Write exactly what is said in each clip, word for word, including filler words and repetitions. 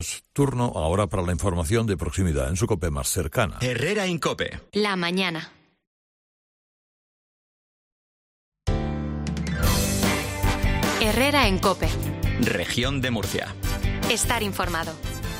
Turno ahora para la información de proximidad en su COPE más cercana. Herrera en COPE. La mañana. Herrera en COPE. Región de Murcia. Estar informado.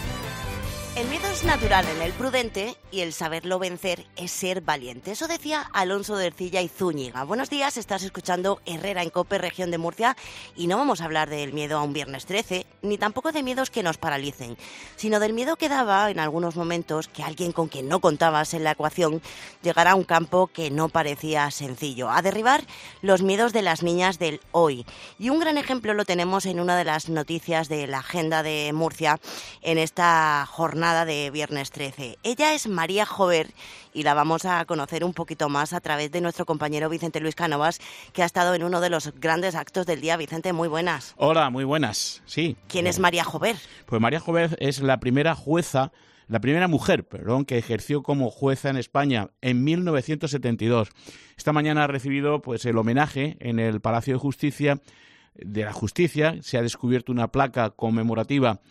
El miedo es natural en el prudente y el saberlo vencer es ser valiente. Eso decía Alonso de Ercilla y Zúñiga. Buenos días, estás escuchando Herrera en COPE, Región de Murcia, y no vamos a hablar del miedo a un viernes trece, ni tampoco de miedos que nos paralicen, sino del miedo que daba en algunos momentos que alguien con quien no contabas en la ecuación llegara a un campo que no parecía sencillo, a derribar los miedos de las niñas del hoy. Y un gran ejemplo lo tenemos en una de las noticias de la agenda de Murcia en esta jornada de viernes trece. Ella es María Jover y la vamos a conocer un poquito más a través de nuestro compañero Vicente Luis Cánovas, que ha estado en uno de los grandes actos del día. Vicente, muy buenas. Hola, muy buenas, sí. ¿Quién es María Jover? Pues María Jover es la primera jueza, la primera mujer, perdón, que ejerció como jueza en España en mil novecientos setenta y dos. Esta mañana ha recibido pues el homenaje en el Palacio de Justicia de la Justicia. Se ha descubierto una placa conmemorativa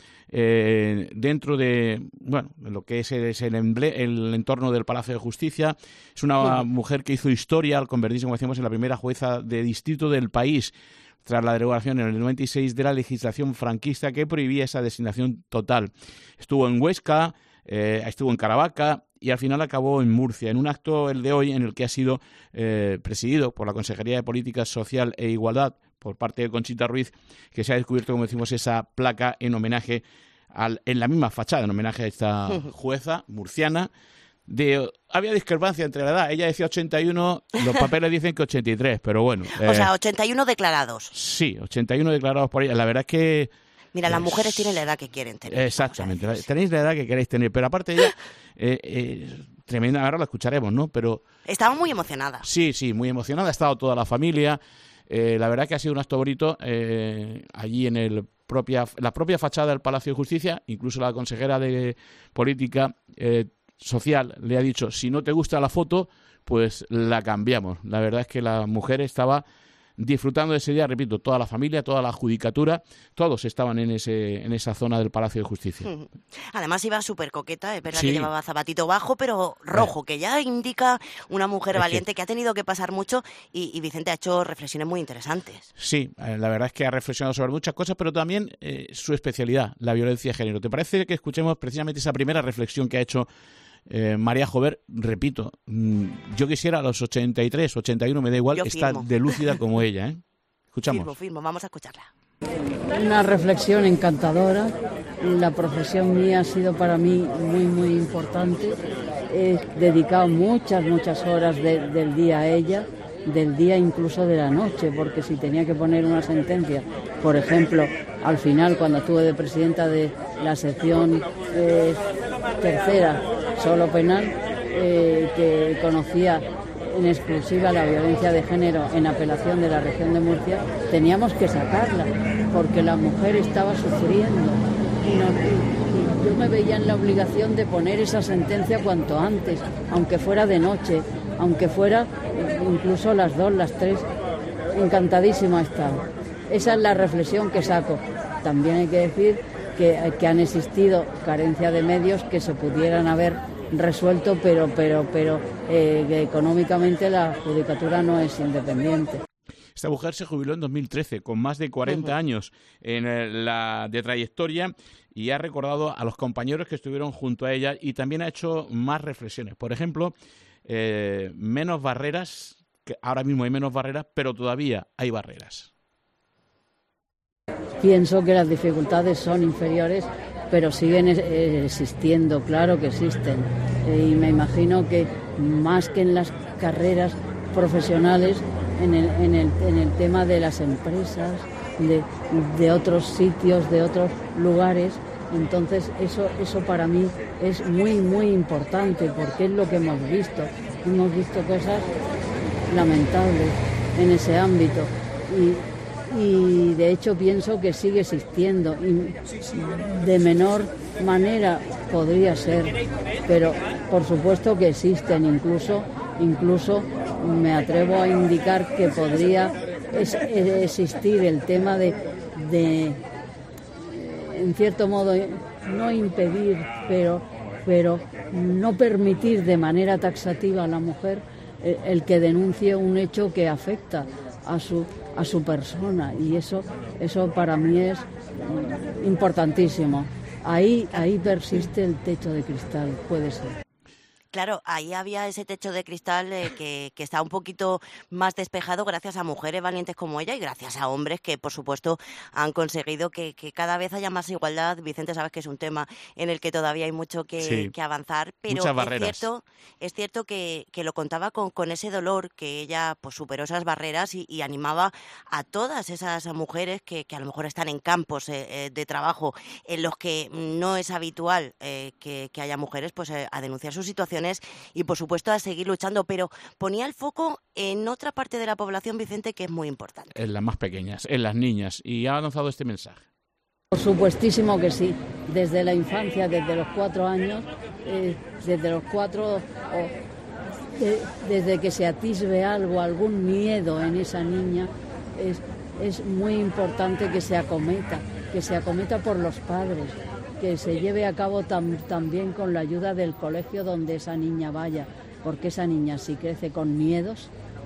eh, dentro de bueno lo que es, es el, emble- el entorno del Palacio de Justicia. Es una sí. mujer que hizo historia al convertirse, como decíamos, en la primera jueza de distrito del país, tras la derogación en el noventa y seis de la legislación franquista que prohibía esa designación total. Estuvo en Huesca, eh, estuvo en Caravaca y al final acabó en Murcia, en un acto, el de hoy, en el que ha sido eh, presidido por la Consejería de Política Social e Igualdad, por parte de Conchita Ruiz, que se ha descubierto, como decimos, esa placa en homenaje, al, en la misma fachada, en homenaje a esta jueza murciana. De, había discrepancia entre la edad, ella decía ochenta y uno, los papeles dicen que ochenta y tres, pero bueno. Eh, o sea, ochenta y uno declarados. Sí, ochenta y uno declarados por ella. La verdad es que... Mira, las mujeres tienen la edad que quieren tener. Exactamente, tenéis la edad que queréis tener, pero aparte ella, eh, eh, tremenda, ahora la escucharemos, ¿no? Pero estaba muy emocionada. Sí, sí, muy emocionada, ha estado toda la familia. Eh, la verdad que ha sido un acto bonito eh, allí en el propia, la propia fachada del Palacio de Justicia. Incluso la consejera de Política eh, Social le ha dicho, si no te gusta la foto, pues la cambiamos. La verdad es que la mujer estaba disfrutando de ese día, repito, toda la familia, toda la judicatura, todos estaban en ese en esa zona del Palacio de Justicia. Además iba súper coqueta, es verdad, sí, que llevaba zapatito bajo, pero rojo, eh. que ya indica una mujer es valiente que... que ha tenido que pasar mucho y, y Vicente ha hecho reflexiones muy interesantes. Sí, eh, la verdad es que ha reflexionado sobre muchas cosas, pero también eh, su especialidad, la violencia de género. ¿Te parece que escuchemos precisamente esa primera reflexión que ha hecho Eh, María Jover? Repito, mmm, yo quisiera a los ochenta y tres, ochenta y uno, me da igual, estar de lúcida como ella, ¿eh? Escuchamos. Firmo, firmo, vamos a escucharla. Una reflexión encantadora. La profesión mía ha sido para mí muy, muy importante. He dedicado muchas, muchas horas de, del día a ella, del día incluso de la noche, porque si tenía que poner una sentencia, por ejemplo, al final, cuando estuve de presidenta de la sección eh, tercera, solo penal, eh, que conocía en exclusiva la violencia de género en apelación de la región de Murcia, teníamos que sacarla, porque la mujer estaba sufriendo. Y, no, y, y yo me veía en la obligación de poner esa sentencia cuanto antes, aunque fuera de noche, aunque fuera incluso las dos, las tres. Encantadísima estaba. Esa es la reflexión que saco. También hay que decir que, que han existido carencia de medios que se pudieran haber resuelto, pero pero pero eh, que económicamente la judicatura no es independiente. Esta mujer se jubiló en dos mil trece, con más de cuarenta uh-huh. años en la de trayectoria, y ha recordado a los compañeros que estuvieron junto a ella y también ha hecho más reflexiones. Por ejemplo, eh, menos barreras, que ahora mismo hay menos barreras, pero todavía hay barreras. Pienso que las dificultades son inferiores, pero siguen existiendo, claro que existen. Y me imagino que más que en las carreras profesionales, en el, en el, en el tema de las empresas, de, de otros sitios, de otros lugares, entonces eso, eso para mí es muy, muy importante, porque es lo que hemos visto. Hemos visto cosas lamentables en ese ámbito. Y, y de hecho pienso que sigue existiendo y de menor manera podría ser, pero por supuesto que existen. Incluso incluso me atrevo a indicar que podría es, existir el tema de, de en cierto modo no impedir, pero, pero no permitir de manera taxativa a la mujer eh, el que denuncie un hecho que afecta a su, a su persona, y eso, eso para mí es importantísimo. Ahí, ahí persiste el techo de cristal, puede ser. Claro, ahí había ese techo de cristal eh, que, que está un poquito más despejado gracias a mujeres valientes como ella y gracias a hombres que, por supuesto, han conseguido que, que cada vez haya más igualdad. Vicente, sabes que es un tema en el que todavía hay mucho que, sí, que avanzar, pero muchas es barreras. cierto, es cierto que, que lo contaba con, con ese dolor, que ella pues superó esas barreras y, y animaba a todas esas mujeres que, que a lo mejor están en campos eh, eh, de trabajo en los que no es habitual eh, que, que haya mujeres, pues eh, a denunciar sus situaciones y, por supuesto, a seguir luchando, pero ponía el foco en otra parte de la población, Vicente, que es muy importante. En las más pequeñas, en las niñas, y ha lanzado este mensaje. Por supuestísimo que sí, desde la infancia, desde los cuatro años, eh, desde los cuatro, o, de, desde que se atisbe algo, algún miedo en esa niña, es, es muy importante que se acometa, que se acometa por los padres, que se lleve a cabo tam, también con la ayuda del colegio donde esa niña vaya, porque esa niña, si crece con miedos,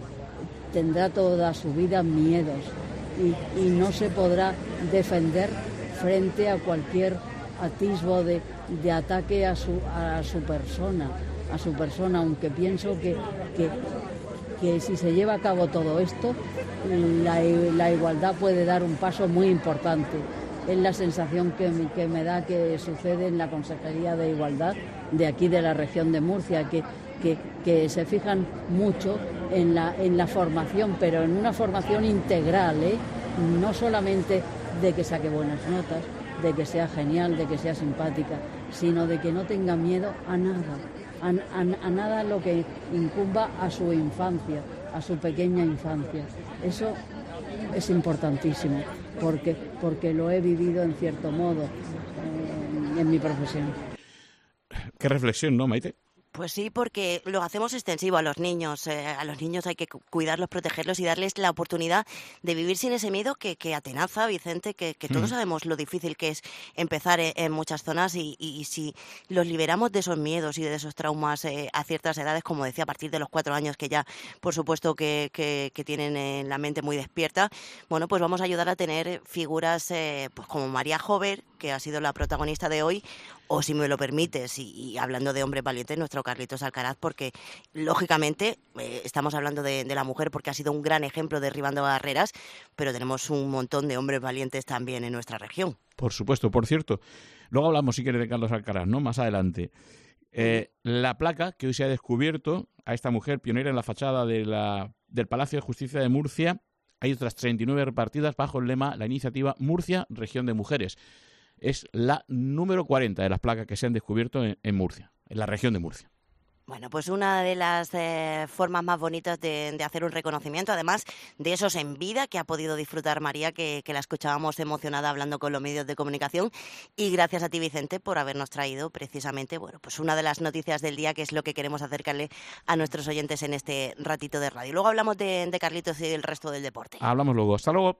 tendrá toda su vida miedos y, y no se podrá defender frente a cualquier atisbo de, de ataque a su, a su persona, a su persona, aunque pienso que, que, que si se lleva a cabo todo esto, la, la igualdad puede dar un paso muy importante. Es la sensación que me, que me da que sucede en la Consejería de Igualdad de aquí de la región de Murcia, que, que, que se fijan mucho en la, en la formación, pero en una formación integral, ¿eh? No solamente de que saque buenas notas, de que sea genial, de que sea simpática, sino de que no tenga miedo a nada, a, a, a nada lo que incumba a su infancia, a su pequeña infancia. Eso es importantísimo, porque, porque lo he vivido en cierto modo eh, en mi profesión. Qué reflexión, ¿no, Maite? Pues sí, porque lo hacemos extensivo a los niños. Eh, a los niños hay que cuidarlos, protegerlos y darles la oportunidad de vivir sin ese miedo que, que atenaza, Vicente, que, que todos mm. sabemos lo difícil que es empezar en, en muchas zonas y, y, y si los liberamos de esos miedos y de esos traumas eh, a ciertas edades, como decía, a partir de los cuatro años, que ya, por supuesto, que, que, que tienen eh, la mente muy despierta, bueno, pues vamos a ayudar a tener figuras eh, pues como María Jover, que ha sido la protagonista de hoy, o si me lo permites, y, y hablando de hombres valientes, nuestro Carlitos Alcaraz, porque lógicamente eh, estamos hablando de, de la mujer porque ha sido un gran ejemplo derribando barreras, pero tenemos un montón de hombres valientes también en nuestra región. Por supuesto, por cierto, luego hablamos si quieres de Carlos Alcaraz, ¿no? Más adelante. Eh, la placa que hoy se ha descubierto a esta mujer pionera en la fachada de la, del Palacio de Justicia de Murcia, hay otras treinta y nueve repartidas bajo el lema La iniciativa Murcia, Región de Mujeres. Es la número cuarenta de las placas que se han descubierto en, en Murcia, en la región de Murcia. Bueno, pues una de las eh, formas más bonitas de, de hacer un reconocimiento, además de esos en vida que ha podido disfrutar María, que, que la escuchábamos emocionada hablando con los medios de comunicación. Y gracias a ti, Vicente, por habernos traído precisamente, bueno, pues una de las noticias del día, que es lo que queremos acercarle a nuestros oyentes en este ratito de radio. Luego hablamos de, de Carlitos y del resto del deporte. Hablamos luego. Hasta luego.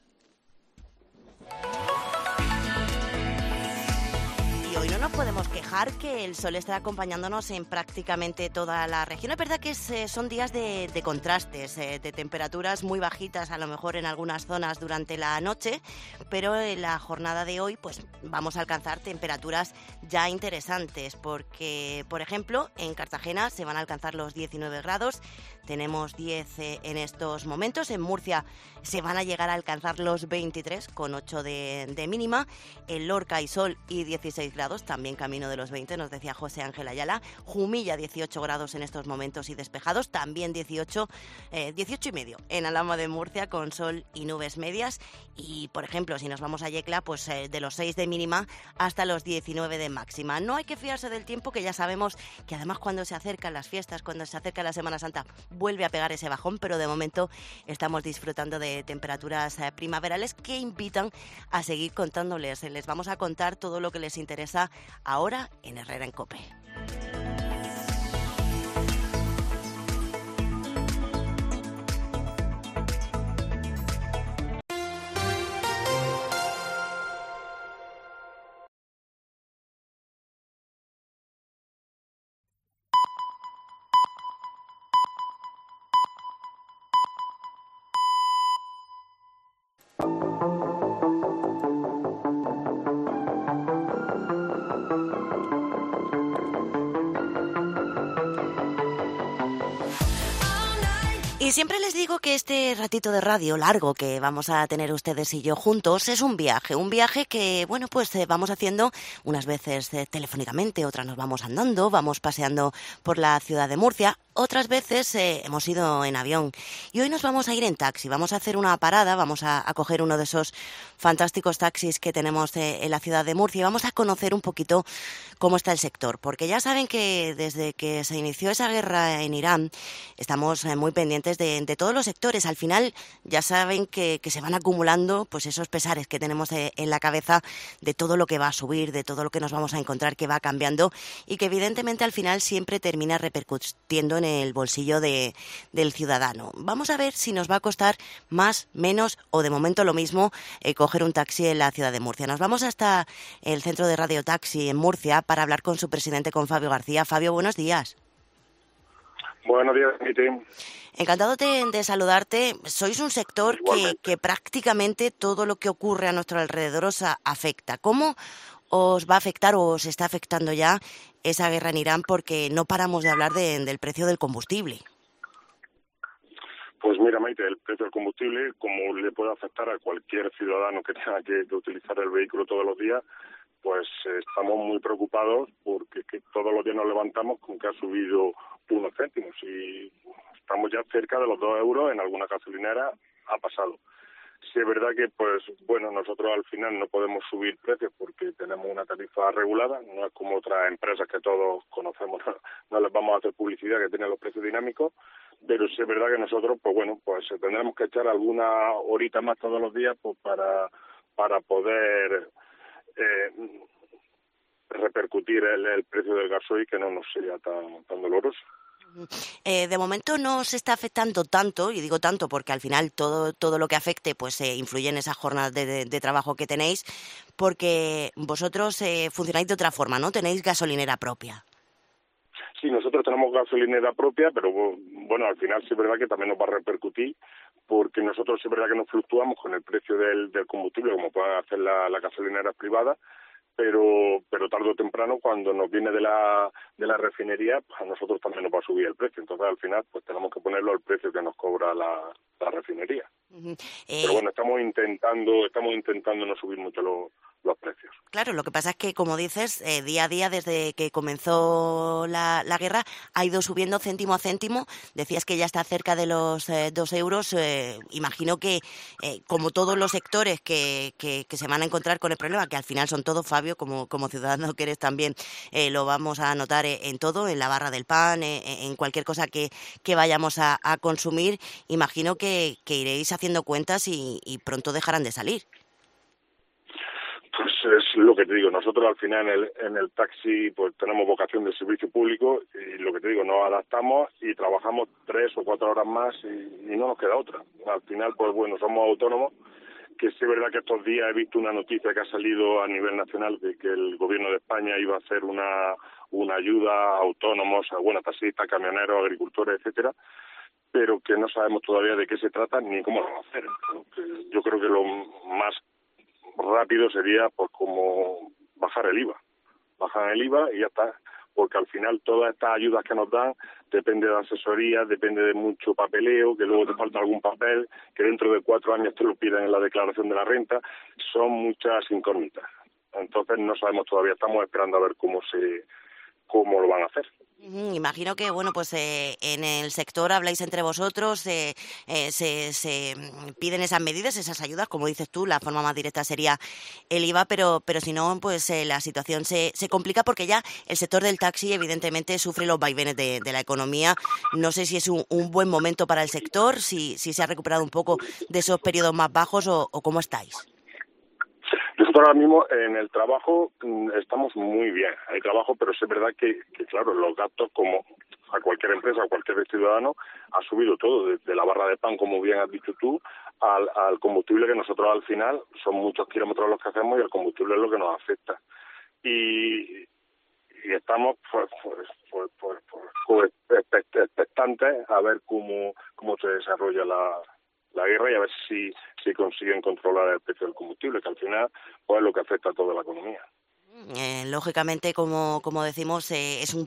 Hoy no nos podemos quejar que el sol está acompañándonos en prácticamente toda la región. Es verdad que es, son días de, de contrastes, eh, de temperaturas muy bajitas, a lo mejor en algunas zonas durante la noche, pero en la jornada de hoy pues vamos a alcanzar temperaturas ya interesantes, porque, por ejemplo, en Cartagena se van a alcanzar los diecinueve grados, tenemos diez eh, en estos momentos, en Murcia se van a llegar a alcanzar los veintitrés con ocho de, de mínima, en Lorca hay sol y dieciséis grados, también camino de los veinte, nos decía José Ángel Ayala. Jumilla dieciocho grados en estos momentos y despejados, también dieciocho, eh, dieciocho y medio en Alhama de Murcia con sol y nubes medias. Y por ejemplo, si nos vamos a Yecla, pues eh, de los seis de mínima hasta los diecinueve de máxima. No hay que fiarse del tiempo, que ya sabemos que además cuando se acercan las fiestas, cuando se acerca la Semana Santa, vuelve a pegar ese bajón, pero de momento estamos disfrutando de temperaturas eh, primaverales que invitan a seguir contándoles. Les vamos a contar todo lo que les interesa ahora en Herrera en COPE. Y siempre les digo que este ratito de radio largo que vamos a tener ustedes y yo juntos es un viaje, un viaje que, bueno, pues eh, vamos haciendo unas veces eh, telefónicamente, otras nos vamos andando, vamos paseando por la ciudad de Murcia, otras veces eh, hemos ido en avión y hoy nos vamos a ir en taxi, vamos a hacer una parada, vamos a, a coger uno de esos fantásticos taxis que tenemos eh, en la ciudad de Murcia y vamos a conocer un poquito cómo está el sector, porque ya saben que desde que se inició esa guerra en Irán estamos eh, muy pendientes De, de todos los sectores. Al final ya saben que, que se van acumulando pues esos pesares que tenemos de, en la cabeza de todo lo que va a subir, de todo lo que nos vamos a encontrar que va cambiando y que evidentemente al final siempre termina repercutiendo en el bolsillo de, del ciudadano. Vamos a ver si nos va a costar más, menos o de momento lo mismo eh, coger un taxi en la ciudad de Murcia. Nos vamos hasta el centro de Radio Taxi en Murcia para hablar con su presidente, con Fabio García. Fabio, buenos días. Buenos días, Miti. Encantado de, de saludarte. Sois un sector que, que prácticamente todo lo que ocurre a nuestro alrededor os a, afecta. ¿Cómo os va a afectar o os está afectando ya esa guerra en Irán? Porque no paramos de hablar de, del precio del combustible. Pues mira, Maite, el precio del combustible, como le puede afectar a cualquier ciudadano que tenga que, que utilizar el vehículo todos los días, pues eh, estamos muy preocupados porque que todos los días nos levantamos con que ha subido unos céntimos y estamos ya cerca de los dos euros, en alguna gasolinera ha pasado. Sí es verdad que, pues, bueno, nosotros al final no podemos subir precios porque tenemos una tarifa regulada, no es como otras empresas que todos conocemos, no, no les vamos a hacer publicidad que tienen los precios dinámicos, pero sí es verdad que nosotros, pues bueno, pues tendremos que echar alguna horita más todos los días pues para, para poder eh, repercutir el, el precio del gasoil que no nos sea tan, tan doloroso. Eh, de momento no se está afectando tanto, y digo tanto porque al final todo todo lo que afecte pues eh, influye en esas jornadas de, de, de trabajo que tenéis, porque vosotros eh, funcionáis de otra forma, ¿no? Tenéis gasolinera propia. Sí, nosotros tenemos gasolinera propia, pero bueno, al final sí es verdad que también nos va a repercutir, porque nosotros sí es verdad que nos fluctuamos con el precio del, del combustible, como pueden hacer la, la gasolinera privada, pero pero tarde o temprano cuando nos viene de la de la refinería, pues a nosotros también nos va a subir el precio. Entonces al final pues tenemos que ponerlo al precio que nos cobra la, la refinería. Uh-huh. eh... Pero bueno, estamos intentando estamos intentando no subir mucho los los precios. Claro, lo que pasa es que, como dices, eh, día a día, desde que comenzó la, la guerra, ha ido subiendo céntimo a céntimo. Decías que ya está cerca de los eh, dos euros. Eh, imagino que, eh, como todos los sectores que, que, que se van a encontrar con el problema, que al final son todos, Fabio, como, como ciudadano que eres también, eh, lo vamos a notar en todo, en la barra del pan, eh, en cualquier cosa que, que vayamos a, a consumir. Imagino que, que iréis haciendo cuentas y, y pronto dejarán de salir. Pues es lo que te digo, nosotros al final en el, en el taxi pues tenemos vocación de servicio público y lo que te digo, nos adaptamos y trabajamos tres o cuatro horas más y, y no nos queda otra. Al final, pues bueno, somos autónomos, que sí es verdad que estos días he visto una noticia que ha salido a nivel nacional de que el gobierno de España iba a hacer una, una ayuda a autónomos, a bueno, taxistas, camioneros, agricultores, etcétera, pero que no sabemos todavía de qué se trata ni cómo lo van a hacer. Yo creo que lo más rápido sería pues como bajar el I V A, bajar el I V A y ya está, porque al final todas estas ayudas que nos dan depende de asesoría, depende de mucho papeleo, que luego te falta algún papel, que dentro de cuatro años te lo piden en la declaración de la renta, son muchas incógnitas. Entonces no sabemos todavía, estamos esperando a ver cómo se cómo lo van a hacer. Imagino que, bueno, pues eh, en el sector habláis entre vosotros, eh, eh, se, se piden esas medidas, esas ayudas, como dices tú, la forma más directa sería el I V A, pero pero si no, pues eh, la situación se, se complica porque ya el sector del taxi evidentemente sufre los vaivenes de, de la economía. No sé si es un, un buen momento para el sector, si, si se ha recuperado un poco de esos periodos más bajos o, o cómo estáis. Nosotros ahora mismo en el trabajo estamos muy bien, hay trabajo, pero es verdad que, que claro, los gastos, como a cualquier empresa, a cualquier ciudadano, ha subido todo, desde la barra de pan, como bien has dicho tú, al, al combustible, que nosotros al final son muchos kilómetros los que hacemos y el combustible es lo que nos afecta. Y, y estamos pues, pues, pues, pues, pues, expectantes a ver cómo, cómo se desarrolla la... la guerra y a ver si, si consiguen controlar el precio del combustible, que al final pues, es lo que afecta a toda la economía. Eh, lógicamente, como, como decimos, eh, es un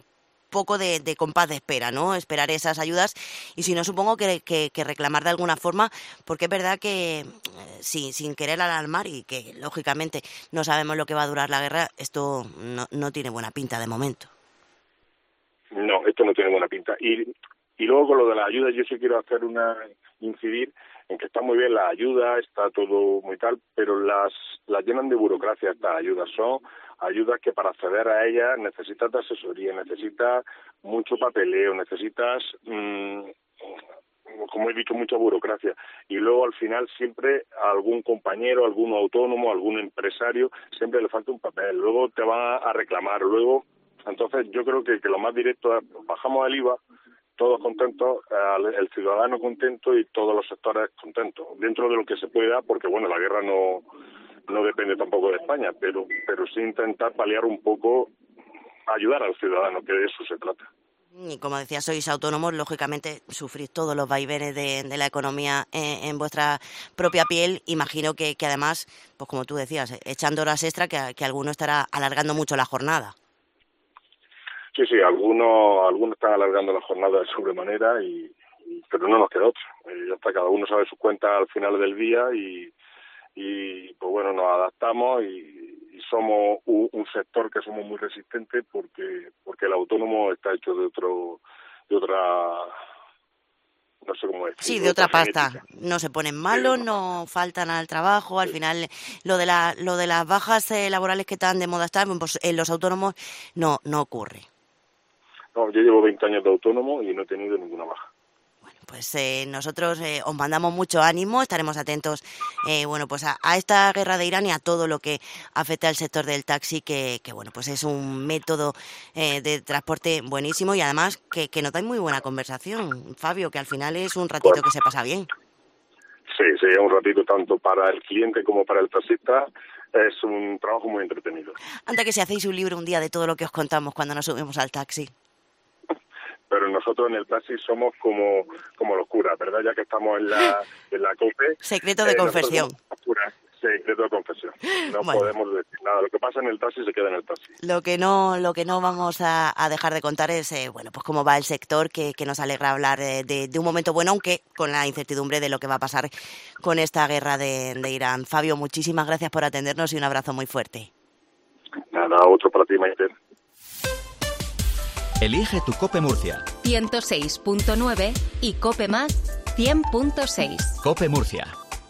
poco de, de compás de espera, ¿no? Esperar esas ayudas y si no, supongo que, que, que reclamar de alguna forma, porque es verdad que eh, sí, sin querer alarmar y que lógicamente no sabemos lo que va a durar la guerra, esto no, no tiene buena pinta de momento. No, esto no tiene buena pinta. Y, y luego con lo de las ayudas yo sí quiero hacer una incidir en que está muy bien la ayuda, está todo muy tal, pero las, las llenan de burocracia estas ayudas. Son ayudas que para acceder a ellas necesitas de asesoría, necesitas mucho papeleo, necesitas, mmm, como he dicho, mucha burocracia. Y luego al final siempre a algún compañero, algún autónomo, algún empresario, siempre le falta un papel. Luego te van a reclamar, luego... Entonces yo creo que, que lo más directo es, bajamos el I V A, todos contentos, el ciudadano contento y todos los sectores contentos, dentro de lo que se pueda, porque bueno, la guerra no no depende tampoco de España, pero pero sí intentar paliar un poco, ayudar al ciudadano, que de eso se trata. Y como decía, sois autónomos, lógicamente sufrís todos los vaivenes de, de la economía en, en vuestra propia piel. Imagino que, que además, pues como tú decías, echando horas extra, que, que alguno estará alargando mucho la jornada. Sí, sí, algunos algunos están alargando la jornada de sobremanera, y, y pero no nos queda otra. Eh, ya está, cada uno sabe sus cuentas al final del día y, y pues bueno, nos adaptamos y, y somos un, un sector que somos muy resistentes porque porque el autónomo está hecho de otro de otra no sé cómo decirlo. Sí, de otra, otra pasta. Genética. No se ponen malos, sí, no faltan al trabajo. Al final, lo de la lo de las bajas eh, laborales que tan de moda están, pues en los autónomos no no ocurre. No, yo llevo veinte años de autónomo y no he tenido ninguna baja. Bueno, pues eh, nosotros eh, os mandamos mucho ánimo, estaremos atentos eh, bueno, pues a, a esta guerra de Irán y a todo lo que afecta al sector del taxi, que, que bueno, pues es un método eh, de transporte buenísimo y además que, que nos da muy buena conversación, Fabio, que al final es un ratito bueno, que se pasa bien. Sí, sí, es un ratito tanto para el cliente como para el taxista. Es un trabajo muy entretenido. Anda que si hacéis un libro un día de todo lo que os contamos cuando nos subimos al taxi. Pero nosotros en el taxi somos como como los curas, ¿verdad? Ya que estamos en la en la COPE. Secreto de eh, confesión. Curas, secreto de confesión. No bueno. podemos decir nada. Lo que pasa en el taxi se queda en el taxi. Lo que no lo que no vamos a, a dejar de contar es, eh, bueno, pues cómo va el sector, que, que nos alegra hablar de, de, de un momento bueno, aunque con la incertidumbre de lo que va a pasar con esta guerra de, de Irán. Fabio, muchísimas gracias por atendernos y un abrazo muy fuerte. Nada, otro para ti, Maite. Elige tu COPE Murcia. ciento seis punto nueve y COPE Más cien punto seis. COPE Murcia.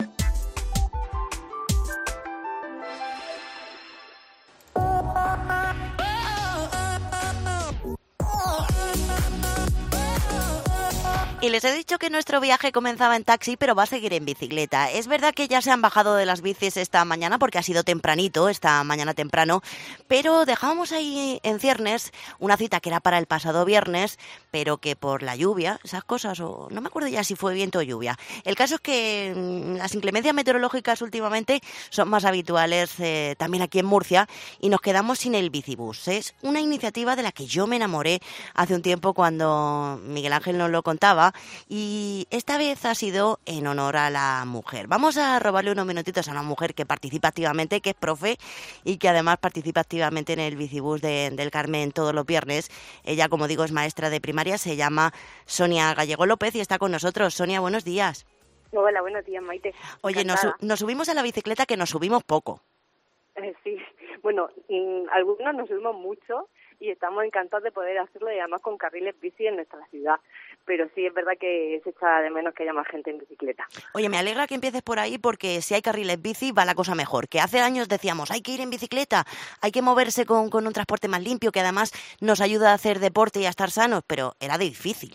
Y les he dicho que nuestro viaje comenzaba en taxi, pero va a seguir en bicicleta. Es verdad que ya se han bajado de las bicis esta mañana, porque ha sido tempranito, esta mañana temprano, pero dejábamos ahí en ciernes una cita que era para el pasado viernes, pero que por la lluvia, esas cosas, o no me acuerdo ya si fue viento o lluvia. El caso es que las inclemencias meteorológicas últimamente son más habituales eh, también aquí en Murcia, y nos quedamos sin el bicibús. Es una iniciativa de la que yo me enamoré hace un tiempo cuando Miguel Ángel nos lo contaba, y esta vez ha sido en honor a la mujer. Vamos a robarle unos minutitos a una mujer que participa activamente, que es profe y que además participa activamente en el bicibús de, del Carmen todos los viernes. Ella, como digo, es maestra de primaria, se llama Sonia Gallego López y está con nosotros. Sonia, buenos días. Hola, buenos días, Maite. Oye, nos, nos subimos a la bicicleta, que nos subimos poco. Eh, sí, bueno, mmm, algunos nos subimos mucho y estamos encantados de poder hacerlo, y además con carriles bici en nuestra ciudad. Pero sí es verdad que se echa de menos que haya más gente en bicicleta. Oye, me alegra que empieces por ahí, porque si hay carriles bici va la cosa mejor. Que hace años decíamos, hay que ir en bicicleta, hay que moverse con, con un transporte más limpio, que además nos ayuda a hacer deporte y a estar sanos, pero era difícil.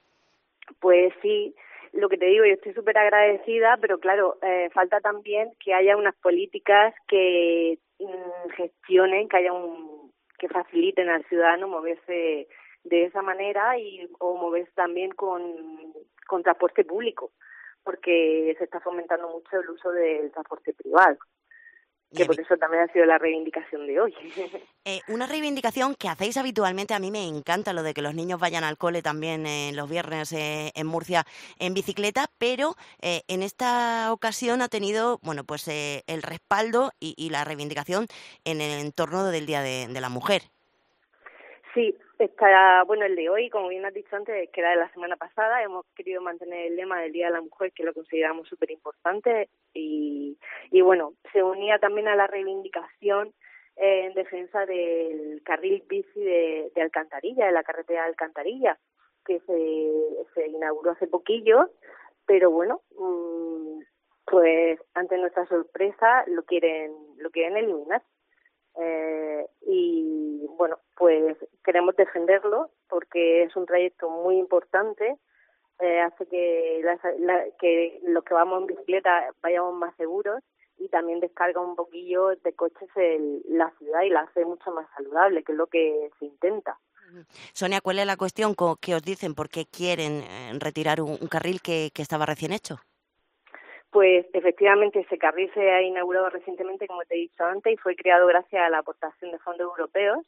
Pues sí, lo que te digo, yo estoy súper agradecida, pero claro, eh, falta también que haya unas políticas que mm, gestionen, que haya un que faciliten al ciudadano moverse de esa manera, y o moverse también con, con transporte público, porque se está fomentando mucho el uso del transporte privado, que por eso también ha sido la reivindicación de hoy. Eh, una reivindicación que hacéis habitualmente. A mí me encanta lo de que los niños vayan al cole también eh, los viernes eh, en Murcia en bicicleta, pero eh, en esta ocasión ha tenido, bueno, pues eh, el respaldo y, y la reivindicación en el entorno del Día de, de la Mujer. Sí, Está, bueno, el de hoy, como bien has dicho antes, que era de la semana pasada, hemos querido mantener el lema del Día de la Mujer, que lo consideramos súper importante, y, y bueno, se unía también a la reivindicación eh, en defensa del carril bici de, de Alcantarilla, de la carretera de Alcantarilla, que se, se inauguró hace poquillo, pero bueno, mmm, pues ante nuestra sorpresa lo quieren, lo quieren eliminar. Eh, y bueno, pues queremos defenderlo porque es un trayecto muy importante, eh, hace que, la, la, que los que vamos en bicicleta vayamos más seguros y también descarga un poquillo de coches en la ciudad y la hace mucho más saludable, que es lo que se intenta. Sonia, ¿cuál es la cuestión que os dicen? ¿Por qué quieren retirar un, un carril que, que estaba recién hecho? Pues efectivamente ese carril se ha inaugurado recientemente, como te he dicho antes, y fue creado gracias a la aportación de fondos europeos.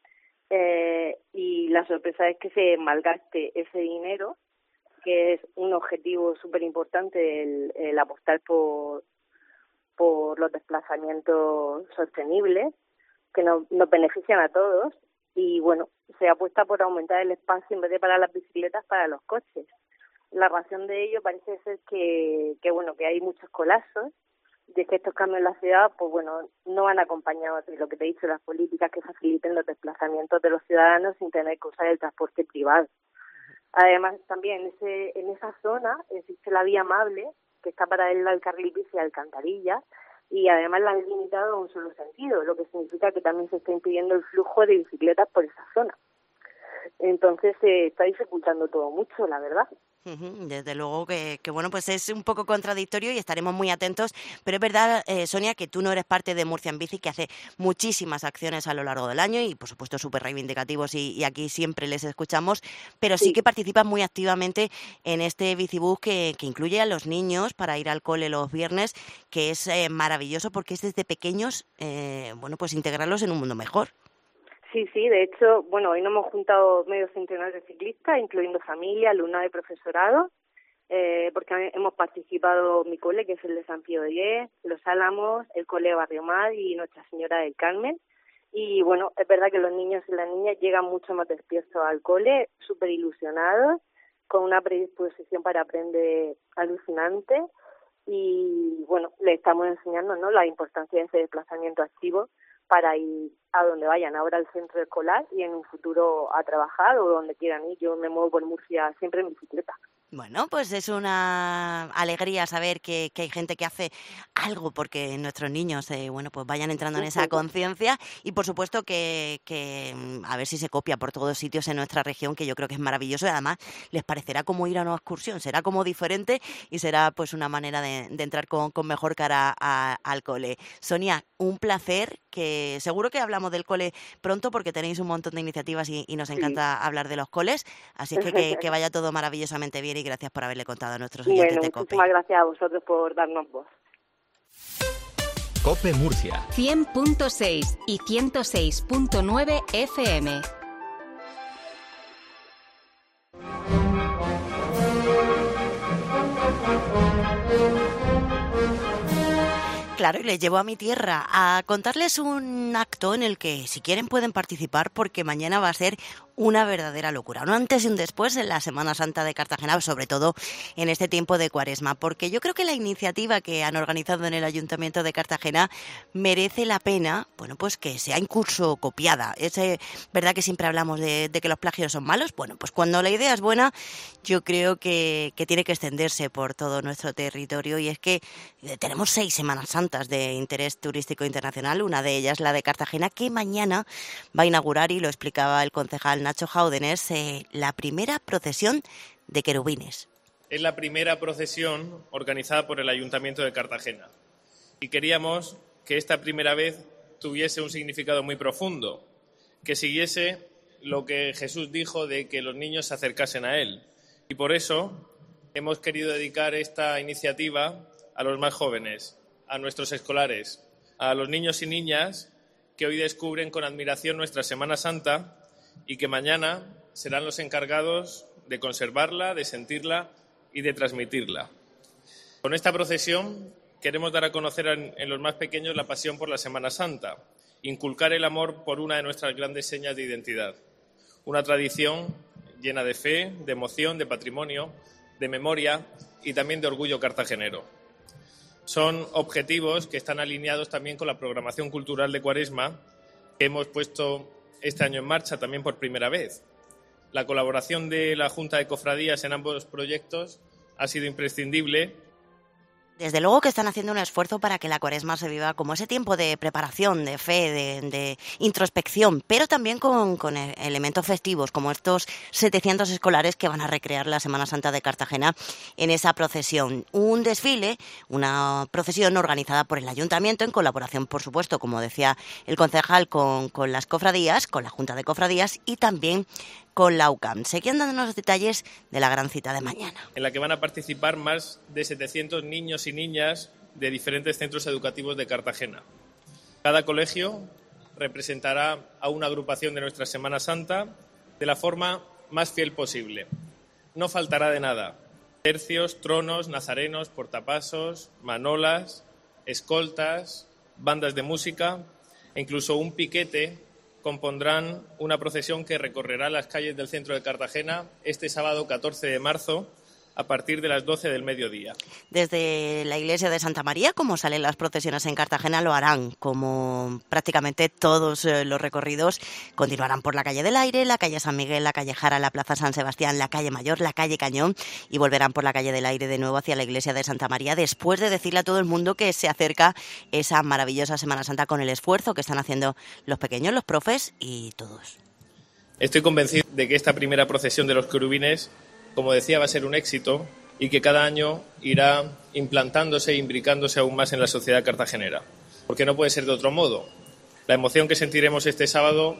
Eh, y la sorpresa es que se malgaste ese dinero, que es un objetivo súper importante, el, el apostar por, por los desplazamientos sostenibles, que nos, nos benefician a todos. Y bueno, se apuesta por aumentar el espacio en vez de para las bicicletas, para los coches. La razón de ello parece ser que, que bueno, que hay muchos colapsos, de que estos cambios en la ciudad, pues bueno, no van acompañados de lo que te he dicho, las políticas que faciliten los desplazamientos de los ciudadanos sin tener que usar el transporte privado. Además, también en, ese, en esa zona existe la vía amable, que está paralela al carril bici de Alcantarilla, y además la han limitado a un solo sentido, lo que significa que también se está impidiendo el flujo de bicicletas por esa zona. Entonces se eh, está dificultando todo mucho, la verdad. Desde luego que, que, bueno, pues es un poco contradictorio y estaremos muy atentos, pero es verdad, eh, Sonia, que tú no eres parte de Murcia en Bici, que hace muchísimas acciones a lo largo del año y, por supuesto, súper reivindicativos y, y aquí siempre les escuchamos, pero sí, sí que participas muy activamente en este bicibús que, que incluye a los niños para ir al cole los viernes, que es eh, maravilloso porque es desde pequeños, eh, bueno, pues integrarlos en un mundo mejor. Sí, sí, de hecho, bueno, hoy nos hemos juntado medio centenar de ciclistas, incluyendo familia, alumnado y profesorado, eh, porque hemos participado mi cole, que es el de San Pío X, Los Álamos, el cole Barrio Mar y Nuestra Señora del Carmen. Y bueno, es verdad que los niños y las niñas llegan mucho más despiertos al cole, súper ilusionados, con una predisposición para aprender alucinante. Y bueno, le estamos enseñando, ¿no?, la importancia de ese desplazamiento activo para ir a donde vayan, ahora al centro escolar y en un futuro a trabajar o donde quieran ir. Yo me muevo por Murcia siempre en bicicleta. Bueno, pues es una alegría saber que, que hay gente que hace algo porque nuestros niños eh, bueno, pues vayan entrando en esa conciencia y por supuesto que, que a ver si se copia por todos sitios en nuestra región, que yo creo que es maravilloso y además les parecerá como ir a una excursión, será como diferente y será pues una manera de, de entrar con, con mejor cara a, al cole. Sonia, un placer, que seguro que hablamos del cole pronto porque tenéis un montón de iniciativas y, y nos encanta sí. hablar de los coles, así es que, que, que vaya todo maravillosamente bien y gracias por haberle contado a nuestros oyentes bueno, de COPE. Muchísimas gracias a vosotros por darnos voz. COPE Murcia. cien punto seis y ciento seis punto nueve F M. Claro, y les llevo a mi tierra a contarles un acto en el que, si quieren, pueden participar porque mañana va a ser una verdadera locura. Un antes y un después en la Semana Santa de Cartagena, sobre todo en este tiempo de Cuaresma, porque yo creo que la iniciativa que han organizado en el Ayuntamiento de Cartagena merece la pena, bueno, pues que sea incluso copiada. Es eh, verdad que siempre hablamos de, de que los plagios son malos. Bueno, pues cuando la idea es buena, yo creo que, que tiene que extenderse por todo nuestro territorio y es que eh, tenemos seis Semanas Santas de interés turístico internacional, una de ellas la de Cartagena, que mañana va a inaugurar, y lo explicaba el concejal Nacho Jaúdenes, eh, la primera procesión de querubines. Es la primera procesión organizada por el Ayuntamiento de Cartagena y queríamos que esta primera vez tuviese un significado muy profundo, que siguiese lo que Jesús dijo de que los niños se acercasen a Él. Y por eso hemos querido dedicar esta iniciativa a los más jóvenes, a nuestros escolares, a los niños y niñas que hoy descubren con admiración nuestra Semana Santa y que mañana serán los encargados de conservarla, de sentirla y de transmitirla. Con esta procesión queremos dar a conocer en, en los más pequeños la pasión por la Semana Santa, inculcar el amor por una de nuestras grandes señas de identidad. una tradición llena de fe, de emoción, de patrimonio, de memoria y también de orgullo cartagenero. Son objetivos que están alineados también con la programación cultural de Cuaresma que hemos puesto este año en marcha también por primera vez. La colaboración de la Junta de Cofradías en ambos proyectos ha sido imprescindible. Desde luego que están haciendo un esfuerzo para que la Cuaresma se viva como ese tiempo de preparación, de fe, de, de introspección, pero también con, con elementos festivos, como estos setecientos escolares que van a recrear la Semana Santa de Cartagena en esa procesión. Un desfile, una procesión organizada por el Ayuntamiento, en colaboración, por supuesto, como decía el concejal, con, con las cofradías, con la Junta de Cofradías y también con la U C A M. Seguían dándonos los detalles de la gran cita de mañana, en la que van a participar más de setecientos niños y niñas de diferentes centros educativos de Cartagena. Cada colegio representará a una agrupación de nuestra Semana Santa de la forma más fiel posible. No faltará de nada: tercios, tronos, nazarenos, portapasos, manolas, escoltas, bandas de música e incluso un piquete compondrán una procesión que recorrerá las calles del centro de Cartagena este sábado catorce de marzo a partir de las doce del mediodía. Desde la iglesia de Santa María, como salen las procesiones en Cartagena, lo harán, como prácticamente todos los recorridos. Continuarán por la calle del Aire, la calle San Miguel, la calle Jara, la plaza San Sebastián, la calle Mayor, la calle Cañón, y volverán por la calle del Aire de nuevo hacia la iglesia de Santa María, después de decirle a todo el mundo que se acerca esa maravillosa Semana Santa con el esfuerzo que están haciendo los pequeños, los profes y todos. Estoy convencido de que esta primera procesión de los querubines, como decía, va a ser un éxito y que cada año irá implantándose e imbricándose aún más en la sociedad cartagenera, porque no puede ser de otro modo. La emoción que sentiremos este sábado,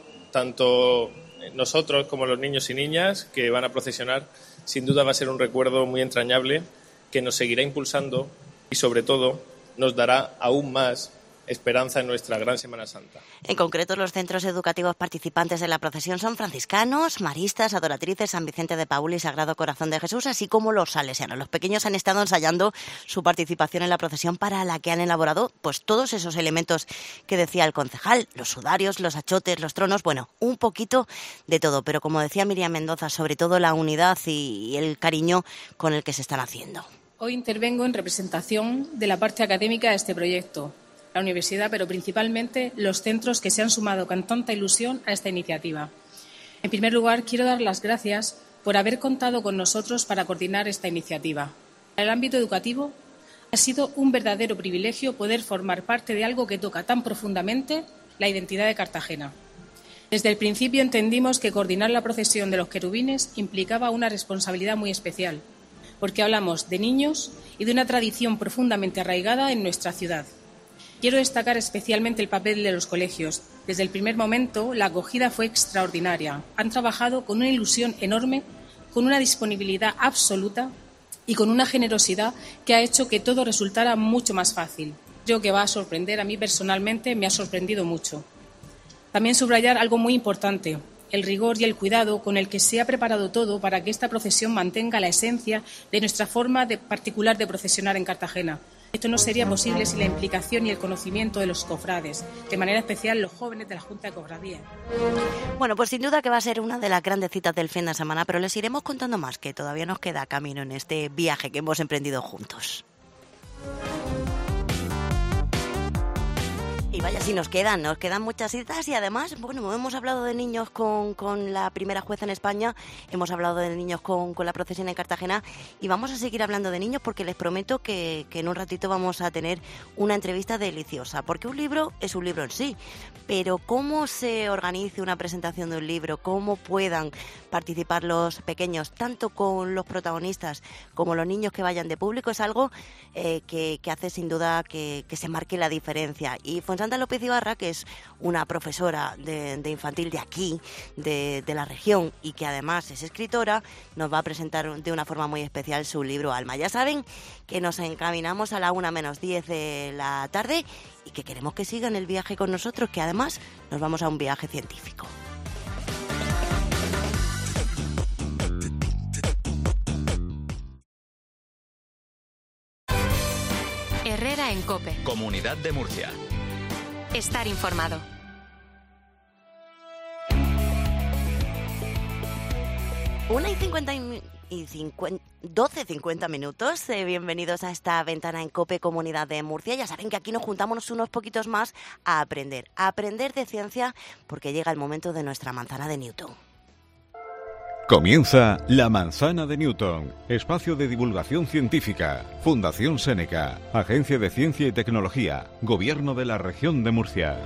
tanto nosotros como los niños y niñas que van a procesionar, sin duda va a ser un recuerdo muy entrañable que nos seguirá impulsando y, sobre todo, nos dará aún más esperanza en nuestra gran Semana Santa. En concreto, los centros educativos participantes de la procesión son franciscanos, maristas, adoratrices, San Vicente de Paúl y Sagrado Corazón de Jesús, así como los salesianos. Los pequeños han estado ensayando su participación en la procesión, para la que han elaborado pues todos esos elementos que decía el concejal: los sudarios, los achotes, los tronos, bueno, un poquito de todo. Pero como decía Miriam Mendoza, sobre todo la unidad y el cariño con el que se están haciendo. Hoy intervengo en representación de la parte académica de este proyecto, la universidad, pero principalmente los centros que se han sumado con tanta ilusión a esta iniciativa. En primer lugar, quiero dar las gracias por haber contado con nosotros para coordinar esta iniciativa. En el ámbito educativo ha sido un verdadero privilegio poder formar parte de algo que toca tan profundamente la identidad de Cartagena. Desde el principio entendimos que coordinar la procesión de los querubines implicaba una responsabilidad muy especial, porque hablamos de niños y de una tradición profundamente arraigada en nuestra ciudad. Quiero destacar especialmente el papel de los colegios. Desde el primer momento, la acogida fue extraordinaria. Han trabajado con una ilusión enorme, con una disponibilidad absoluta y con una generosidad que ha hecho que todo resultara mucho más fácil. Creo que va a sorprender, a mí personalmente me ha sorprendido mucho. También subrayar algo muy importante: el rigor y el cuidado con el que se ha preparado todo para que esta procesión mantenga la esencia de nuestra forma de particular de procesionar en Cartagena. Esto no sería posible sin la implicación y el conocimiento de los cofrades, de manera especial los jóvenes de la Junta de Cofradía. Bueno, pues sin duda que va a ser una de las grandes citas del fin de semana, pero les iremos contando más, que todavía nos queda camino en este viaje que hemos emprendido juntos. Y vaya si nos quedan, nos quedan muchas citas y además, bueno, hemos hablado de niños con, con la primera jueza en España, hemos hablado de niños con, con la procesión en Cartagena y vamos a seguir hablando de niños porque les prometo que, que en un ratito vamos a tener una entrevista deliciosa, porque un libro es un libro en sí, pero cómo se organice una presentación de un libro, cómo puedan participar los pequeños, tanto con los protagonistas como los niños que vayan de público, es algo eh, que, que hace sin duda que, que se marque la diferencia. Y Fuensanta López Ibarra, que es una profesora de, de infantil de aquí, de, de la región, y que además es escritora, nos va a presentar de una forma muy especial su libro Alma. Ya saben que nos encaminamos a la una menos diez de la tarde y que queremos que sigan el viaje con nosotros, que además nos vamos a un viaje científico. Herrera en COPE. Comunidad de Murcia. Estar informado. Una y cincuenta y cincuenta, doce cincuenta minutos. Eh, bienvenidos a esta ventana en COPE Comunidad de Murcia. Ya saben que aquí nos juntamos unos poquitos más a aprender, a aprender de ciencia, porque llega el momento de nuestra manzana de Newton. Comienza La Manzana de Newton, espacio de divulgación científica. Fundación Séneca, Agencia de Ciencia y Tecnología, Gobierno de la Región de Murcia.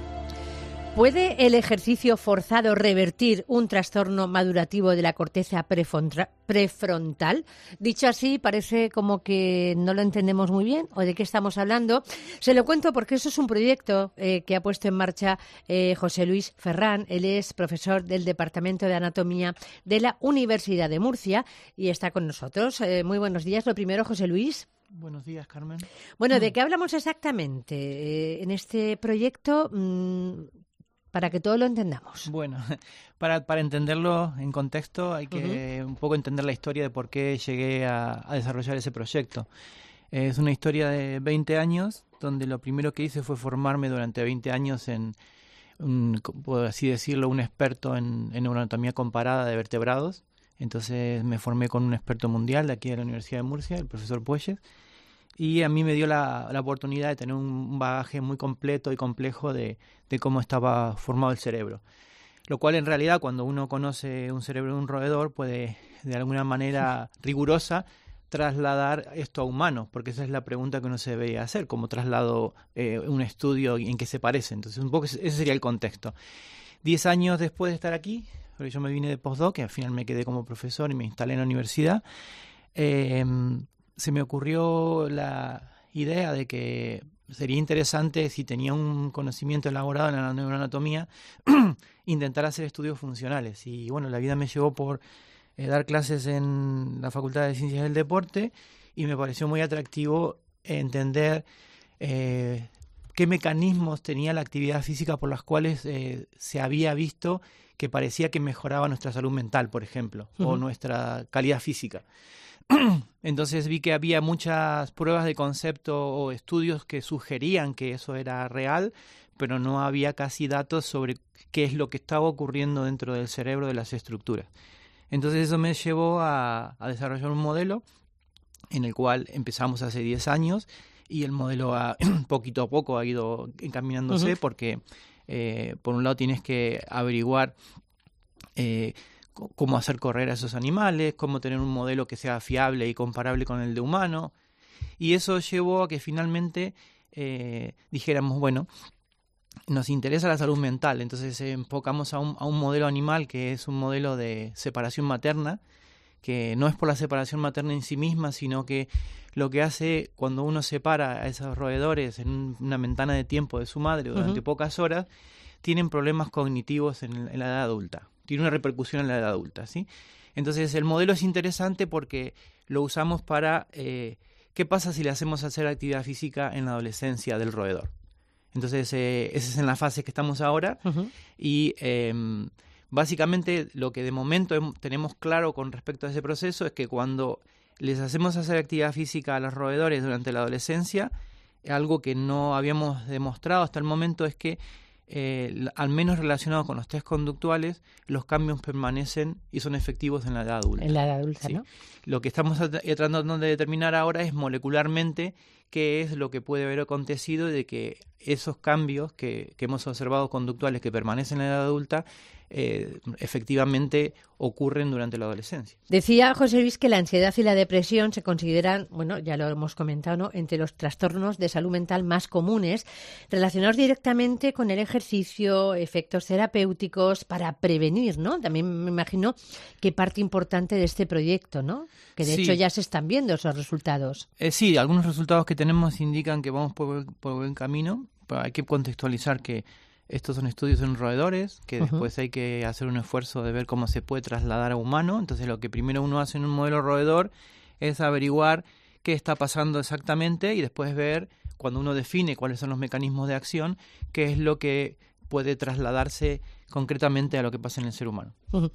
¿Puede el ejercicio forzado revertir un trastorno madurativo de la corteza prefrontal? Dicho así, parece como que no lo entendemos muy bien o de qué estamos hablando. Se lo cuento porque eso es un proyecto eh, que ha puesto en marcha eh, José Luis Ferrán. Él es profesor del Departamento de Anatomía de la Universidad de Murcia y está con nosotros. Eh, muy buenos días. Lo primero, José Luis. Buenos días, Carmen. Bueno, ¿de qué hablamos exactamente eh, en este proyecto? Mmm, Para que todo lo entendamos. Bueno, para, para entenderlo en contexto hay que uh-huh. un poco entender la historia de por qué llegué a, a desarrollar ese proyecto. Es una historia de veinte años, donde lo primero que hice fue formarme durante veinte años en, un, puedo así decirlo, un experto en, en neuroanatomía comparada de vertebrados. Entonces me formé con un experto mundial de aquí de la Universidad de Murcia, el profesor Puelles. Y a mí me dio la, la oportunidad de tener un bagaje muy completo y complejo de, de cómo estaba formado el cerebro. Lo cual en realidad cuando uno conoce un cerebro de un roedor puede de alguna manera rigurosa trasladar esto a humanos, porque esa es la pregunta que uno se debería hacer, cómo traslado eh, un estudio en qué se parece. Entonces un poco ese sería el contexto. Diez años después de estar aquí, porque yo me vine de postdoc, que al final me quedé como profesor y me instalé en la universidad, eh, se me ocurrió la idea de que sería interesante, si tenía un conocimiento elaborado en la neuroanatomía, intentar hacer estudios funcionales. Y bueno, la vida me llevó por eh, dar clases en la Facultad de Ciencias del Deporte y me pareció muy atractivo entender eh, qué mecanismos tenía la actividad física por las cuales eh, se había visto que parecía que mejoraba nuestra salud mental, por ejemplo, uh-huh. o nuestra calidad física. Entonces vi que había muchas pruebas de concepto o estudios que sugerían que eso era real, pero no había casi datos sobre qué es lo que estaba ocurriendo dentro del cerebro de las estructuras. Entonces eso me llevó a, a desarrollar un modelo en el cual empezamos hace diez años y el modelo ha, poquito a poco ha ido encaminándose uh-huh. porque eh, por un lado tienes que averiguar eh, cómo hacer correr a esos animales, cómo tener un modelo que sea fiable y comparable con el de humano. Y eso llevó a que finalmente eh, dijéramos, bueno, nos interesa la salud mental, entonces eh, enfocamos a un, a un modelo animal que es un modelo de separación materna, que no es por la separación materna en sí misma, sino que lo que hace cuando uno separa a esos roedores en un, una ventana de tiempo de su madre durante uh-huh. pocas horas, tienen problemas cognitivos en, en la edad adulta. Tiene una repercusión en la edad adulta, ¿sí? Entonces el modelo es interesante porque lo usamos para eh, ¿qué pasa si le hacemos hacer actividad física en la adolescencia del roedor? Entonces eh, esa es en la fase que estamos ahora uh-huh. y eh, básicamente lo que de momento hem- tenemos claro con respecto a ese proceso es que cuando les hacemos hacer actividad física a los roedores durante la adolescencia, algo que no habíamos demostrado hasta el momento es que Eh, al menos relacionado con los test conductuales, los cambios permanecen y son efectivos en la edad adulta. En la edad adulta, sí. ¿no? Lo que estamos tratando de determinar ahora es molecularmente qué es lo que puede haber acontecido de que esos cambios que, que hemos observado conductuales que permanecen en la edad adulta eh, efectivamente ocurren durante la adolescencia. Decía José Luis que la ansiedad y la depresión se consideran, bueno, ya lo hemos comentado, ¿no?, entre los trastornos de salud mental más comunes, relacionados directamente con el ejercicio, efectos terapéuticos para prevenir, ¿no? También me imagino que parte importante de este proyecto, ¿no? Que de sí. hecho ya se están viendo esos resultados. Eh, sí, algunos resultados que tenemos indican que vamos por, por buen camino, pero hay que contextualizar que estos son estudios en roedores, que uh-huh. después hay que hacer un esfuerzo de ver cómo se puede trasladar a humano. Entonces lo que primero uno hace en un modelo roedor es averiguar qué está pasando exactamente y después ver, cuando uno define cuáles son los mecanismos de acción, qué es lo que puede trasladarse concretamente a lo que pasa en el ser humano. Uh-huh.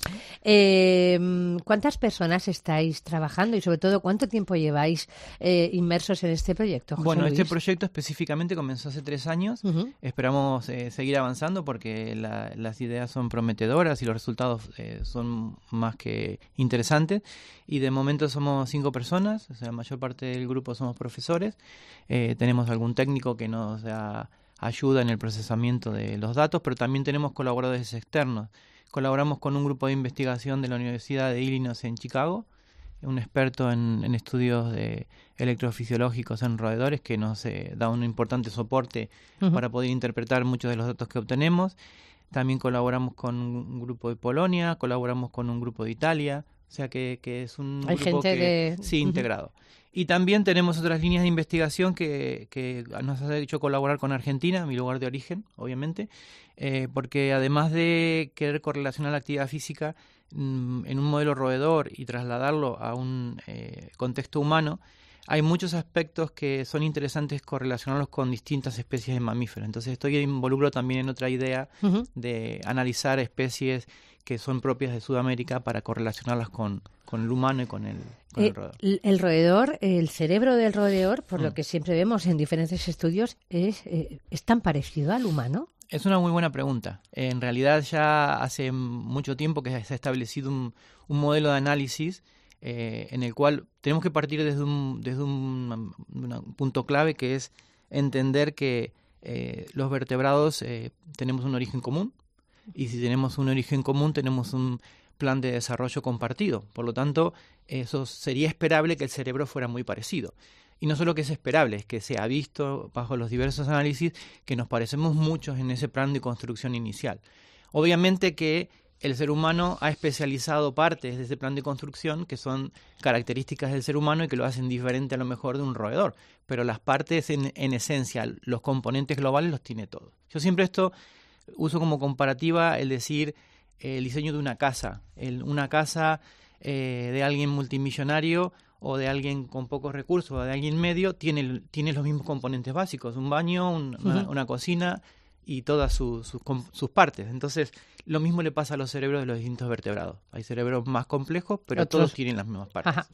Eh, ¿Cuántas personas estáis trabajando y sobre todo cuánto tiempo lleváis eh, inmersos en este proyecto, José Bueno, Luis? este proyecto específicamente comenzó hace tres años. Uh-huh. Esperamos eh, seguir avanzando porque la, las ideas son prometedoras y los resultados eh, son más que interesantes. Y de momento somos cinco personas, o sea, la mayor parte del grupo somos profesores. Eh, tenemos algún técnico que nos da ayuda en el procesamiento de los datos, pero también tenemos colaboradores externos. Colaboramos con un grupo de investigación de la Universidad de Illinois en Chicago, un experto en, en estudios de electrofisiológicos en roedores que nos eh, da un importante soporte uh-huh. para poder interpretar muchos de los datos que obtenemos. También colaboramos con un grupo de Polonia, colaboramos con un grupo de Italia, o sea que, que es un Hay grupo gente que, de... sí, uh-huh. integrado. Y también tenemos otras líneas de investigación que, que nos ha hecho colaborar con Argentina, mi lugar de origen, obviamente, eh, porque además de querer correlacionar la actividad física mmm, en un modelo roedor y trasladarlo a un eh, contexto humano, hay muchos aspectos que son interesantes correlacionarlos con distintas especies de mamíferos. Entonces estoy involucro también en otra idea uh-huh. de analizar especies que son propias de Sudamérica para correlacionarlas con, con el humano y con el, con eh, el roedor. El roedor, el cerebro del roedor, por mm. lo que siempre vemos en diferentes estudios, es, eh, ¿es tan parecido al humano? Es una muy buena pregunta. En realidad ya hace mucho tiempo que se ha establecido un, un modelo de análisis eh, en el cual tenemos que partir desde un, desde un, un punto clave, que es entender que eh, los vertebrados eh, tenemos un origen común, y si tenemos un origen común tenemos un plan de desarrollo compartido. Por lo tanto, eso sería esperable que el cerebro fuera muy parecido. Y no solo que es esperable, es que se ha visto bajo los diversos análisis que nos parecemos muchos en ese plan de construcción inicial. Obviamente que el ser humano ha especializado partes de ese plan de construcción que son características del ser humano y que lo hacen diferente a lo mejor de un roedor, pero las partes en, en esencia, los componentes globales los tiene todos. Yo siempre esto uso como comparativa el decir eh, el diseño de una casa, el, una casa eh, de alguien multimillonario o de alguien con pocos recursos o de alguien medio tiene, tiene los mismos componentes básicos, un baño, un, uh-huh. una, una cocina y todas sus, sus, sus partes. Entonces, lo mismo le pasa a los cerebros de los distintos vertebrados. Hay cerebros más complejos, pero Otros. todos tienen las mismas partes. Ajá.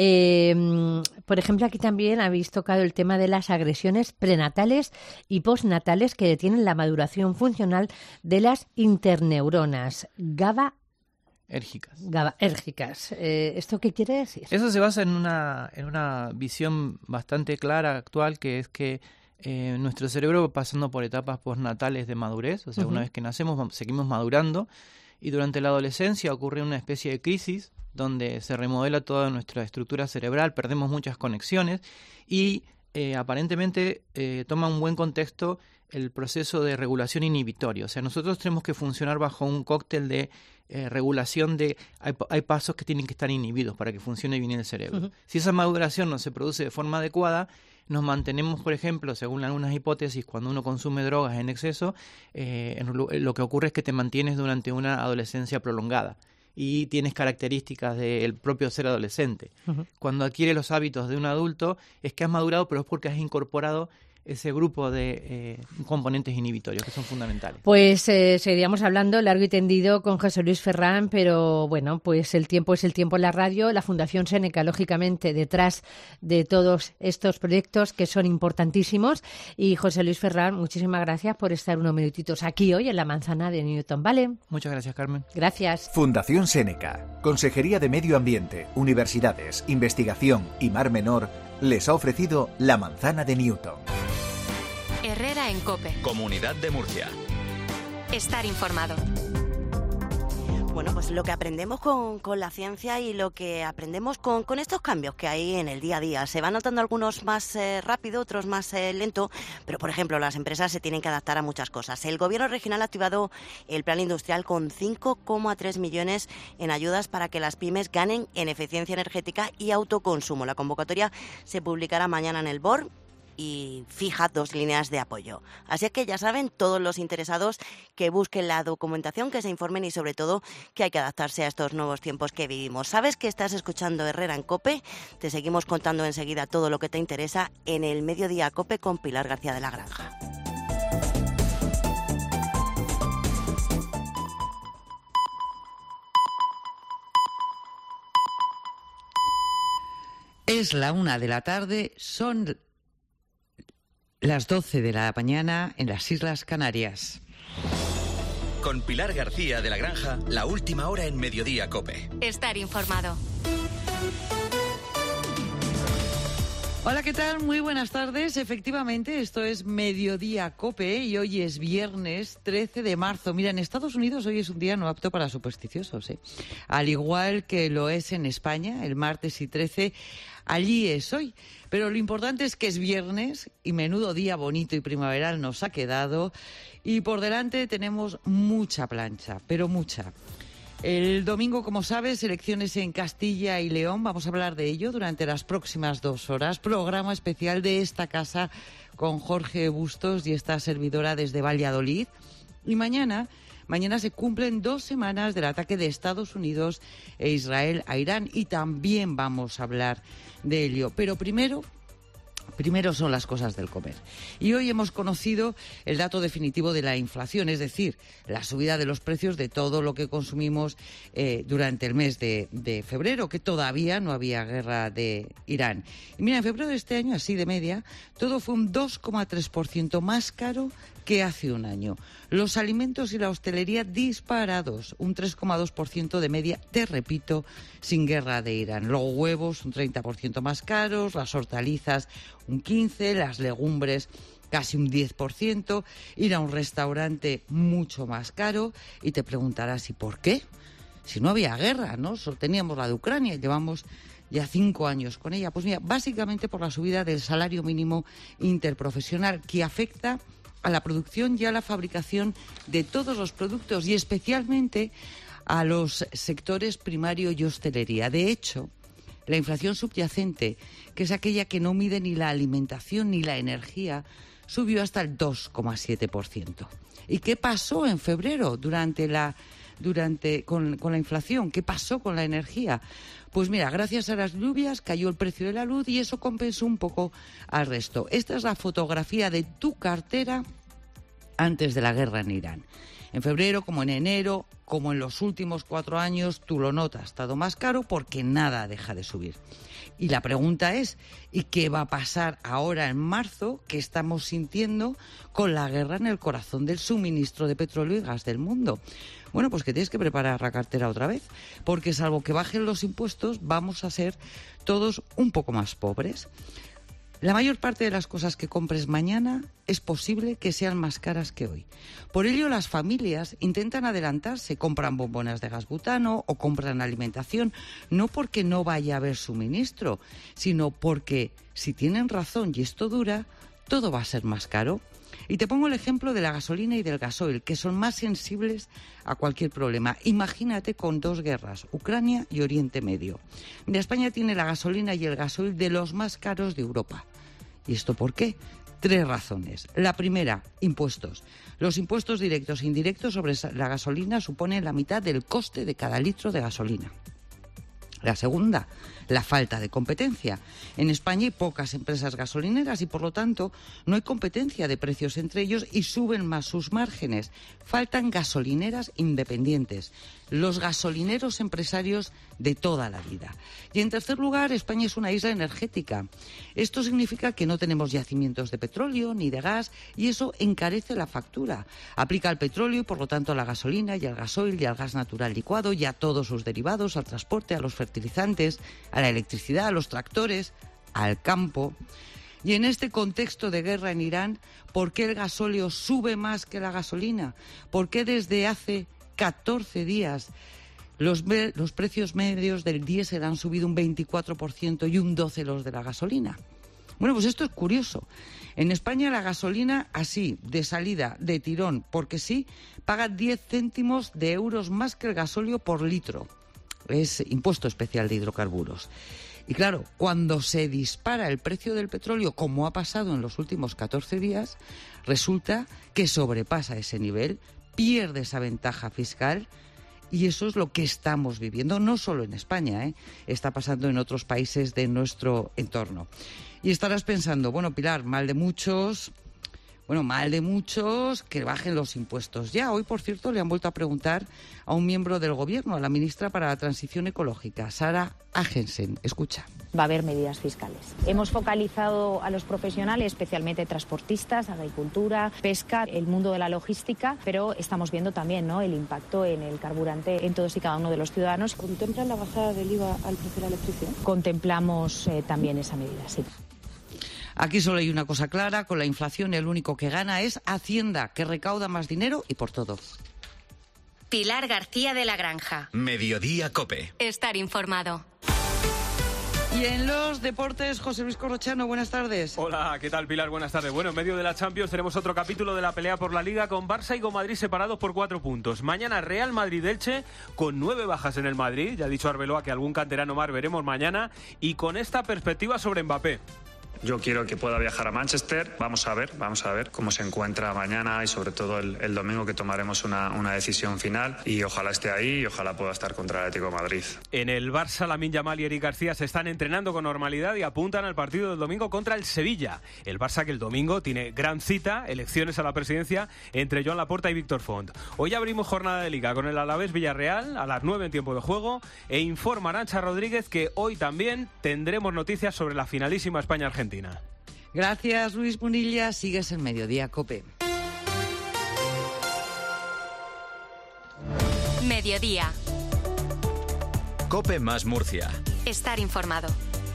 Eh, por ejemplo, aquí también habéis tocado el tema de las agresiones prenatales y postnatales que detienen la maduración funcional de las interneuronas GABA Érgicas. GABAérgicas. Eh, ¿Esto qué quiere decir? Eso se basa en una, en una visión bastante clara, actual, que es que eh, nuestro cerebro va pasando por etapas postnatales de madurez, o sea, uh-huh. una vez que nacemos seguimos madurando, y durante la adolescencia ocurre una especie de crisis donde se remodela toda nuestra estructura cerebral, perdemos muchas conexiones y eh, aparentemente eh, toma un buen contexto el proceso de regulación inhibitoria. O sea, nosotros tenemos que funcionar bajo un cóctel de eh, regulación de... Hay, hay pasos que tienen que estar inhibidos para que funcione bien el cerebro. Uh-huh. Si esa maduración no se produce de forma adecuada, nos mantenemos, por ejemplo, según algunas hipótesis, cuando uno consume drogas en exceso, eh, lo que ocurre es que te mantienes durante una adolescencia prolongada y tienes características del propio ser adolescente. Uh-huh. Cuando adquieres los hábitos de un adulto, es que has madurado, pero es porque has incorporado ese grupo de eh, componentes inhibitorios que son fundamentales. Pues eh, seguiríamos hablando largo y tendido con José Luis Ferrán, pero bueno, pues el tiempo es el tiempo en la radio. La Fundación Seneca, lógicamente, detrás de todos estos proyectos que son importantísimos. Y José Luis Ferrán, muchísimas gracias por estar unos minutitos aquí hoy en la Manzana de Newton, ¿vale? Muchas gracias, Carmen. Gracias. Fundación Seneca, Consejería de Medio Ambiente, Universidades, Investigación y Mar Menor les ha ofrecido la Manzana de Newton. Herrera en COPE. Comunidad de Murcia. Estar informado. Bueno, pues lo que aprendemos con, con la ciencia y lo que aprendemos con, con estos cambios que hay en el día a día. Se van notando algunos más eh, rápido, otros más eh, lento, pero por ejemplo las empresas se tienen que adaptar a muchas cosas. El Gobierno regional ha activado el plan industrial con cinco coma tres millones en ayudas para que las pymes ganen en eficiencia energética y autoconsumo. La convocatoria se publicará mañana en el B O R y fija dos líneas de apoyo. Así es que ya saben, todos los interesados que busquen la documentación, que se informen y sobre todo que hay que adaptarse a estos nuevos tiempos que vivimos. ¿Sabes que estás escuchando Herrera en COPE? Te seguimos contando enseguida todo lo que te interesa en el Mediodía COPE con Pilar García de la Granja. Es la una de la tarde, son las doce de la mañana en las Islas Canarias. Con Pilar García de la Granja, la última hora en Mediodía COPE. Estar informado. Hola, ¿qué tal? Muy buenas tardes. Efectivamente, esto es Mediodía COPE y hoy es viernes trece de marzo. Mira, en Estados Unidos hoy es un día no apto para supersticiosos, ¿eh? Al igual que lo es en España, el martes y trece, allí es hoy. Pero lo importante es que es viernes y menudo día bonito y primaveral nos ha quedado. Y por delante tenemos mucha plancha, pero mucha. El domingo, como sabes, elecciones en Castilla y León. Vamos a hablar de ello durante las próximas dos horas. Programa especial de esta casa con Jorge Bustos y esta servidora desde Valladolid. Y mañana, mañana se cumplen dos semanas del ataque de Estados Unidos e Israel a Irán. Y también vamos a hablar de ello. Pero primero... Primero son las cosas del comer. Y hoy hemos conocido el dato definitivo de la inflación, es decir, la subida de los precios de todo lo que consumimos eh, durante el mes de, de febrero, que todavía no había guerra de Irán. Y mira, en febrero de este año, así de media, todo fue un dos coma tres por ciento más caro que hace un año. Los alimentos y la hostelería disparados, un tres coma dos por ciento de media, te repito, sin guerra de Irán. Los huevos un treinta por ciento más caros, las hortalizas un quince por ciento, las legumbres casi un diez por ciento, ir a un restaurante mucho más caro y te preguntarás, ¿y por qué? Si no había guerra, ¿no? Solo teníamos la de Ucrania, llevamos ya cinco años con ella. Pues mira, básicamente por la subida del salario mínimo interprofesional que afecta a la producción y a la fabricación de todos los productos y especialmente a los sectores primario y hostelería. De hecho, la inflación subyacente, que es aquella que no mide ni la alimentación ni la energía, subió hasta el dos coma siete por ciento. ¿Y qué pasó en febrero durante la durante con, con la inflación? ¿Qué pasó con la energía? Pues mira, gracias a las lluvias cayó el precio de la luz y eso compensó un poco al resto. Esta es la fotografía de tu cartera antes de la guerra en Irán. En febrero, como en enero, como en los últimos cuatro años, tú lo notas, ha estado más caro porque nada deja de subir. Y la pregunta es, ¿y qué va a pasar ahora en marzo, que estamos sintiendo con la guerra en el corazón del suministro de petróleo y gas del mundo? Bueno, pues que tienes que preparar la cartera otra vez, porque salvo que bajen los impuestos, vamos a ser todos un poco más pobres. La mayor parte de las cosas que compres mañana es posible que sean más caras que hoy. Por ello, las familias intentan adelantarse, compran bombonas de gas butano o compran alimentación, no porque no vaya a haber suministro, sino porque, si tienen razón y esto dura, todo va a ser más caro. Y te pongo el ejemplo de la gasolina y del gasoil, que son más sensibles a cualquier problema. Imagínate con dos guerras, Ucrania y Oriente Medio. Mira, España tiene la gasolina y el gasoil de los más caros de Europa. ¿Y esto por qué? Tres razones. La primera, impuestos. Los impuestos directos e indirectos sobre la gasolina suponen la mitad del coste de cada litro de gasolina. La segunda, la falta de competencia. En España hay pocas empresas gasolineras y, por lo tanto, no hay competencia de precios entre ellos y suben más sus márgenes. Faltan gasolineras independientes, los gasolineros empresarios de toda la vida. Y, en tercer lugar, España es una isla energética. Esto significa que no tenemos yacimientos de petróleo ni de gas y eso encarece la factura. Aplica al petróleo y, por lo tanto, a la gasolina y al gasoil y al gas natural licuado y a todos sus derivados, al transporte, a los fertilizantes, a la electricidad, a los tractores, al campo. Y en este contexto de guerra en Irán, ¿por qué el gasóleo sube más que la gasolina? ¿Por qué desde hace catorce días los, los precios medios del diésel han subido un veinticuatro por ciento y un doce por ciento los de la gasolina? Bueno, pues esto es curioso. En España la gasolina, así, de salida, de tirón, porque sí, paga diez céntimos de euros más que el gasóleo por litro. Es impuesto especial de hidrocarburos. Y claro, cuando se dispara el precio del petróleo, como ha pasado en los últimos catorce días, resulta que sobrepasa ese nivel, pierde esa ventaja fiscal y eso es lo que estamos viviendo, no solo en España, ¿eh? Está pasando en otros países de nuestro entorno. Y estarás pensando, bueno, Pilar, mal de muchos, Bueno, mal de muchos que bajen los impuestos. Ya hoy, por cierto, le han vuelto a preguntar a un miembro del Gobierno, a la ministra para la Transición Ecológica, Sara Agensen. Escucha. Va a haber medidas fiscales. Hemos focalizado a los profesionales, especialmente transportistas, agricultura, pesca, el mundo de la logística, pero estamos viendo también, ¿no?, el impacto en el carburante en todos y cada uno de los ciudadanos. ¿Contemplan la bajada del I V A al precio de la electricidad? Contemplamos eh, también esa medida, sí. Aquí solo hay una cosa clara, con la inflación el único que gana es Hacienda, que recauda más dinero y por todo. Pilar García de la Granja. Mediodía COPE. Estar informado. Y en los deportes, José Luis Corrochano, buenas tardes. Hola, ¿qué tal, Pilar? Buenas tardes. Bueno, en medio de la Champions tenemos otro capítulo de la pelea por la Liga con Barça y con Madrid separados por cuatro puntos. Mañana Real Madrid-Elche con nueve bajas en el Madrid. Ya ha dicho Arbeloa que algún canterano más veremos mañana. Y con esta perspectiva sobre Mbappé. Yo quiero que pueda viajar a Manchester. Vamos a ver, vamos a ver cómo se encuentra mañana y sobre todo el, el domingo, que tomaremos una, una decisión final. Y ojalá esté ahí y ojalá pueda estar contra el Atlético de Madrid. En el Barça, Lamine Yamal y Eric García se están entrenando con normalidad y apuntan al partido del domingo contra el Sevilla. El Barça que el domingo tiene gran cita, elecciones a la presidencia entre Joan Laporta y Víctor Font. Hoy abrimos jornada de Liga con el Alavés Villarreal a las nueve en tiempo de juego e informa Arantxa Rodríguez que hoy también tendremos noticias sobre la finalísima España-Argentina. Gracias, Luis Munilla. Sigues en Mediodía COPE. Mediodía. COPE más Murcia. Estar informado.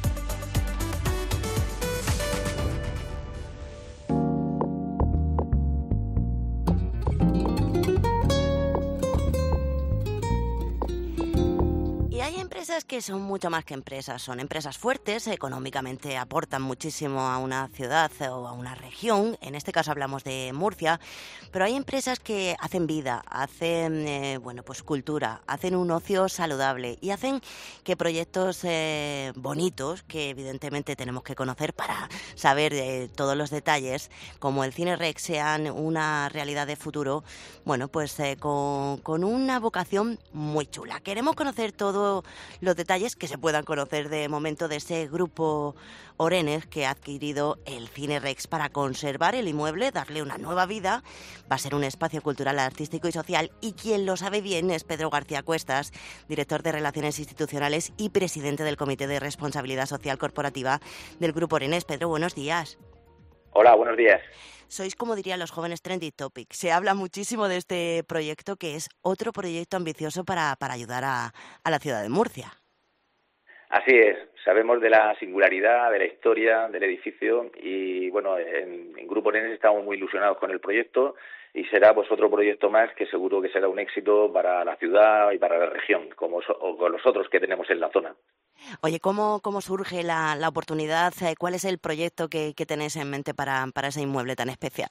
Hay empresas que son mucho más que empresas, son empresas fuertes, económicamente aportan muchísimo a una ciudad o a una región, en este caso hablamos de Murcia, pero hay empresas que hacen vida, hacen eh, bueno pues cultura, hacen un ocio saludable y hacen que proyectos eh, bonitos, que evidentemente tenemos que conocer para saber eh, todos los detalles, como el Cine Rex, sean una realidad de futuro, bueno pues eh, con, con una vocación muy chula. Queremos conocer todo los detalles que se puedan conocer de momento de ese grupo Orenes que ha adquirido el Cine Rex para conservar el inmueble, darle una nueva vida. Va a ser un espacio cultural, artístico y social, y quien lo sabe bien es Pedro García Cuestas, director de Relaciones Institucionales y presidente del Comité de Responsabilidad Social Corporativa del grupo Orenes. Pedro, buenos días. Hola, buenos días. Sois, como dirían los jóvenes, trendy topic. Se habla muchísimo de este proyecto, que es otro proyecto ambicioso para, para ayudar a, a la ciudad de Murcia. Así es. Sabemos de la singularidad, de la historia del edificio y, bueno, en, en Grupo Orenes estamos muy ilusionados con el proyecto y será pues otro proyecto más que seguro que será un éxito para la ciudad y para la región, como so, o con los otros que tenemos en la zona. Oye, ¿cómo, cómo surge la, la oportunidad? ¿Cuál es el proyecto que, que tenéis en mente para, para ese inmueble tan especial?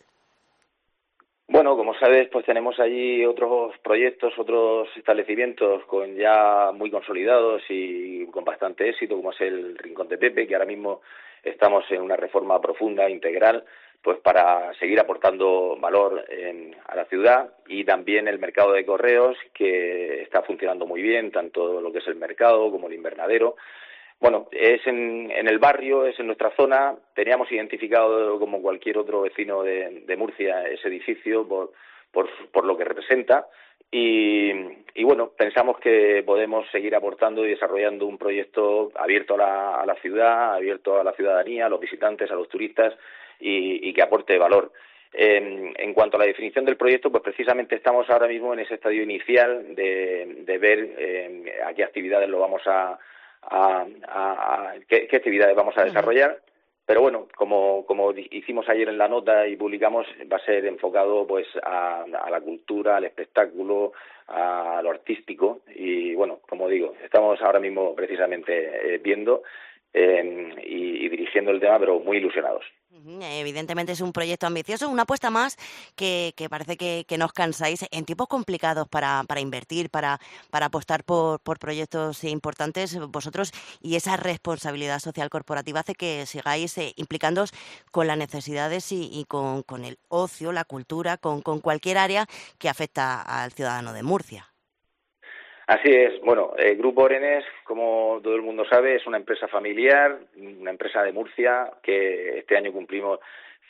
Bueno, como sabes, pues tenemos allí otros proyectos, otros establecimientos con ya muy consolidados y con bastante éxito, como es el Rincón de Pepe, que ahora mismo estamos en una reforma profunda, integral, pues para seguir aportando valor en, a la ciudad, y también el mercado de correos, que está funcionando muy bien, tanto lo que es el mercado como el invernadero. Bueno, es en, en el barrio, es en nuestra zona. Teníamos identificado, como cualquier otro vecino de, de Murcia, ese edificio por, por, por lo que representa. Y, y bueno, pensamos que podemos seguir aportando y desarrollando un proyecto abierto a la, a la ciudad, abierto a la ciudadanía, a los visitantes, a los turistas, y, y que aporte valor. Eh, en cuanto a la definición del proyecto, pues precisamente estamos ahora mismo en ese estadio inicial de, de ver eh, a qué actividades lo vamos a, a, a, a qué, qué actividades vamos a desarrollar. Pero bueno, como, como hicimos ayer en la nota y publicamos, va a ser enfocado pues a, a la cultura, al espectáculo, a lo artístico. Y bueno, como digo, estamos ahora mismo precisamente eh, viendo eh, y, y dirigiendo el tema, pero muy ilusionados. Evidentemente es un proyecto ambicioso, una apuesta más que, que parece que, que no os cansáis en tiempos complicados para, para invertir, para, para apostar por, por proyectos importantes. Vosotros, y esa responsabilidad social corporativa hace que sigáis eh, implicándoos con las necesidades y, y con, con el ocio, la cultura, con, con cualquier área que afecta al ciudadano de Murcia. Así es. Bueno, el Grupo Orenes, como todo el mundo sabe, es una empresa familiar, una empresa de Murcia, que este año cumplimos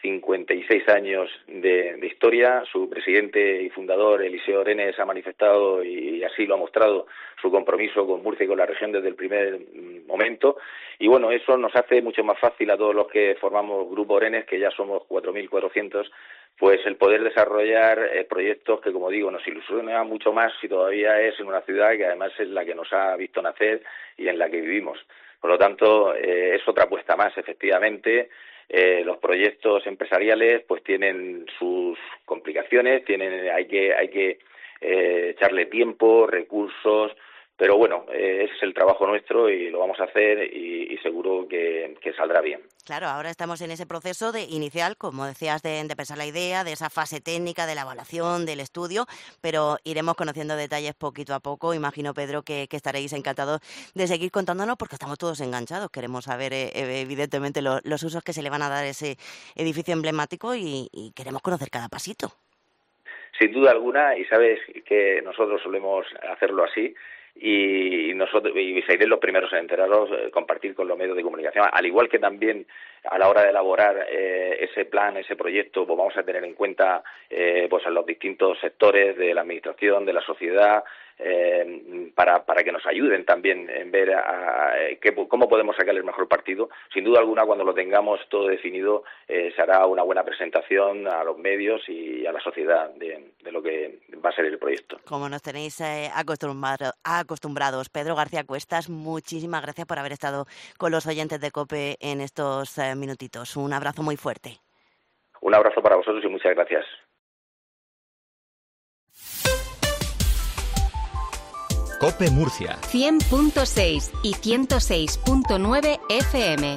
cincuenta y seis años de, de historia. Su presidente y fundador, Eliseo Orenes, ha manifestado y así lo ha mostrado su compromiso con Murcia y con la región desde el primer momento. Y bueno, eso nos hace mucho más fácil a todos los que formamos Grupo Orenes, que ya somos cuatro mil cuatrocientos, pues el poder desarrollar eh, proyectos que, como digo, nos ilusiona mucho más si todavía es en una ciudad que además es la que nos ha visto nacer y en la que vivimos. Por lo tanto, eh, es otra apuesta más, efectivamente. Eh, los proyectos empresariales pues tienen sus complicaciones, tienen hay que hay que eh, echarle tiempo, recursos, pero bueno, eh, ese es el trabajo nuestro y lo vamos a hacer y, y seguro que, que saldrá bien. Claro, ahora estamos en ese proceso de inicial, como decías, de, de pensar la idea, de esa fase técnica, de la evaluación, del estudio, pero iremos conociendo detalles poquito a poco. Imagino, Pedro, que, que estaréis encantados de seguir contándonos porque estamos todos enganchados. Queremos saber, eh, evidentemente, lo, los usos que se le van a dar a ese edificio emblemático y, y queremos conocer cada pasito. Sin duda alguna, y sabes que nosotros solemos hacerlo así, y nosotros y seréis los primeros en enteraros, eh, compartir con los medios de comunicación, al igual que también a la hora de elaborar eh, ese plan, ese proyecto, pues vamos a tener en cuenta eh, pues a los distintos sectores de la administración, de la sociedad, eh, para para que nos ayuden también en ver a, a, qué, cómo podemos sacar el mejor partido. Sin duda alguna, cuando lo tengamos todo definido, eh, se hará una buena presentación a los medios y a la sociedad de, de lo que va a ser el proyecto. Como nos tenéis eh, acostumbrado, acostumbrados, Pedro García Cuestas, muchísimas gracias por haber estado con los oyentes de COPE en estos eh, minutitos. Un abrazo muy fuerte. Un abrazo para vosotros y muchas gracias. COPE Murcia cien punto seis y ciento seis punto nueve F M.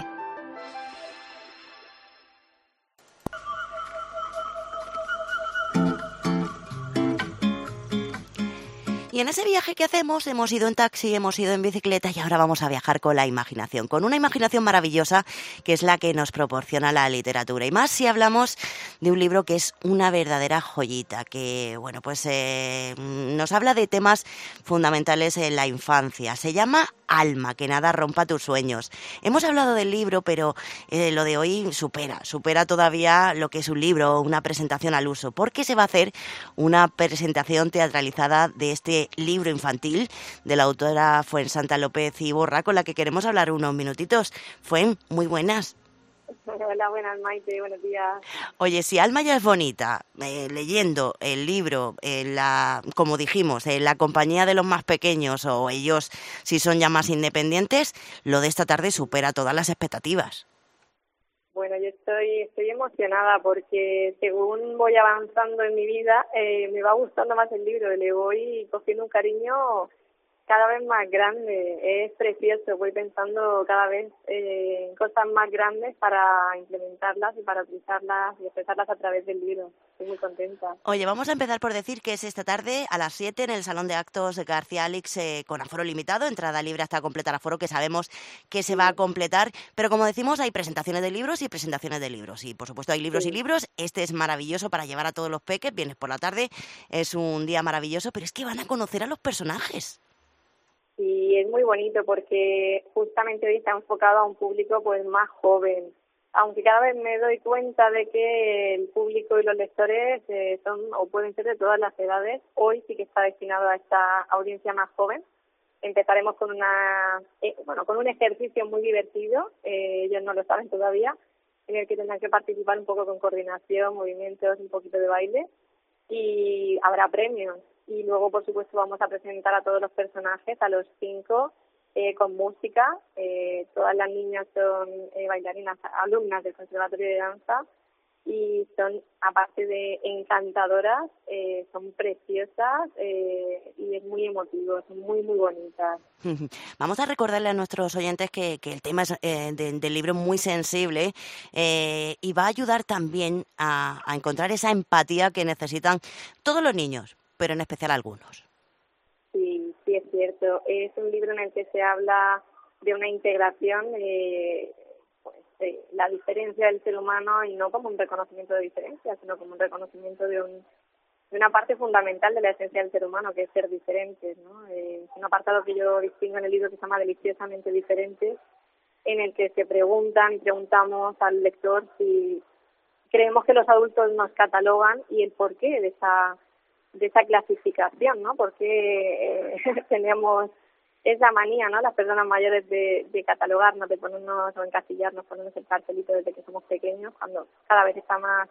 Y en ese viaje que hacemos hemos ido en taxi, hemos ido en bicicleta y ahora vamos a viajar con la imaginación, con una imaginación maravillosa que es la que nos proporciona la literatura. Y más si hablamos de un libro que es una verdadera joyita, que bueno pues eh, nos habla de temas fundamentales en la infancia. Se llama Alma, que nada rompa tus sueños. Hemos hablado del libro, pero eh, lo de hoy supera, supera todavía lo que es un libro o una presentación al uso, porque se va a hacer una presentación teatralizada de este libro infantil de la autora Fuensanta López y Borra, con la que queremos hablar unos minutitos. Fuen, muy buenas. Hola, buenas, Maite, buenos días. Oye, si Alma ya es bonita, eh, leyendo el libro, eh, la, como dijimos, en la compañía de los más pequeños o ellos si son ya más independientes, lo de esta tarde supera todas las expectativas. Bueno, yo estoy estoy emocionada porque según voy avanzando en mi vida, eh, me va gustando más el libro, le voy cogiendo un cariño cada vez más grande. Es precioso, voy pensando cada vez eh, en cosas más grandes para implementarlas y para utilizarlas y expresarlas a través del libro. Estoy muy contenta. Oye, vamos a empezar por decir que es esta tarde a las siete en el Salón de Actos de García Alix, eh, con aforo limitado, entrada libre hasta completar aforo, que sabemos que se va a completar, pero como decimos, hay presentaciones de libros y presentaciones de libros, y por supuesto hay libros sí. y libros. Este es maravilloso para llevar a todos los peques, vienes por la tarde, es un día maravilloso, pero es que van a conocer a los personajes. Y es muy bonito porque justamente hoy está enfocado a un público pues más joven, aunque cada vez me doy cuenta de que el público y los lectores eh, son o pueden ser de todas las edades. Hoy sí que está destinado a esta audiencia más joven. Empezaremos con una eh, bueno con un ejercicio muy divertido, eh, ellos no lo saben todavía, en el que tendrán que participar un poco con coordinación, movimientos, un poquito de baile, y habrá premios. Y luego, por supuesto, vamos a presentar a todos los personajes, a los cinco, eh, con música. Eh, todas las niñas son eh, bailarinas, alumnas del Conservatorio de Danza, y son, aparte de encantadoras, eh, son preciosas eh, y es muy emotivo, son muy, muy bonitas. Vamos a recordarle a nuestros oyentes que, que el tema es, eh, de, del libro es muy sensible eh, y va a ayudar también a, a encontrar esa empatía que necesitan todos los niños, pero en especial algunos. Sí, sí, es cierto. Es un libro en el que se habla de una integración, eh, pues, de la diferencia del ser humano, y no como un reconocimiento de diferencia, sino como un reconocimiento de, un, de una parte fundamental de la esencia del ser humano, que es ser diferentes, ¿no? Eh, es un apartado que yo distingo en el libro que se llama Deliciosamente Diferentes, en el que se preguntan y preguntamos al lector si creemos que los adultos nos catalogan y el porqué de esa de esa clasificación, ¿no? Porque eh, tenemos esa manía, ¿no? Las personas mayores de, de catalogarnos, de ponernos o encasillarnos, ponernos el cartelito desde que somos pequeños, cuando cada vez está más,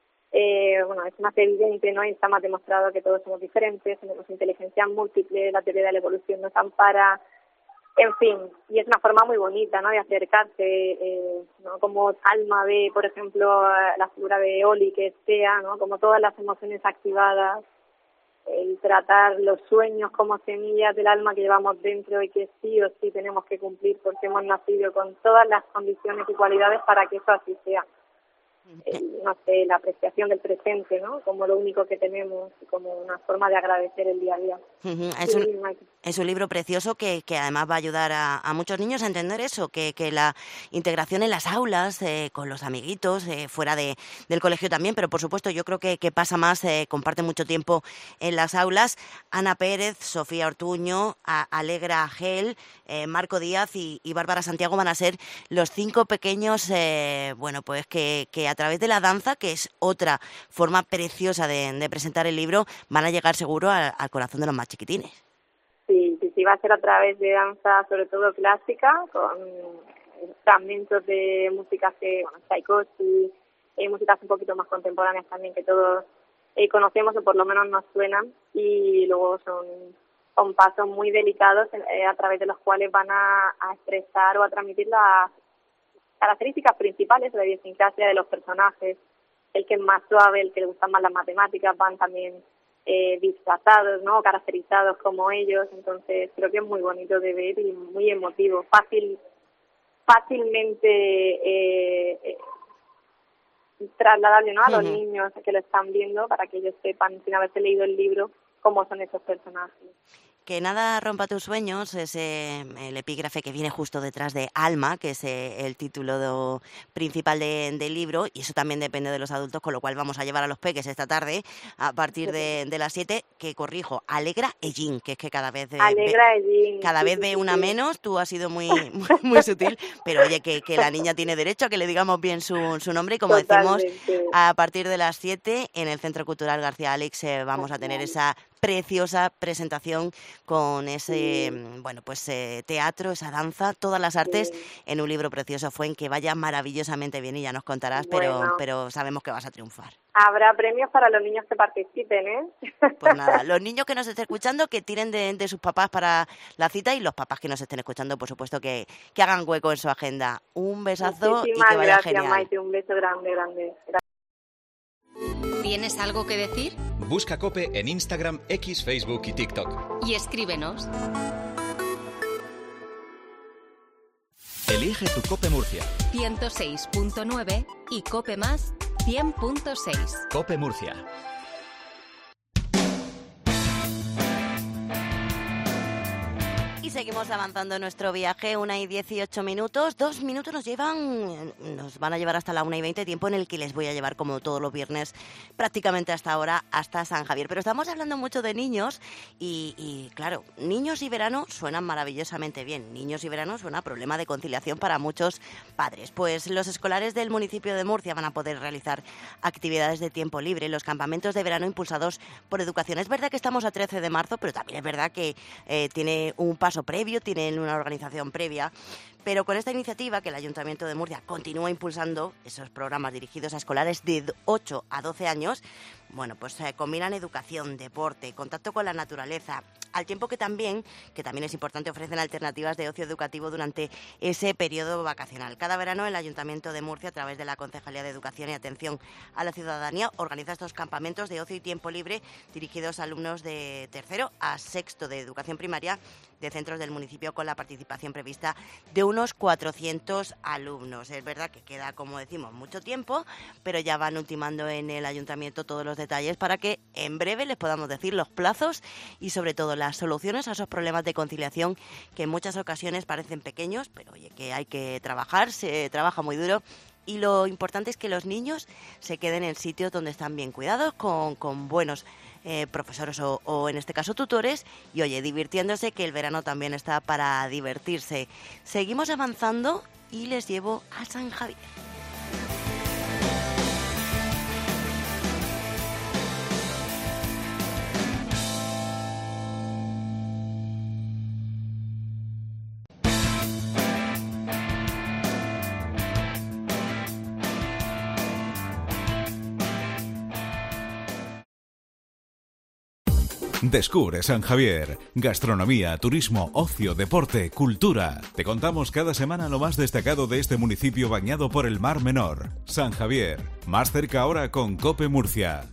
eh, bueno, es más evidente, ¿no? Y está más demostrado que todos somos diferentes, tenemos inteligencia múltiple, la teoría de la evolución nos ampara, en fin, y es una forma muy bonita, ¿no? De acercarse, eh, ¿no? Como Alma ve, por ejemplo, la figura de Oli, que es Tea, ¿no? Como todas las emociones activadas, el tratar los sueños como semillas del alma que llevamos dentro y que sí o sí tenemos que cumplir porque hemos nacido con todas las condiciones y cualidades para que eso así sea. El, no sé, la apreciación del presente, ¿no? Como lo único que tenemos, como una forma de agradecer el día a día. Uh-huh. Es, un, es un libro precioso que, que además va a ayudar a, a muchos niños a entender eso, que, que la integración en las aulas, eh, con los amiguitos, eh, fuera de, del colegio también, pero por supuesto yo creo que, que pasa más, eh, comparte mucho tiempo en las aulas. Ana Pérez, Sofía Ortuño, a, Alegra Gel, eh, Marco Díaz y, y Bárbara Santiago van a ser los cinco pequeños, eh, bueno, pues que, que a través de la danza, que es otra forma preciosa de, de presentar el libro, van a llegar seguro al, al corazón de los más chiquitines. Sí, sí, sí, va a ser a través de danza, sobre todo clásica, con fragmentos de músicas que, bueno, Tchaikovsky, eh, músicas un poquito más contemporáneas también, que todos eh, conocemos o por lo menos nos suenan, y luego son, son pasos muy delicados eh, a través de los cuales van a, a expresar o a transmitir las características principales de la idiosincrasia de los personajes. El que es más suave, el que le gustan más las matemáticas, van también eh, disfrazados, ¿no? Caracterizados como ellos. Entonces creo que es muy bonito de ver y muy emotivo, fácil, fácilmente eh, eh, trasladable, ¿no? A los uh-huh. niños que lo están viendo, para que ellos sepan, sin haberse leído el libro, cómo son esos personajes. Que nada rompa tus sueños es eh, el epígrafe que viene justo detrás de Alma, que es eh, el título do, principal de, del libro, y eso también depende de los adultos, con lo cual vamos a llevar a los peques esta tarde a partir de, de las siete, que corrijo, Alegra Ellín, que es que cada vez, eh, Alegra ve, Ellín, cada sí, vez sí, ve sí, una sí. menos. Tú has sido muy, muy, muy sutil, pero oye, que, que la niña tiene derecho a que le digamos bien su, su nombre, y como Totalmente. decimos, a partir de las siete en el Centro Cultural García Alix eh, vamos a tener esa preciosa presentación con ese, sí. bueno, pues eh, teatro, esa danza, todas las artes sí. en un libro precioso. Fuen, que vaya maravillosamente bien y ya nos contarás, bueno. pero pero sabemos que vas a triunfar. Habrá premios para los niños que participen, ¿eh? Pues nada, los niños que nos estén escuchando que tiren de, de sus papás para la cita, y los papás que nos estén escuchando, por supuesto, que, que hagan hueco en su agenda. Un besazo. Muchísimas y que vaya gracias, genial. Maite, un beso grande, grande. Gracias. ¿Tienes algo que decir? Busca COPE en Instagram, X, Facebook y TikTok. Y escríbenos. Elige tu COPE Murcia. ciento seis punto nueve y COPE más cien punto seis. COPE Murcia. Seguimos avanzando en nuestro viaje, una y dieciocho minutos. Dos minutos nos llevan, nos van a llevar hasta la una y veinte, tiempo en el que les voy a llevar, como todos los viernes, prácticamente hasta ahora, hasta San Javier. Pero estamos hablando mucho de niños y, y claro, niños y verano suenan maravillosamente bien. Niños y verano suena problema de conciliación para muchos padres. Pues los escolares del municipio de Murcia van a poder realizar actividades de tiempo libre, los campamentos de verano impulsados por Educación. Es verdad que estamos a trece de marzo, pero también es verdad que eh, tiene un paso previo, tienen una organización previa, pero con esta iniciativa que el Ayuntamiento de Murcia continúa impulsando, esos programas dirigidos a escolares de ocho a doce años, bueno, pues eh, combinan educación, deporte, contacto con la naturaleza, al tiempo que también, que también es importante, ofrecen alternativas de ocio educativo durante ese periodo vacacional. Cada verano el Ayuntamiento de Murcia, a través de la Concejalía de Educación y Atención a la Ciudadanía, organiza estos campamentos de ocio y tiempo libre dirigidos a alumnos de tercero a sexto de educación primaria de centros del municipio, con la participación prevista de unos cuatrocientos alumnos. Es verdad que queda, como decimos, mucho tiempo, pero ya van ultimando en el Ayuntamiento todos los detalles para que en breve les podamos decir los plazos y sobre todo las soluciones a esos problemas de conciliación que en muchas ocasiones parecen pequeños, pero oye, que hay que trabajar, se trabaja muy duro. Y lo importante es que los niños se queden en sitios donde están bien cuidados, con, con buenos eh, profesores o, o, en este caso, tutores. Y, oye, divirtiéndose, que el verano también está para divertirse. Seguimos avanzando y les llevo a San Javier. Descubre San Javier. Gastronomía, turismo, ocio, deporte, cultura. Te contamos cada semana lo más destacado de este municipio bañado por el Mar Menor. San Javier. Más cerca ahora con COPE Murcia.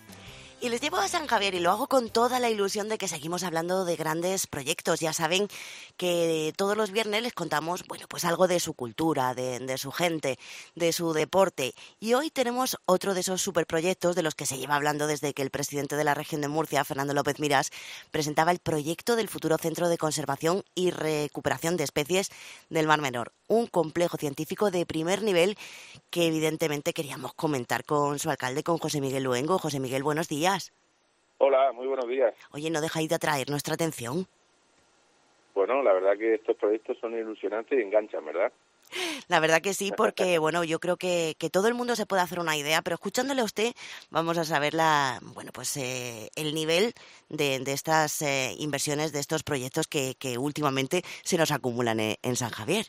Y les llevo a San Javier y lo hago con toda la ilusión de que seguimos hablando de grandes proyectos. Ya saben que todos los viernes les contamos, bueno, pues algo de su cultura, de, de su gente, de su deporte. Y hoy tenemos otro de esos superproyectos de los que se lleva hablando desde que el presidente de la región de Murcia, Fernando López Miras, presentaba el proyecto del futuro Centro de Conservación y Recuperación de Especies del Mar Menor. Un complejo científico de primer nivel que evidentemente queríamos comentar con su alcalde, con José Miguel Luengo. José Miguel, buenos días. Hola, muy buenos días. Oye, ¿no dejáis de atraer nuestra atención? Bueno, la verdad que estos proyectos son ilusionantes y enganchan, ¿verdad? La verdad que sí, porque bueno, yo creo que, que todo el mundo se puede hacer una idea, pero escuchándole a usted vamos a saber la, bueno, pues eh, el nivel de, de estas eh, inversiones, de estos proyectos que, que últimamente se nos acumulan en, en San Javier.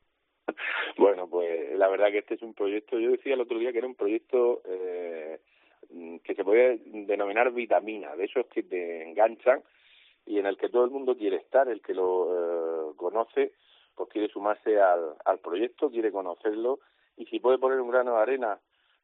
Bueno, pues la verdad que este es un proyecto, yo decía el otro día que era un proyecto eh, que se puede denominar vitamina, de esos que te enganchan y en el que todo el mundo quiere estar, el que lo eh, conoce, pues quiere sumarse al, al proyecto, quiere conocerlo y si puede poner un grano de arena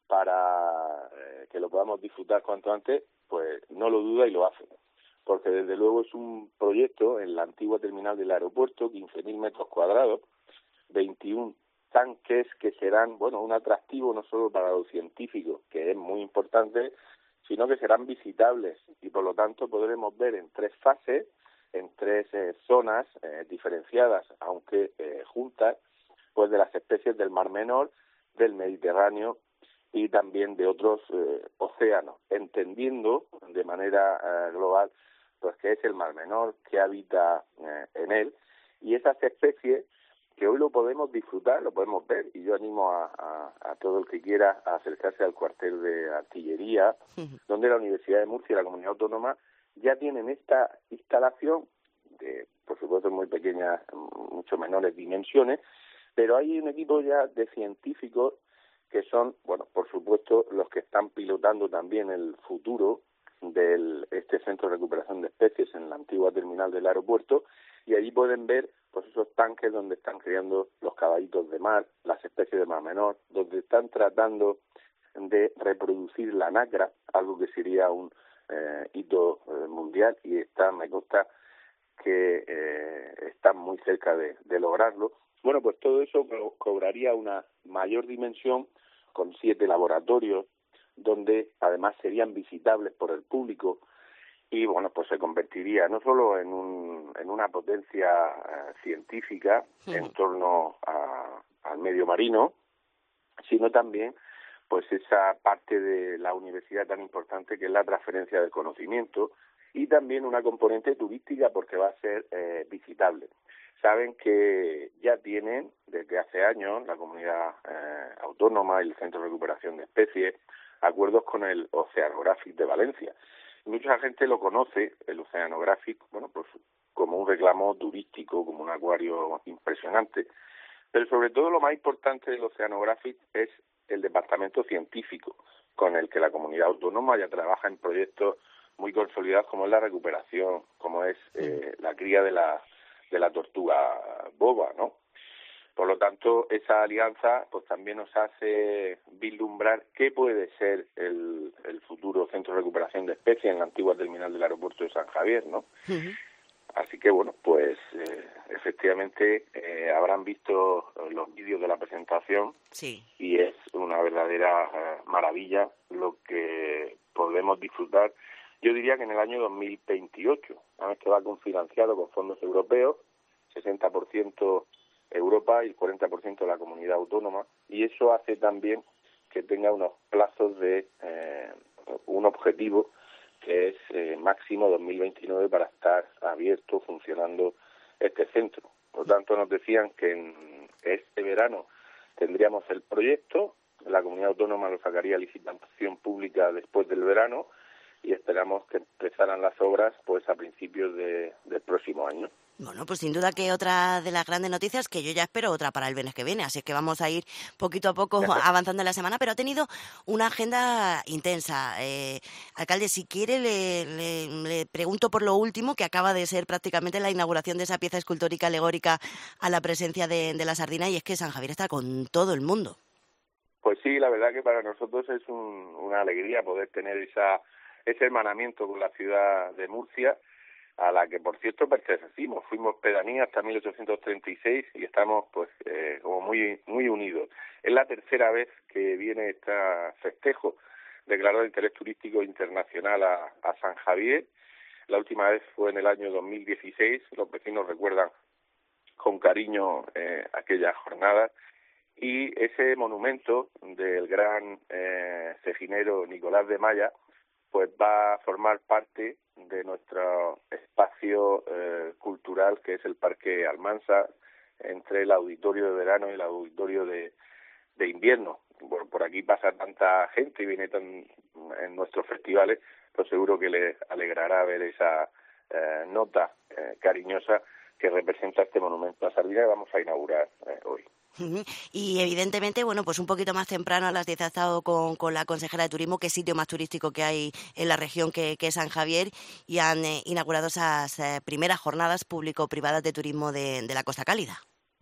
para eh, que lo podamos disfrutar cuanto antes, pues no lo duda y lo hace. Porque desde luego es un proyecto en la antigua terminal del aeropuerto, quince mil metros cuadrados, veintiún tanques que serán, bueno, un atractivo no solo para los científicos, que es muy importante, sino que serán visitables y por lo tanto podremos ver en tres fases, en tres eh, zonas eh, diferenciadas, aunque eh, juntas, pues de las especies del Mar Menor, del Mediterráneo y también de otros eh, océanos, entendiendo de manera eh, global pues qué es el Mar Menor, qué habita eh, en él y esas especies que hoy lo podemos disfrutar, lo podemos ver, y yo animo a, a, a todo el que quiera a acercarse al cuartel de artillería, uh-huh. donde la Universidad de Murcia y la Comunidad Autónoma ya tienen esta instalación, de por supuesto muy pequeñas, mucho menores dimensiones, pero hay un equipo ya de científicos que son, bueno, por supuesto, los que están pilotando también el futuro de este centro de recuperación de especies en la antigua terminal del aeropuerto, y allí pueden ver pues esos tanques donde están criando los caballitos de mar, las especies de Mar Menor, donde están tratando de reproducir la nacra, algo que sería un eh, hito eh, mundial, y está, me consta que eh, están muy cerca de, de lograrlo. Bueno, pues todo eso co- cobraría una mayor dimensión con siete laboratorios, donde además serían visitables por el público, y bueno, pues se convertiría no solo en un en una potencia uh, científica sí. en torno a, al medio marino, sino también pues esa parte de la universidad tan importante que es la transferencia del conocimiento y también una componente turística porque va a ser eh, visitable. Saben que ya tienen desde hace años la comunidad eh, autónoma y el Centro de Recuperación de Especies acuerdos con el Oceanographic de Valencia. Mucha gente lo conoce, el Oceanographic, bueno, pues como un reclamo turístico, como un acuario impresionante. Pero sobre todo lo más importante del Oceanographic es el departamento científico, con el que la comunidad autónoma ya trabaja en proyectos muy consolidados como es la recuperación, como es eh, la cría de la de la tortuga boba, ¿no? Por lo tanto, esa alianza pues también nos hace vislumbrar qué puede ser el, el futuro centro de recuperación de especies en la antigua terminal del aeropuerto de San Javier, ¿no? Uh-huh. Así que, bueno, pues eh, efectivamente eh, habrán visto los vídeos de la presentación sí. y es una verdadera eh, maravilla lo que podemos disfrutar. Yo diría que en el año dos mil veintiocho, ¿no? Este va confinanciado con fondos europeos, sesenta por ciento Europa y el cuarenta por ciento de la comunidad autónoma, y eso hace también que tenga unos plazos de eh, un objetivo que es eh, máximo dos mil veintinueve para estar abierto, funcionando este centro. Por lo tanto, nos decían que en este verano tendríamos el proyecto, la comunidad autónoma lo sacaría a licitación pública después del verano y esperamos que empezaran las obras pues a principios de, del próximo año. Bueno, pues sin duda que otra de las grandes noticias, que yo ya espero otra para el viernes que viene, así que vamos a ir poquito a poco avanzando en la semana, pero ha tenido una agenda intensa. Eh, alcalde, si quiere le, le, le pregunto por lo último, que acaba de ser prácticamente la inauguración de esa pieza escultórica alegórica a la presencia de, de la sardina, y es que San Javier está con todo el mundo. Pues sí, la verdad que para nosotros es un, una alegría poder tener esa ese hermanamiento con la ciudad de Murcia, a la que, por cierto, pertenecimos. Fuimos pedanía hasta mil ochocientos treinta y seis y estamos, pues, eh, como muy muy unidos. Es la tercera vez que viene este festejo declarado de interés turístico internacional a, a San Javier. La última vez fue en el año dos mil dieciséis. Los vecinos recuerdan con cariño eh, aquellas jornadas. Y ese monumento del gran eh, cejinero Nicolás de Maya, pues va a formar parte de nuestro espacio eh, cultural, que es el Parque Almansa, entre el auditorio de verano y el auditorio de, de invierno. Por, por aquí pasa tanta gente y viene tan en nuestros festivales, pues seguro que les alegrará ver esa eh, nota eh, cariñosa que representa este monumento a Sardina que vamos a inaugurar eh, hoy. Y evidentemente, bueno, pues un poquito más temprano a las diez ha estado con, con la consejera de Turismo, que es sitio más turístico que hay en la región que, que es San Javier, y han eh, inaugurado esas eh, primeras jornadas público-privadas de turismo de, de la Costa Cálida.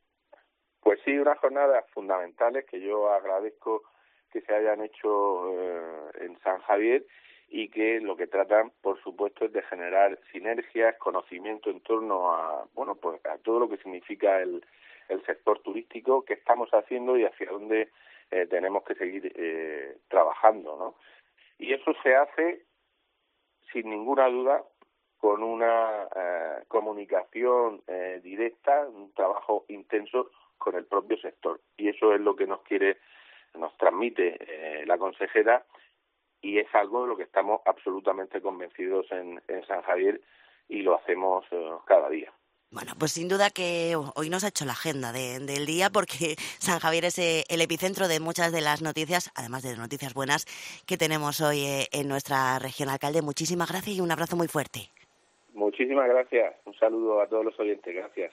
Pues sí, unas jornadas fundamentales que yo agradezco que se hayan hecho eh, en San Javier, y que lo que tratan, por supuesto, es de generar sinergias, conocimiento en torno a, bueno, pues a todo lo que significa el el sector turístico, que estamos haciendo y hacia dónde eh, tenemos que seguir eh, trabajando, ¿no? Y eso se hace, sin ninguna duda, con una eh, comunicación eh, directa, un trabajo intenso con el propio sector. Y eso es lo que nos quiere, nos transmite eh, la consejera, y es algo de lo que estamos absolutamente convencidos en, en San Javier, y lo hacemos eh, cada día. Bueno, pues sin duda que hoy nos ha hecho la agenda de, del día, porque San Javier es el epicentro de muchas de las noticias, además de noticias buenas, que tenemos hoy en nuestra región. Alcalde, muchísimas gracias y un abrazo muy fuerte. Muchísimas gracias. Un saludo a todos los oyentes. Gracias.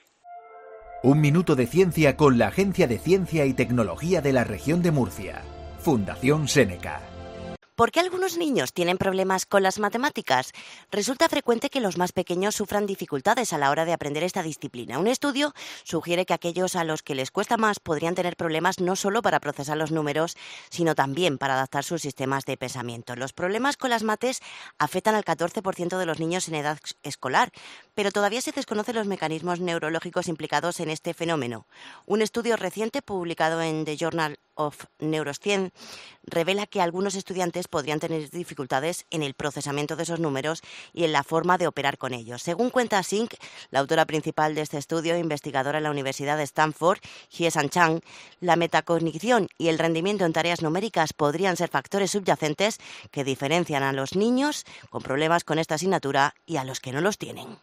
Un minuto de ciencia con la Agencia de Ciencia y Tecnología de la Región de Murcia. Fundación Seneca. ¿Por qué algunos niños tienen problemas con las matemáticas? Resulta frecuente que los más pequeños sufran dificultades a la hora de aprender esta disciplina. Un estudio sugiere que aquellos a los que les cuesta más podrían tener problemas no solo para procesar los números, sino también para adaptar sus sistemas de pensamiento. Los problemas con las mates afectan al catorce por ciento de los niños en edad escolar, pero todavía se desconocen los mecanismos neurológicos implicados en este fenómeno. Un estudio reciente publicado en The Journal of Neuroscience revela que algunos estudiantes podrían tener dificultades en el procesamiento de esos números y en la forma de operar con ellos. Según cuenta Sink, la autora principal de este estudio, investigadora en la Universidad de Stanford, Hye-San Chang, la metacognición y el rendimiento en tareas numéricas podrían ser factores subyacentes que diferencian a los niños con problemas con esta asignatura y a los que no los tienen.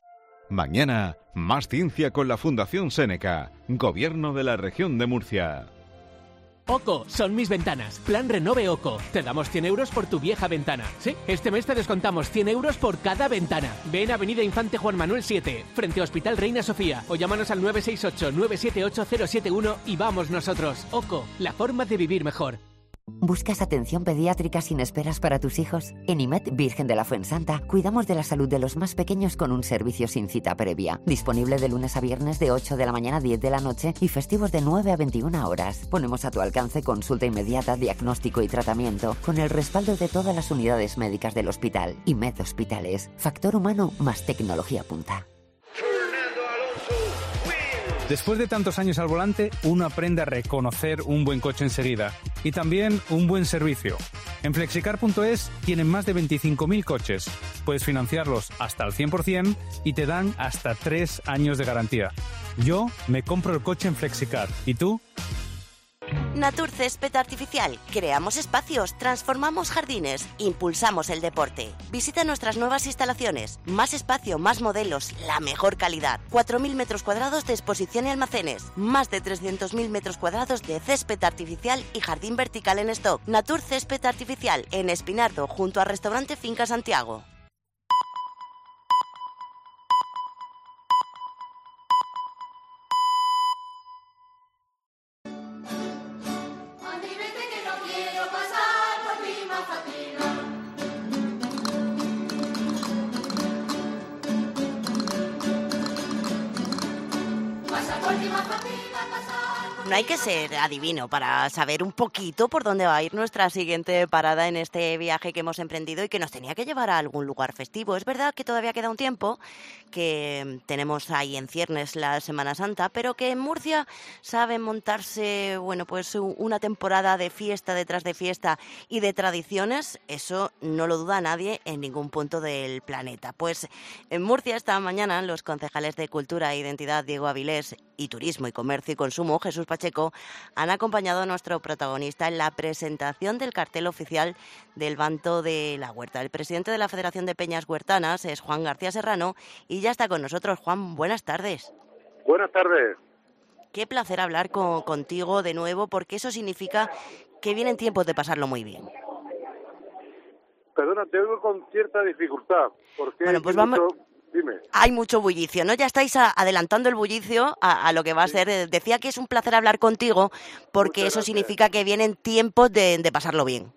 Mañana, más ciencia con la Fundación Seneca, Gobierno de la Región de Murcia. Oco, son mis ventanas. Plan Renove Oco. Te damos cien euros por tu vieja ventana. Sí, este mes te descontamos cien euros por cada ventana. Ven a Avenida Infante Juan Manuel siete, frente a Hospital Reina Sofía, o llámanos al nueve seis ocho, nueve siete ocho, cero siete uno y vamos nosotros. Oco, la forma de vivir mejor. ¿Buscas atención pediátrica sin esperas para tus hijos? En I M E D Virgen de la Fuensanta cuidamos de la salud de los más pequeños con un servicio sin cita previa. Disponible de lunes a viernes de ocho de la mañana a diez de la noche y festivos de nueve a veintiuna horas. Ponemos a tu alcance consulta inmediata, diagnóstico y tratamiento con el respaldo de todas las unidades médicas del hospital. I M E D Hospitales. Factor humano más tecnología punta. Después de tantos años al volante, uno aprende a reconocer un buen coche enseguida y también un buen servicio. En flexicar punto es tienen más de veinticinco mil coches. Puedes financiarlos hasta el cien por ciento y te dan hasta tres años de garantía. Yo me compro el coche en Flexicar. ¿Y tú? Natur Césped Artificial. Creamos espacios, transformamos jardines, impulsamos el deporte. Visita nuestras nuevas instalaciones. Más espacio, más modelos, la mejor calidad. cuatro mil metros cuadrados de exposición y almacenes. Más de trescientos mil metros cuadrados de césped artificial y jardín vertical en stock. Natur Césped Artificial, en Espinardo, junto al restaurante Finca Santiago. No hay que ser adivino para saber un poquito por dónde va a ir nuestra siguiente parada en este viaje que hemos emprendido y que nos tenía que llevar a algún lugar festivo. Es verdad que todavía queda un tiempo, que tenemos ahí en ciernes la Semana Santa, pero que en Murcia saben montarse, bueno, pues una temporada de fiesta detrás de fiesta y de tradiciones, eso no lo duda nadie en ningún punto del planeta. Pues en Murcia esta mañana los concejales de Cultura e Identidad, Diego Avilés, y Turismo y Comercio y Consumo, Jesús Pacheco, han acompañado a nuestro protagonista en la presentación del cartel oficial del Bando de la Huerta. El presidente de la Federación de Peñas Huertanas es Juan García Serrano y ya está con nosotros. Juan, buenas tardes. Buenas tardes. Qué placer hablar con, contigo de nuevo, porque eso significa que vienen tiempos de pasarlo muy bien. Perdona, te oigo con cierta dificultad. Porque bueno, pues vamos... Mucho... Dime. Hay mucho bullicio, ¿no? Ya estáis a, adelantando el bullicio a, a lo que va a ser. Eh, decía que es un placer hablar contigo porque Muchas eso gracias. Significa que vienen tiempos de, de pasarlo bien.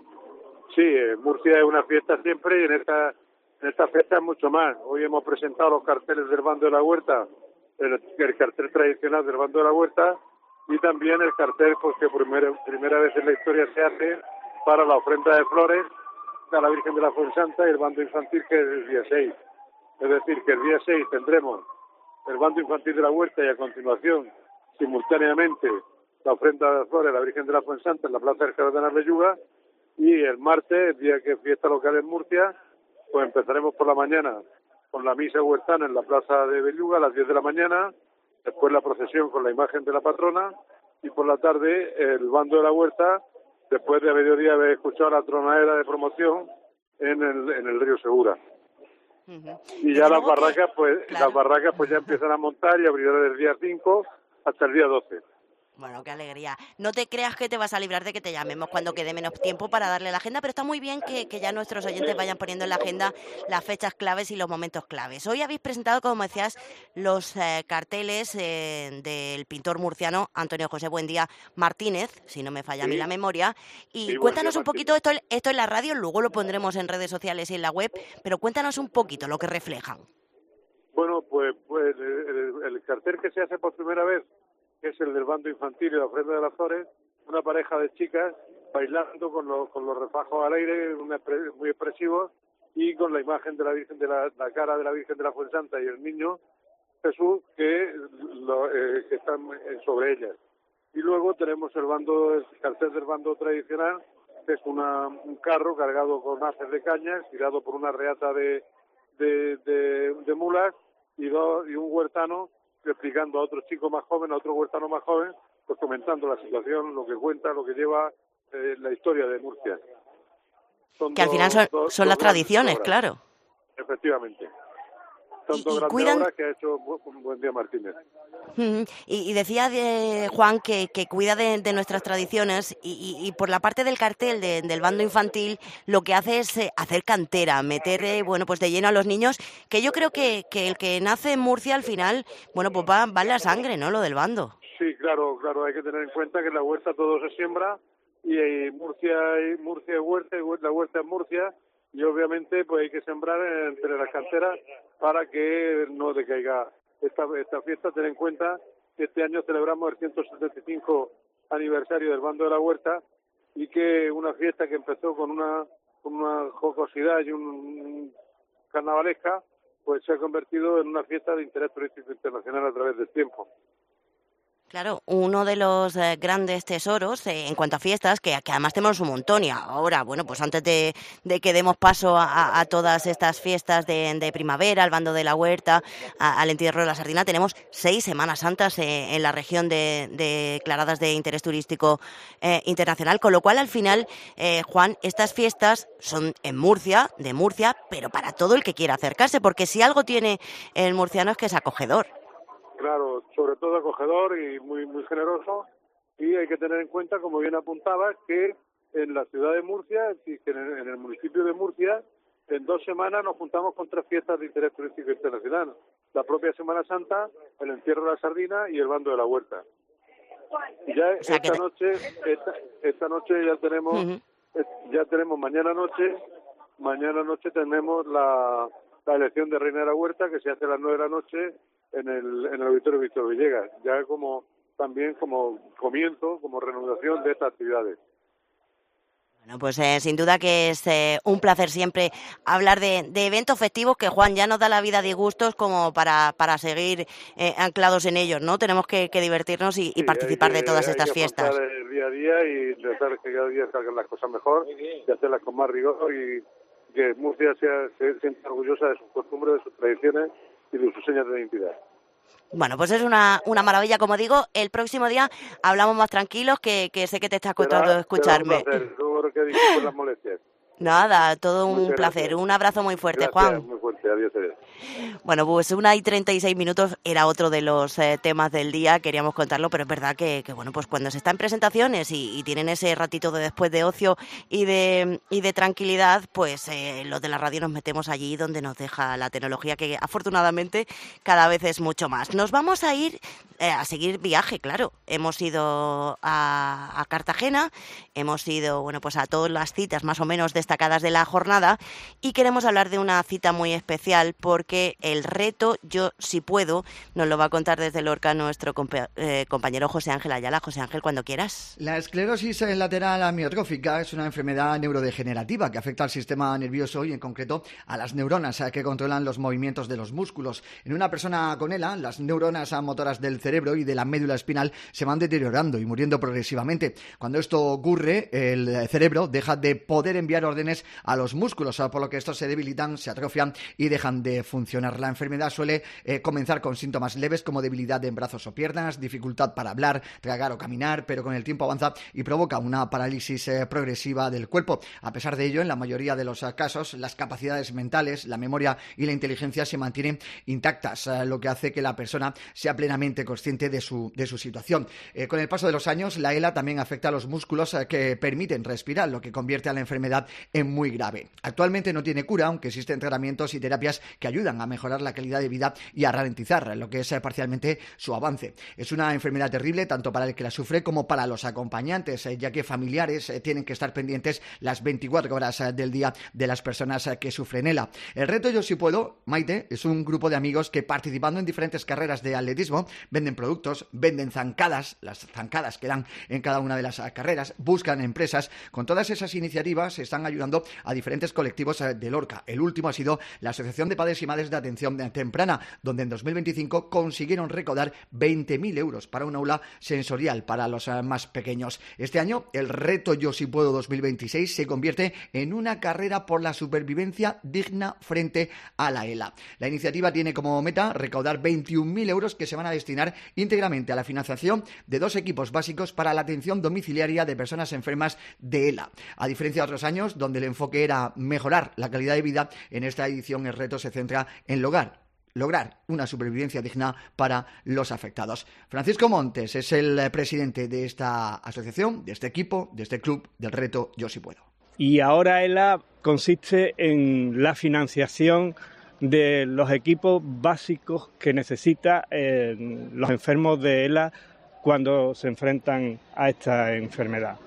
Sí, eh, Murcia es una fiesta siempre y en esta, en esta fiesta es mucho más. Hoy hemos presentado los carteles del Bando de la Huerta, el, el cartel tradicional del Bando de la Huerta y también el cartel pues, que por primera, primera vez en la historia se hace para la ofrenda de flores a la Virgen de la Fuensanta y el Bando Infantil, que es el día seis. Es decir, que el día seis tendremos el Bando Infantil de la Huerta y a continuación, simultáneamente, la ofrenda de flores a la Virgen de la Fuensanta en la Plaza del Cardenal Belluga y el martes, el día que es fiesta local en Murcia, pues empezaremos por la mañana con la misa huertana en la Plaza de Belluga a las diez de la mañana, después la procesión con la imagen de la patrona y por la tarde el Bando de la Huerta, después de a mediodía haber escuchado la tronadera de promoción en el, en el río Segura. Uh-huh. Y ya las barracas, pues, claro. las barracas pues ya empiezan a montar y abrirán desde el día cinco hasta el día doce. Bueno, qué alegría. No te creas que te vas a librar de que te llamemos cuando quede menos tiempo para darle la agenda, pero está muy bien que, que ya nuestros oyentes vayan poniendo en la agenda las fechas claves y los momentos claves. Hoy habéis presentado, como decías, los eh, carteles eh, del pintor murciano Antonio José Buendía Martínez, si no me falla sí. a mí la memoria. Y sí, cuéntanos un poquito, esto, esto en la radio, luego lo pondremos en redes sociales y en la web, pero cuéntanos un poquito lo que reflejan. Bueno, pues, pues el, el cartel que se hace por primera vez, que es el del Bando Infantil y la ofrenda de las flores, una pareja de chicas bailando con los, con los refajos al aire, una, muy expresivos, y con la imagen de la Virgen de la, la cara de la Virgen de la Fuensanta y el niño Jesús que, lo, eh, que están sobre ellas. Y luego tenemos el bando, el cartel del bando tradicional, que es una, un carro cargado con haces de cañas, tirado por una reata de, de, de, de mulas y, dos, y un huertano explicando a otro chico más joven, a otro huertano más joven, pues comentando la situación, lo que cuenta, lo que lleva eh, la historia de Murcia. Son que al final son, dos, son dos las tradiciones, obras. Claro. Efectivamente. Son y, dos y grandes cuidan... obras que ha hecho Buendía Martínez. Mm, y, y decía de Juan que, que cuida de, de nuestras tradiciones y, y, y por la parte del cartel de, del bando infantil lo que hace es eh, hacer cantera, meter eh, bueno pues de lleno a los niños, que yo creo que, que el que nace en Murcia al final, bueno pues va, va en la sangre, ¿no? Lo del bando. Sí, claro, claro, hay que tener en cuenta que en la huerta todo se siembra y, y Murcia y Murcia es huerta y la huerta es Murcia. Y obviamente pues hay que sembrar entre las canteras para que no decaiga esta, esta fiesta. Ten en cuenta que este año celebramos el ciento setenta y cinco aniversario del Bando de la Huerta y que una fiesta que empezó con una, con una jocosidad y un, un carnavalesca, pues se ha convertido en una fiesta de interés turístico internacional a través del tiempo. Claro, uno de los eh, grandes tesoros eh, en cuanto a fiestas, que, que además tenemos un montón y ahora, bueno, pues antes de, de que demos paso a, a todas estas fiestas de, de primavera, al Bando de la Huerta, a, al entierro de la Sardina, tenemos seis Semanas Santas eh, en la región de, de declaradas de interés turístico eh, internacional, con lo cual al final, eh, Juan, estas fiestas son en Murcia, de Murcia, pero para todo el que quiera acercarse, porque si algo tiene el murciano es que es acogedor. Claro, sobre todo acogedor y muy muy generoso, y hay que tener en cuenta, como bien apuntaba, que en la ciudad de Murcia, que en el, en el municipio de Murcia, en dos semanas nos juntamos con tres fiestas de interés turístico internacional. La propia Semana Santa, el entierro de la Sardina y el Bando de la Huerta. Ya o sea esta que... noche, esta, esta noche ya tenemos, uh-huh. ya tenemos mañana noche, mañana noche tenemos la, la elección de Reina de la Huerta, que se hace a las nueve de la noche en el, en el Auditorio Víctor Villegas, ya como también como comienzo, como reanudación de estas actividades. Bueno, pues eh, sin duda que es eh, un placer siempre hablar de, de eventos festivos, que Juan ya nos da la vida a disgustos como para, para seguir eh, anclados en ellos, ¿no? Tenemos que, que divertirnos y, y participar que, de todas estas hay que fiestas. El día a día y tratar que cada día salgan las cosas mejor y hacerlas con más rigor y que Murcia sea, se sienta orgullosa de sus costumbres, de sus tradiciones y de sus señas de identidad. Bueno, pues es una, una maravilla, como digo. El próximo día hablamos más tranquilos, que, que sé que te está costando será, escucharme. Será un placer. Seguro que disculpen las molestias. Nada, todo un Muchas placer. Gracias. Un abrazo muy fuerte, Gracias, Juan. Muy fuerte, adiós, adiós. Bueno, pues una y treinta y seis minutos era otro de los eh, temas del día, queríamos contarlo, pero es verdad que, que bueno, pues cuando se está en presentaciones y, y tienen ese ratito de después de ocio y de, y de tranquilidad, pues eh, los de la radio nos metemos allí donde nos deja la tecnología, que afortunadamente cada vez es mucho más. Nos vamos a ir eh, a seguir viaje, claro. Hemos ido a, a Cartagena, hemos ido, bueno, pues a todas las citas más o menos destacadas de la jornada y queremos hablar de una cita muy especial porque el reto Yo Si Puedo nos lo va a contar desde Lorca nuestro compa- eh, compañero José Ángel Ayala. José Ángel, cuando quieras. La esclerosis lateral amiotrófica es una enfermedad neurodegenerativa que afecta al sistema nervioso y en concreto a las neuronas que controlan los movimientos de los músculos. En una persona con ELA, las neuronas motoras del cerebro y de la médula espinal se van deteriorando y muriendo progresivamente. Cuando esto ocurre, el cerebro deja de poder enviar órdenes a los músculos, por lo que estos se debilitan, se atrofian y dejan de funcionar. La enfermedad suele eh, comenzar con síntomas leves como debilidad en brazos o piernas, dificultad para hablar, tragar o caminar, pero con el tiempo avanza y provoca una parálisis eh, progresiva del cuerpo. A pesar de ello, en la mayoría de los eh, casos, las capacidades mentales, la memoria y la inteligencia se mantienen intactas, eh, lo que hace que la persona sea plenamente consciente de su, de su situación. Eh, con el paso de los años, la ELA también afecta a los músculos eh, que permiten respirar, lo que convierte a la enfermedad en muy grave. Actualmente no tiene cura, aunque existen tratamientos y terapias que ayudan a mejorar la calidad de vida y a ralentizar lo que es eh, parcialmente su avance. Es una enfermedad terrible tanto para el que la sufre como para los acompañantes, eh, ya que familiares eh, tienen que estar pendientes las veinticuatro horas eh, del día de las personas eh, que sufren ELA. El reto Yo Si Puedo, Maite, es un grupo de amigos que participando en diferentes carreras de atletismo venden productos, venden zancadas, las zancadas que dan en cada una de las eh, carreras, buscan empresas. Con todas esas iniciativas están ayudando a diferentes colectivos eh, de Lorca. El último ha sido la Asociación de Padres y Madres de Atención Temprana, donde en dos mil veinticinco consiguieron recaudar veinte mil euros para un aula sensorial para los uh, más pequeños. Este año, el reto Yo Si Puedo dos mil veintiséis se convierte en una carrera por la supervivencia digna frente a la ELA. La iniciativa tiene como meta recaudar veintiún mil euros que se van a destinar íntegramente a la financiación de dos equipos básicos para la atención domiciliaria de personas enfermas de ELA. A diferencia de otros años, donde el enfoque era mejorar la calidad de vida, en esta edición el reto se centra en lograr, lograr una supervivencia digna para los afectados. Francisco Montes es el presidente de esta asociación, de este equipo, de este club del reto Yo Si Puedo. Y ahora ELA consiste en la financiación de los equipos básicos que necesitan eh, los enfermos de ELA cuando se enfrentan a esta enfermedad.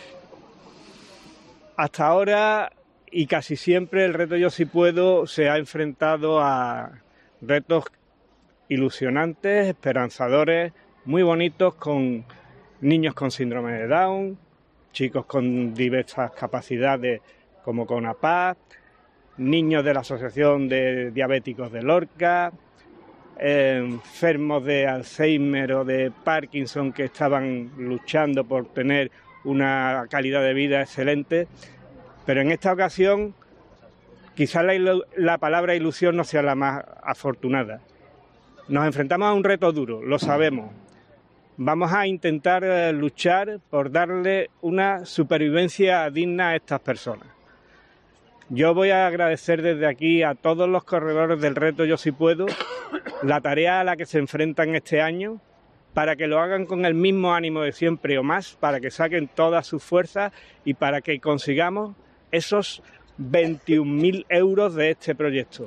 Hasta ahora y casi siempre el reto Yo Si Puedo se ha enfrentado a retos ilusionantes, esperanzadores, muy bonitos, con niños con síndrome de Down, chicos con diversas capacidades como con A P A, niños de la Asociación de Diabéticos de Lorca, eh, enfermos de Alzheimer o de Parkinson que estaban luchando por tener una calidad de vida excelente. Pero en esta ocasión quizás la, ilu- la palabra ilusión no sea la más afortunada. Nos enfrentamos a un reto duro, lo sabemos. Vamos a intentar eh, luchar por darle una supervivencia digna a estas personas. Yo voy a agradecer desde aquí a todos los corredores del reto Yo Si Puedo la tarea a la que se enfrentan este año, para que lo hagan con el mismo ánimo de siempre o más, para que saquen todas sus fuerzas y para que consigamos esos veintiún mil euros de este proyecto.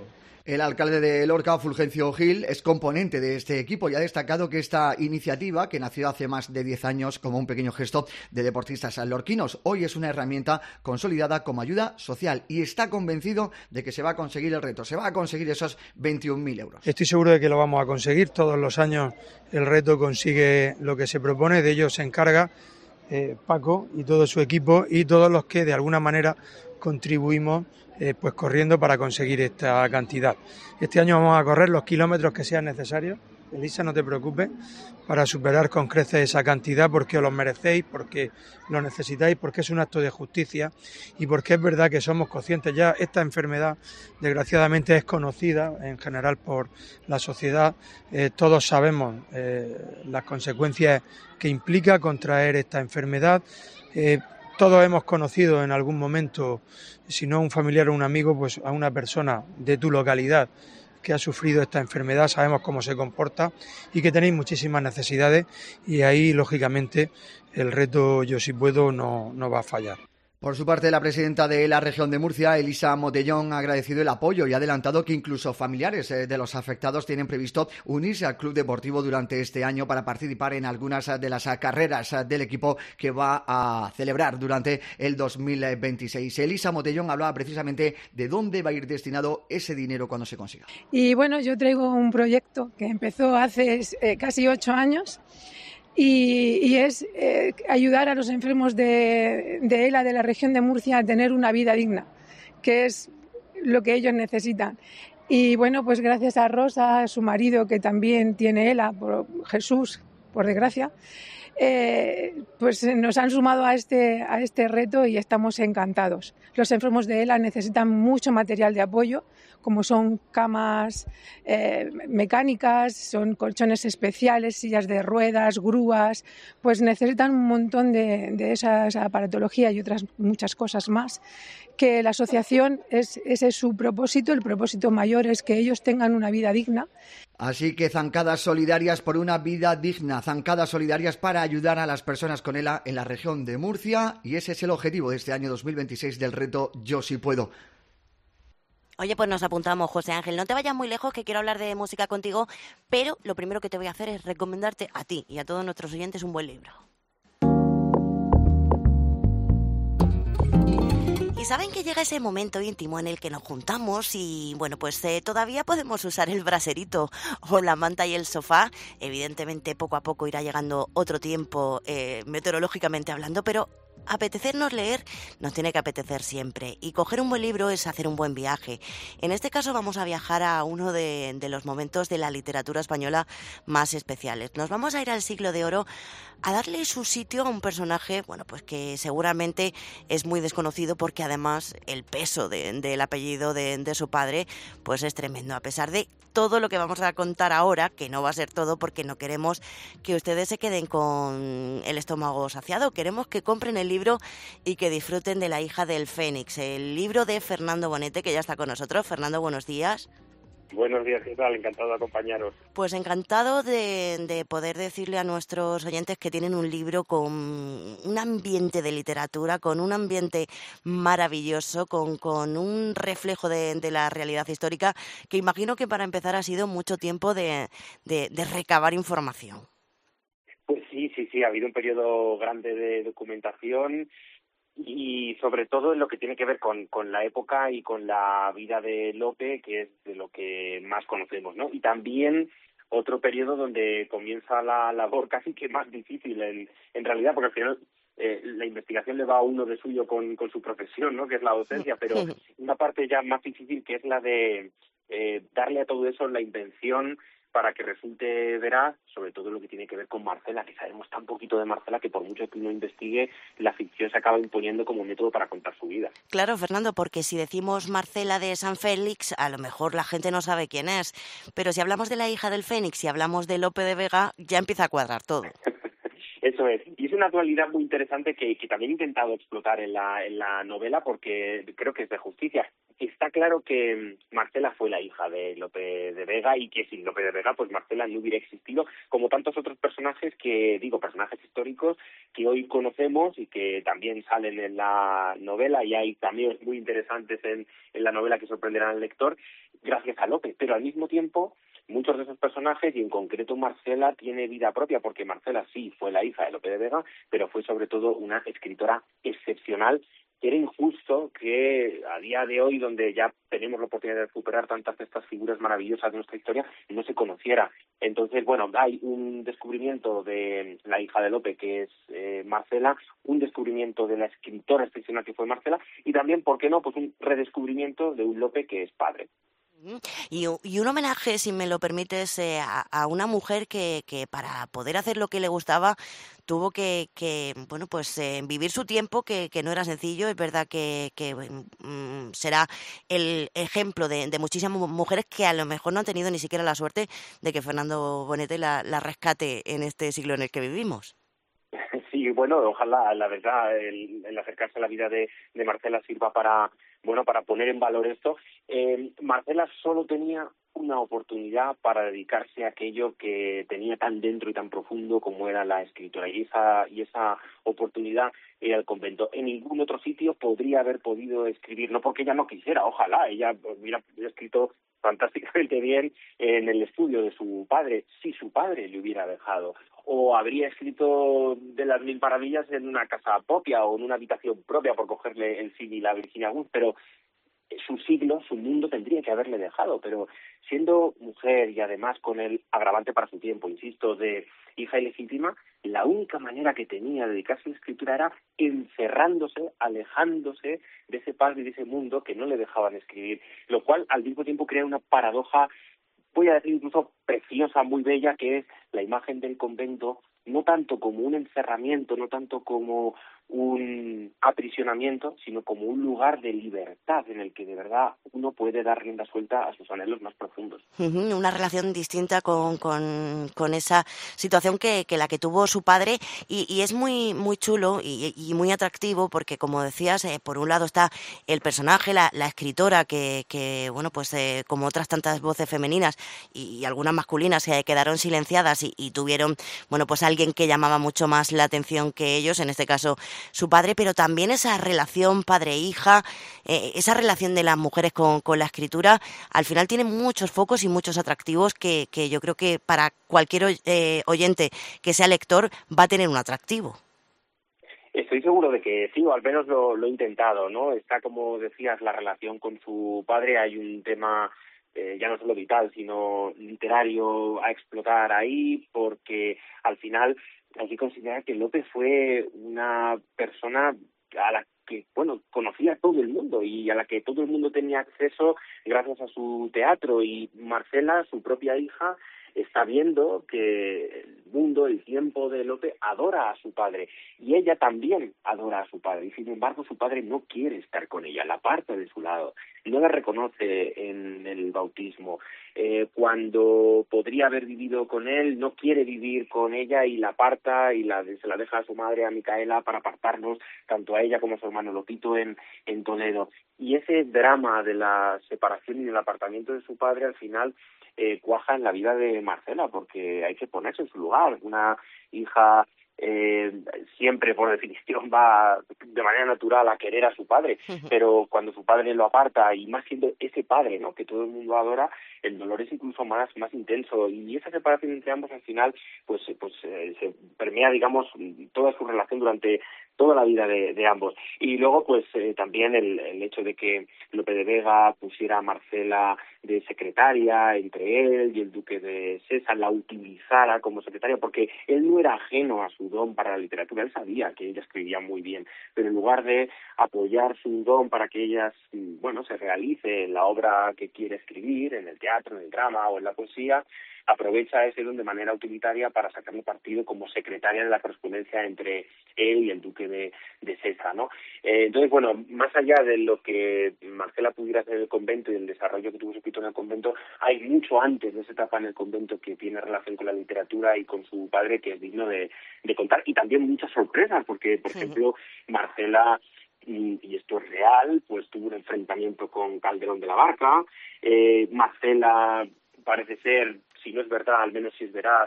El alcalde de Lorca, Fulgencio Gil, es componente de este equipo y ha destacado que esta iniciativa, que nació hace más de diez años como un pequeño gesto de deportistas lorquinos, hoy es una herramienta consolidada como ayuda social y está convencido de que se va a conseguir el reto, se va a conseguir esos veintiún mil euros. Estoy seguro de que lo vamos a conseguir. Todos los años el reto consigue lo que se propone, de ello se encarga eh, Paco y todo su equipo y todos los que de alguna manera contribuimos eh, pues corriendo para conseguir esta cantidad. Este año vamos a correr los kilómetros que sean necesarios. Elisa, no te preocupes, para superar con creces esa cantidad, porque os lo merecéis, porque lo necesitáis, porque es un acto de justicia y porque es verdad que somos conscientes ya. Esta enfermedad, desgraciadamente, es conocida en general por la sociedad. Eh, todos sabemos eh, las consecuencias que implica contraer esta enfermedad. Eh, todos hemos conocido en algún momento, si no un familiar o un amigo, pues a una persona de tu localidad que ha sufrido esta enfermedad, sabemos cómo se comporta y que tenéis muchísimas necesidades y ahí, lógicamente, el reto Yo Si Puedo no, no va a fallar. Por su parte, la presidenta de la región de Murcia, Elisa Motellón, ha agradecido el apoyo y ha adelantado que incluso familiares de los afectados tienen previsto unirse al club deportivo durante este año para participar en algunas de las carreras del equipo que va a celebrar durante el dos mil veintiséis. Elisa Motellón hablaba precisamente de dónde va a ir destinado ese dinero cuando se consiga. Y bueno, yo traigo un proyecto que empezó hace eh, casi ocho años. Y, y es eh, ayudar a los enfermos de, de ELA de la región de Murcia a tener una vida digna, que es lo que ellos necesitan. Y bueno, pues gracias a Rosa, su marido, que también tiene ELA, por Jesús, por desgracia, eh, pues nos han sumado a este, a este reto y estamos encantados. Los enfermos de ELA necesitan mucho material de apoyo, como son camas eh, mecánicas, son colchones especiales, sillas de ruedas, grúas, pues necesitan un montón de, de esa aparatología y otras muchas cosas más, que la asociación, es, ese es su propósito, el propósito mayor es que ellos tengan una vida digna. Así que zancadas solidarias por una vida digna, zancadas solidarias para ayudar a las personas con ELA en la región de Murcia, y ese es el objetivo de este año dos mil veintiséis del reto Yo Si Puedo. Oye, pues nos apuntamos, José Ángel. No te vayas muy lejos, que quiero hablar de música contigo, pero lo primero que te voy a hacer es recomendarte a ti y a todos nuestros oyentes un buen libro. Y saben que llega ese momento íntimo en el que nos juntamos y, bueno, pues eh, todavía podemos usar el braserito o la manta y el sofá. Evidentemente, poco a poco irá llegando otro tiempo, eh, meteorológicamente hablando, pero apetecernos leer nos tiene que apetecer siempre, y coger un buen libro es hacer un buen viaje. En este caso vamos a viajar a uno de, de los momentos de la literatura española más especiales. Nos vamos a ir al Siglo de Oro a darle su sitio a un personaje, bueno, pues que seguramente es muy desconocido, porque además el peso de, del apellido de, de su padre pues es tremendo, a pesar de todo lo que vamos a contar ahora, que no va a ser todo porque no queremos que ustedes se queden con el estómago saciado, queremos que compren el libro y que disfruten de La hija del Fénix, el libro de Fernando Bonete, que ya está con nosotros. Fernando, buenos días. Buenos días, ¿qué tal? Encantado de acompañaros. Pues encantado de, de poder decirle a nuestros oyentes que tienen un libro con un ambiente de literatura, con un ambiente maravilloso, con, con un reflejo de, de la realidad histórica, que imagino que para empezar ha sido mucho tiempo de, de, de recabar información. Pues sí, sí, sí, ha habido un periodo grande de documentación y sobre todo en lo que tiene que ver con, con la época y con la vida de Lope, que es de lo que más conocemos, ¿no? Y también otro periodo donde comienza la labor casi que más difícil en, en realidad, porque al final eh, la investigación le va a uno de suyo con, con su profesión, ¿no? Que es la docencia, pero una parte ya más difícil, que es la de eh, darle a todo eso la intención para que resulte veraz, sobre todo lo que tiene que ver con Marcela, que sabemos tan poquito de Marcela que por mucho que uno investigue, la ficción se acaba imponiendo como método para contar su vida. Claro, Fernando, porque si decimos Marcela de San Félix, a lo mejor la gente no sabe quién es, pero si hablamos de La hija del Fénix y hablamos de Lope de Vega, ya empieza a cuadrar todo. Eso es, y es una dualidad muy interesante que, que también he intentado explotar en la, en la novela, porque creo que es de justicia. Está claro que Marcela fue la hija de Lope de Vega y que sin Lope de Vega pues Marcela no hubiera existido, como tantos otros personajes personajes que, digo, personajes históricos que hoy conocemos y que también salen en la novela, y hay cambios muy interesantes en, en la novela que sorprenderán al lector, gracias a Lope. Pero al mismo tiempo, muchos de esos personajes, y en concreto Marcela, tiene vida propia, porque Marcela sí fue la hija de Lope de Vega, pero fue sobre todo una escritora excepcional. Era injusto que a día de hoy, donde ya tenemos la oportunidad de recuperar tantas de estas figuras maravillosas de nuestra historia, no se conociera. Entonces, bueno, hay un descubrimiento de la hija de Lope, que es eh, Marcela, un descubrimiento de la escritora excepcional que fue Marcela, y también, ¿por qué no?, pues un redescubrimiento de un Lope que es padre. Y, y un homenaje, si me lo permites, eh, a, a una mujer que, que para poder hacer lo que le gustaba tuvo que, que bueno, pues eh, vivir su tiempo, que, que no era sencillo. Es verdad que, que mm, será el ejemplo de, de muchísimas mujeres que a lo mejor no han tenido ni siquiera la suerte de que Fernando Bonete la, la rescate en este siglo en el que vivimos. Sí, bueno, ojalá, la verdad, el, el acercarse a la vida de, de Marcela sirva para, bueno, para poner en valor esto. Eh, Marcela solo tenía una oportunidad para dedicarse a aquello que tenía tan dentro y tan profundo como era la escritura, y esa, y esa oportunidad era el convento. En ningún otro sitio podría haber podido escribir, no porque ella no quisiera, ojalá, ella hubiera escrito fantásticamente bien en el estudio de su padre, si su padre le hubiera dejado, o habría escrito de las mil maravillas en una casa propia o en una habitación propia, por cogerle el símil a Virginia Woolf, pero su siglo, su mundo tendría que haberle dejado. Pero siendo mujer y además con el agravante para su tiempo, insisto, de hija ilegítima, la única manera que tenía de dedicarse a la escritura era encerrándose, alejándose de ese padre y de ese mundo que no le dejaban escribir, lo cual al mismo tiempo crea una paradoja, voy a decir incluso preciosa, muy bella, que es la imagen del convento, no tanto como un encerramiento, no tanto como un aprisionamiento, sino como un lugar de libertad en el que de verdad uno puede dar rienda suelta a sus anhelos más profundos. Uh-huh, una relación distinta con, con, con esa situación que, que la que tuvo su padre, y, y es muy muy chulo y, y muy atractivo porque, como decías, eh, por un lado está el personaje, la, la escritora que, que bueno, pues eh, como otras tantas voces femeninas y, y algunas masculinas se eh, quedaron silenciadas y, y tuvieron, bueno, pues alguien que llamaba mucho más la atención que ellos, en este caso su padre, pero también esa relación padre-hija, eh, esa relación de las mujeres con, con la escritura, al final tiene muchos focos y muchos atractivos que, que yo creo que para cualquier eh, oyente que sea lector va a tener un atractivo. Estoy seguro de que sí, o al menos lo, lo he intentado, ¿no? Está, como decías, la relación con su padre, hay un tema eh, ya no solo vital, sino literario a explotar ahí, porque al final hay que considerar que Lope fue una persona a la que, bueno, conocía a todo el mundo y a la que todo el mundo tenía acceso gracias a su teatro, y Marcela, su propia hija, está viendo que el mundo, el tiempo de Lope adora a su padre, y ella también adora a su padre, y sin embargo su padre no quiere estar con ella, la aparta de su lado, no la reconoce en el bautismo, eh, cuando podría haber vivido con él, no quiere vivir con ella y la aparta y la, se la deja a su madre, a Micaela, para apartarnos tanto a ella como a su hermano Lopito en, en Toledo. Y ese drama de la separación y del apartamiento de su padre al final Eh, cuaja en la vida de Marcela, porque hay que ponerse en su lugar. Una hija eh, siempre, por definición, va de manera natural a querer a su padre, pero cuando su padre lo aparta, y más siendo ese padre, ¿no?, que todo el mundo adora, el dolor es incluso más más intenso, y esa separación entre ambos al final pues pues eh, se permea, digamos, toda su relación durante toda la vida de, de ambos. Y luego pues eh, también el, el hecho de que Lope de Vega pusiera a Marcela de secretaria entre él y el duque de Sesa, la utilizara como secretaria, porque él no era ajeno a su don para la literatura, él sabía que ella escribía muy bien, pero en lugar de apoyar su don para que ella, bueno, se realice en la obra que quiere escribir, en el teatro, en el drama o en la poesía, aprovecha ese don de manera utilitaria para sacarle partido como secretaria de la correspondencia entre él y el duque de, de Sesa, ¿no? Eh, entonces, bueno, más allá de lo que Marcela pudiera hacer en el convento y el desarrollo que tuvo su escrito en el convento, hay mucho antes de esa etapa en el convento que tiene relación con la literatura y con su padre que es digno de, de contar, y también muchas sorpresas, porque, por ejemplo, Marcela, y, y esto es real, pues tuvo un enfrentamiento con Calderón de la Barca, eh, Marcela parece ser, si no es verdad, al menos si es verdad,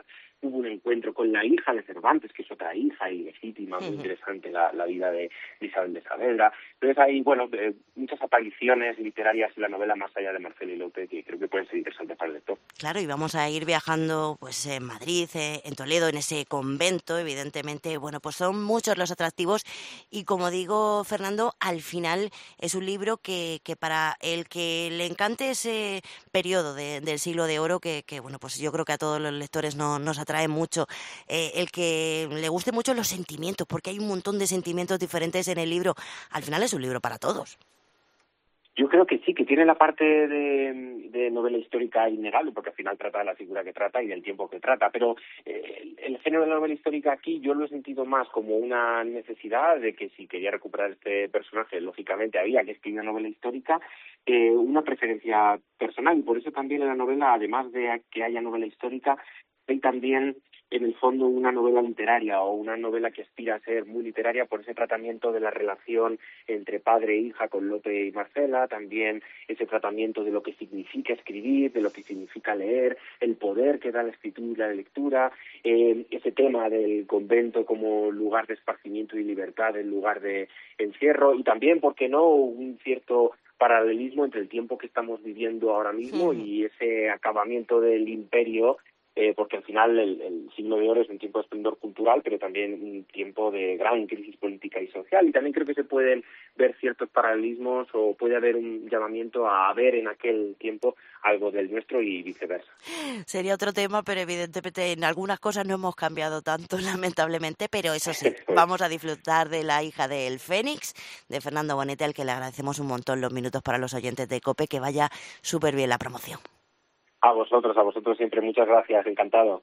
hubo un encuentro con la hija de Cervantes, que es otra hija ilegítima, muy interesante la, la vida de, de Isabel de Saavedra. Entonces hay, bueno, eh, muchas apariciones literarias en la novela más allá de Marcelo y Lope que creo que pueden ser interesantes para el lector. Claro, y vamos a ir viajando pues en Madrid, eh, en Toledo, en ese convento, evidentemente, bueno, pues son muchos los atractivos y como digo, Fernando, al final es un libro que, que para el que le encante ese periodo de, del siglo de oro, que, que bueno, pues yo creo que a todos los lectores no, nos atrae mucho, eh, el que le guste mucho los sentimientos, porque hay un montón de sentimientos diferentes en el libro, al final es un libro para todos. Yo creo que sí, que tiene la parte de, de novela histórica innegable, porque al final trata de la figura que trata y del tiempo que trata, pero eh, el género de la novela histórica aquí yo lo he sentido más como una necesidad de que si quería recuperar este personaje, lógicamente había que escribir una novela histórica, eh, una preferencia personal, y por eso también en la novela, además de que haya novela histórica, hay también en el fondo una novela literaria o una novela que aspira a ser muy literaria por ese tratamiento de la relación entre padre e hija con Lope y Marcela, también ese tratamiento de lo que significa escribir, de lo que significa leer, el poder que da la escritura y la lectura, eh, ese tema del convento como lugar de esparcimiento y libertad en lugar de encierro, y también, ¿por qué no?, un cierto paralelismo entre el tiempo que estamos viviendo ahora mismo sí. y ese acabamiento del imperio. Eh, porque al final el, el siglo de oro es un tiempo de esplendor cultural, pero también un tiempo de gran crisis política y social. Y también creo que se pueden ver ciertos paralelismos o puede haber un llamamiento a ver en aquel tiempo algo del nuestro y viceversa. Sería otro tema, pero evidentemente en algunas cosas no hemos cambiado tanto, lamentablemente, pero eso sí, vamos a disfrutar de La hija del Fénix, de Fernando Bonete, al que le agradecemos un montón los minutos para los oyentes de COPE, que vaya súper bien la promoción. A vosotros, a vosotros siempre, muchas gracias, encantado.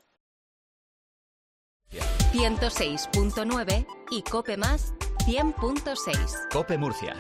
ciento seis punto nueve y COPE más cien punto seis. COPE Murcia.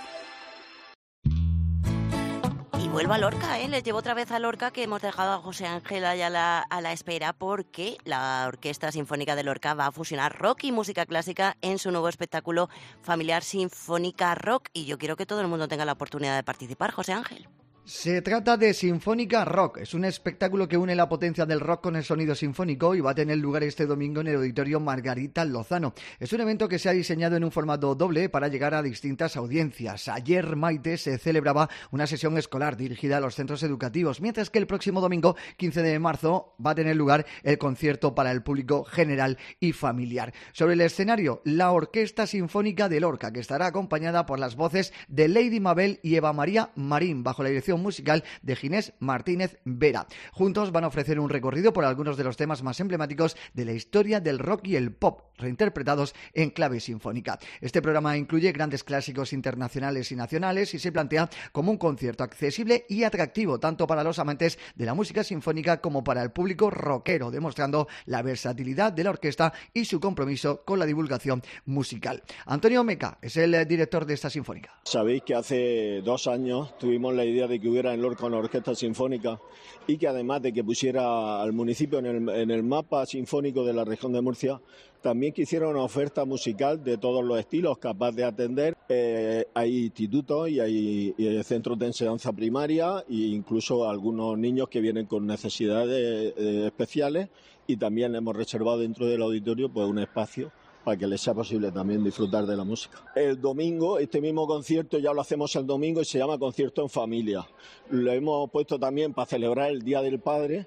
Y vuelvo a Lorca, ¿eh? Les llevo otra vez a Lorca, que hemos dejado a José Ángel allá a la, a la espera, porque la Orquesta Sinfónica de Lorca va a fusionar rock y música clásica en su nuevo espectáculo familiar Sinfónica Rock. Y yo quiero que todo el mundo tenga la oportunidad de participar, José Ángel. Se trata de Sinfónica Rock. Es un espectáculo que une la potencia del rock con el sonido sinfónico y va a tener lugar este domingo en el Auditorio Margarita Lozano. Es un evento que se ha diseñado en un formato doble para llegar a distintas audiencias. Ayer, Maite, se celebraba una sesión escolar dirigida a los centros educativos, mientras que el próximo domingo, quince de marzo, va a tener lugar el concierto para el público general y familiar. Sobre el escenario, la Orquesta Sinfónica de Lorca, que estará acompañada por las voces de Lady Mabel y Eva María Marín, bajo la dirección musical de Ginés Martínez Vera. Juntos van a ofrecer un recorrido por algunos de los temas más emblemáticos de la historia del rock y el pop, reinterpretados en clave sinfónica. Este programa incluye grandes clásicos internacionales y nacionales y se plantea como un concierto accesible y atractivo tanto para los amantes de la música sinfónica como para el público rockero, demostrando la versatilidad de la orquesta y su compromiso con la divulgación musical. Antonio Meca es el director de esta sinfónica. Sabéis que hace dos años tuvimos la idea de que hubiera en Lorca una orquesta sinfónica y que además de que pusiera al municipio en el, en el mapa sinfónico de la región de Murcia, también quisiera una oferta musical de todos los estilos, capaz de atender. Eh, hay institutos y hay, y hay centros de enseñanza primaria e incluso algunos niños que vienen con necesidades eh, especiales, y también hemos reservado dentro del auditorio pues un espacio para que les sea posible también disfrutar de la música. El domingo, este mismo concierto ya lo hacemos el domingo y se llama Concierto en Familia. Lo hemos puesto también para celebrar el Día del Padre,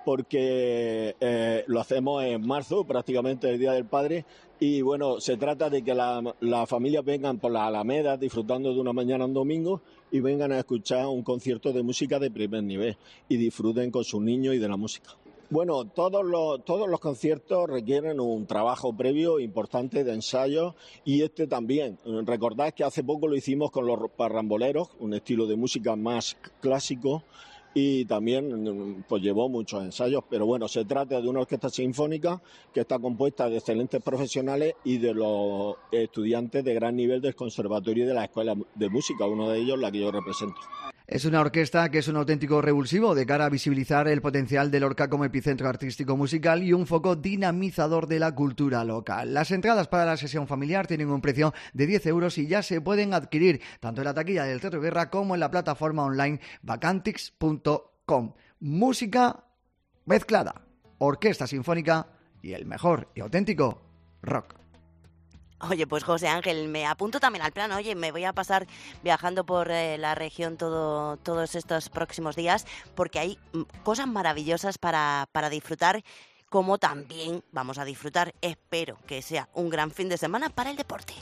porque eh, lo hacemos en marzo, prácticamente el Día del Padre, y bueno, se trata de que las la familias vengan por las alamedas disfrutando de una mañana un domingo y vengan a escuchar un concierto de música de primer nivel y disfruten con sus niños y de la música. Bueno, todos los, todos los conciertos requieren un trabajo previo importante de ensayo, y este también. Recordad que hace poco lo hicimos con los parramboleros, un estilo de música más clásico, y también pues llevó muchos ensayos, pero bueno, se trata de una orquesta sinfónica que está compuesta de excelentes profesionales y de los estudiantes de gran nivel del Conservatorio y de la Escuela de Música, uno de ellos la que yo represento. Es una orquesta que es un auténtico revulsivo de cara a visibilizar el potencial de Lorca como epicentro artístico musical y un foco dinamizador de la cultura local. Las entradas para la sesión familiar tienen un precio de diez euros y ya se pueden adquirir tanto en la taquilla del Teatro Guerra como en la plataforma online vacantix punto com. Música mezclada orquesta sinfónica y el mejor y auténtico rock. Oye, pues José Ángel, me apunto también al plan. Oye, me voy a pasar viajando por eh, la región todo, todos estos próximos días porque hay cosas maravillosas para, para disfrutar, como también vamos a disfrutar, espero que sea un gran fin de semana para el deporte.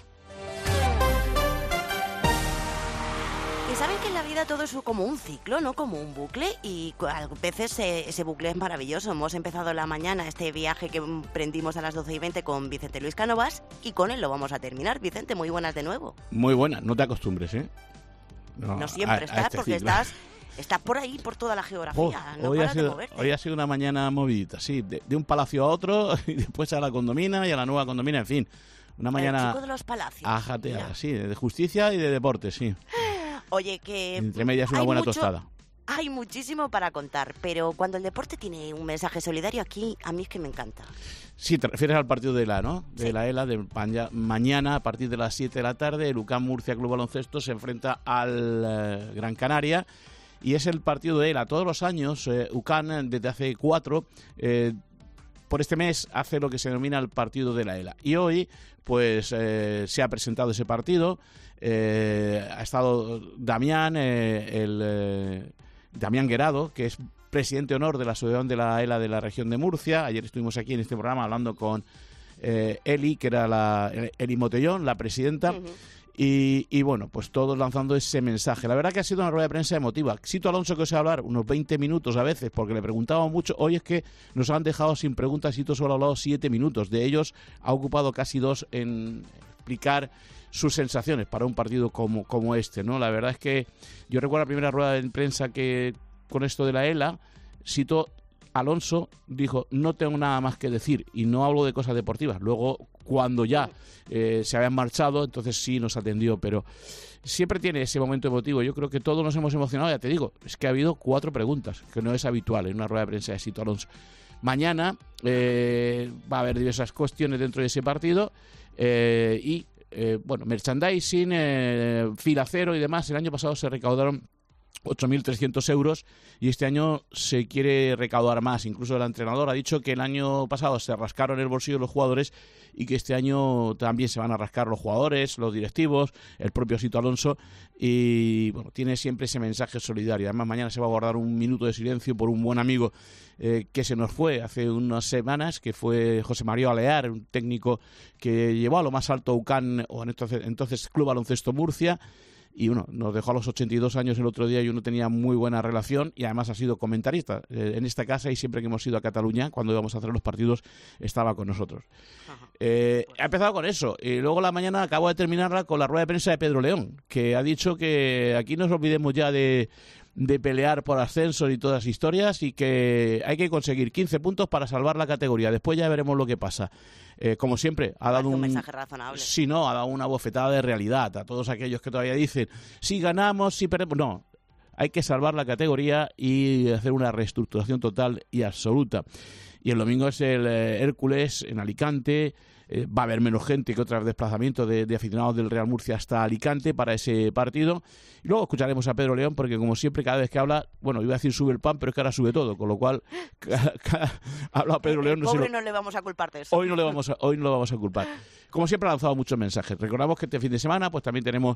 Y saben que en la vida todo es como un ciclo, ¿no? Como un bucle, y a veces eh, ese bucle es maravilloso. Hemos empezado la mañana este viaje que emprendimos a las doce y veinte con Vicente Luis Cánovas y con él lo vamos a terminar. Vicente, muy buenas de nuevo. Muy buenas, no te acostumbres, ¿eh? No, no siempre a, estás, a este porque ciclo. estás... Estás por ahí, por toda la geografía, oh, no hoy paras ha sido, de moverte. Hoy ha sido una mañana movidita, sí, de, de un palacio a otro, y después a la condomina y a la nueva condomina, en fin. Una mañana... El chico de los palacios. Ajatea, sí, de justicia y de deporte, sí. Oye, que... Entre medias una buena mucho, tostada. Hay muchísimo para contar, pero cuando el deporte tiene un mensaje solidario, aquí a mí es que me encanta. Sí, te refieres al partido de la, ¿no? De sí. la ELA, de mañana a partir de las siete de la tarde, el U C A M Murcia Club Baloncesto se enfrenta al eh, Gran Canaria. Y es el partido de ELA. Todos los años, eh, U C A M, desde hace cuatro, eh, por este mes, hace lo que se denomina el partido de la ELA. Y hoy, pues, eh, se ha presentado ese partido. Eh, ha estado Damián, eh, el eh, Damián Guerado, que es presidente de honor de la Asociación de la ELA de la región de Murcia. Ayer estuvimos aquí en este programa hablando con eh, Eli, que era la Eli Motellón, la presidenta. Uh-huh. Y, y bueno, pues todos lanzando ese mensaje. La verdad que ha sido una rueda de prensa emotiva. Sito Alonso, que os he hablar unos veinte minutos a veces, porque le preguntábamos mucho. Hoy es que nos han dejado sin preguntas. Sito solo ha hablado siete minutos. De ellos ha ocupado casi dos en explicar sus sensaciones para un partido como, como este, ¿no? La verdad es que yo recuerdo la primera rueda de prensa que con esto de la ELA, Sito Alonso dijo, no tengo nada más que decir, y no hablo de cosas deportivas. Luego, cuando ya eh, se habían marchado, entonces sí nos atendió, pero siempre tiene ese momento emotivo. Yo creo que todos nos hemos emocionado, ya te digo, es que ha habido cuatro preguntas, que no es habitual en una rueda de prensa de Sito Alonso. Mañana eh, va a haber diversas cuestiones dentro de ese partido eh, y, eh, bueno, merchandising, eh, filacero y demás. El año pasado se recaudaron ocho mil trescientos euros y este año se quiere recaudar más. Incluso el entrenador ha dicho que el año pasado se rascaron el bolsillo los jugadores y que este año también se van a rascar los jugadores, los directivos, el propio Sito Alonso, y bueno, tiene siempre ese mensaje solidario. Además, mañana se va a guardar un minuto de silencio por un buen amigo eh, que se nos fue hace unas semanas, que fue José María Alear, un técnico que llevó a lo más alto a U C A M, o en entonces, entonces Club Baloncesto Murcia. Y uno nos dejó a los ochenta y dos años el otro día y uno tenía muy buena relación y además ha sido comentarista eh, en esta casa, y siempre que hemos ido a Cataluña, cuando íbamos a hacer los partidos, estaba con nosotros. Eh, ha empezado con eso y luego la mañana acabo de terminarla con la rueda de prensa de Pedro León, que ha dicho que aquí no nos olvidemos ya de, de pelear por ascensos y todas las historias, y que hay que conseguir quince puntos para salvar la categoría. Después ya veremos lo que pasa. Eh, como siempre, ha dado un, un mensaje razonable. Sí, no, ha dado una bofetada de realidad a todos aquellos que todavía dicen, si ganamos, si perdemos. No, hay que salvar la categoría y hacer una reestructuración total y absoluta. Y el domingo es el eh, Hércules en Alicante. Eh, va a haber menos gente que otros desplazamientos de, de aficionados del Real Murcia hasta Alicante para ese partido. Y luego escucharemos a Pedro León, porque como siempre, cada vez que habla, bueno, iba a decir sube el pan, pero es que ahora sube todo, con lo cual cada, cada, habla Pedro León. El no pobre lo, no le vamos a culpar de eso. Hoy no le vamos a, hoy no lo vamos a culpar. Como siempre, ha lanzado muchos mensajes. Recordamos que este fin de semana pues también tenemos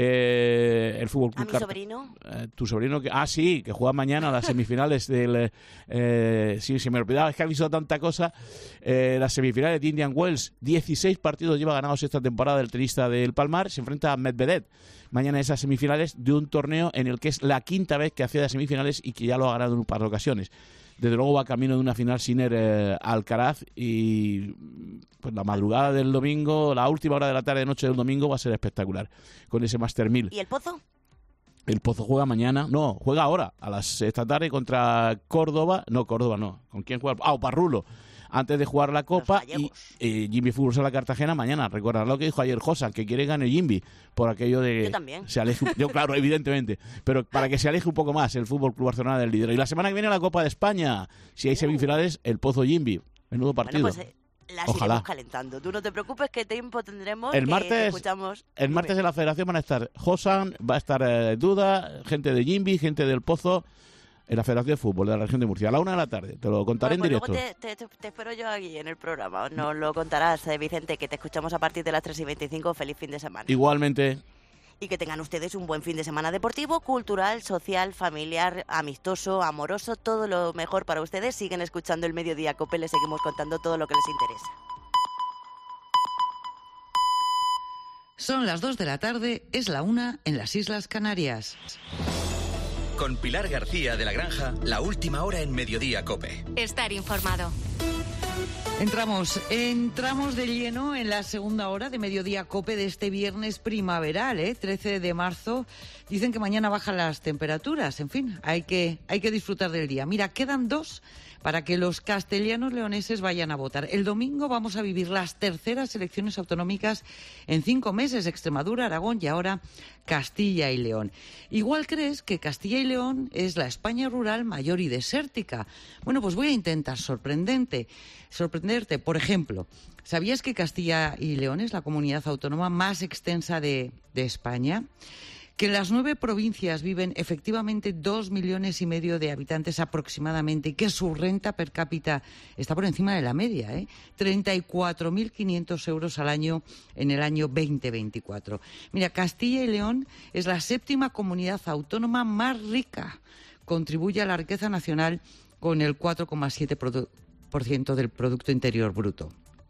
eh, el Fútbol Club. ¿A mi Carta- sobrino? Eh, tu sobrino, que ah, sí, que juega mañana a las semifinales del... Eh, sí, se me olvidaba, es que ha visto tanta cosa. Eh, las semifinales de Indian Wells, dieciséis partidos lleva ganados esta temporada el tenista del Palmar, se enfrenta a Medvedev. Mañana esas semifinales de un torneo en el que es la quinta vez que accede a semifinales y que ya lo ha ganado en un par de ocasiones. Desde luego va camino de una final Sinner eh, Alcaraz, y pues la madrugada del domingo, la última hora de la tarde noche del domingo va a ser espectacular con ese Master mil. ¿Y el Pozo? El Pozo juega mañana, no, juega ahora, a las esta tarde contra Córdoba, no, Córdoba no, ¿con quién juega? Ah, Oparrulo, antes de jugar la Copa, y eh, Jimmy Fútbol Sala Cartagena mañana. Recordad lo que dijo ayer Josan, que quiere ganar Jimmy, por aquello de... Yo también. Se aleje, yo claro, evidentemente, pero para que se aleje un poco más el Fútbol Club Barcelona del líder. Y la semana que viene la Copa de España, si hay semifinales, el Pozo Jimmy, menudo partido. Bueno, pues, eh... las Ojalá. iremos calentando. Tú no te preocupes, que tiempo tendremos. El que martes, te escuchamos. el martes de la Federación van a estar Josan, va a estar eh, Duda, gente de Jimby, gente del Pozo. en la Federación de Fútbol de la Región de Murcia, a la una de la tarde. Te lo contaré bueno, en pues directo. Luego te, te, te espero yo aquí en el programa. Nos lo contarás, eh, Vicente, que te escuchamos a partir de las tres y veinticinco. Feliz fin de semana. Igualmente. Y que tengan ustedes un buen fin de semana deportivo, cultural, social, familiar, amistoso, amoroso, todo lo mejor para ustedes. Siguen escuchando el Mediodía Cope, les seguimos contando todo lo que les interesa. Son las dos de la tarde, es la una en las Islas Canarias. Con Pilar García de la Granja, la última hora en Mediodía Cope. Estar informado. Entramos, entramos de lleno en la segunda hora de Mediodía Cope de este viernes primaveral, ¿eh? trece de marzo. Dicen que mañana bajan las temperaturas, en fin, hay que, hay que disfrutar del día. Mira, quedan dos para que los castellanos leoneses vayan a votar. El domingo vamos a vivir las terceras elecciones autonómicas en cinco meses, Extremadura, Aragón y ahora Castilla y León. Igual crees que Castilla y León es la España rural mayor y desértica. Bueno, pues voy a intentar sorprendente, sorprenderte. Por ejemplo, ¿sabías que Castilla y León es la comunidad autónoma más extensa de, de España? Que en las nueve provincias viven efectivamente dos millones y medio de habitantes aproximadamente y que su renta per cápita está por encima de la media, ¿eh? treinta y cuatro mil quinientos euros al año en el año veinte veinticuatro. Mira, Castilla y León es la séptima comunidad autónoma más rica. Contribuye a la riqueza nacional con el cuatro coma siete por ciento del Producto Interior Bruto.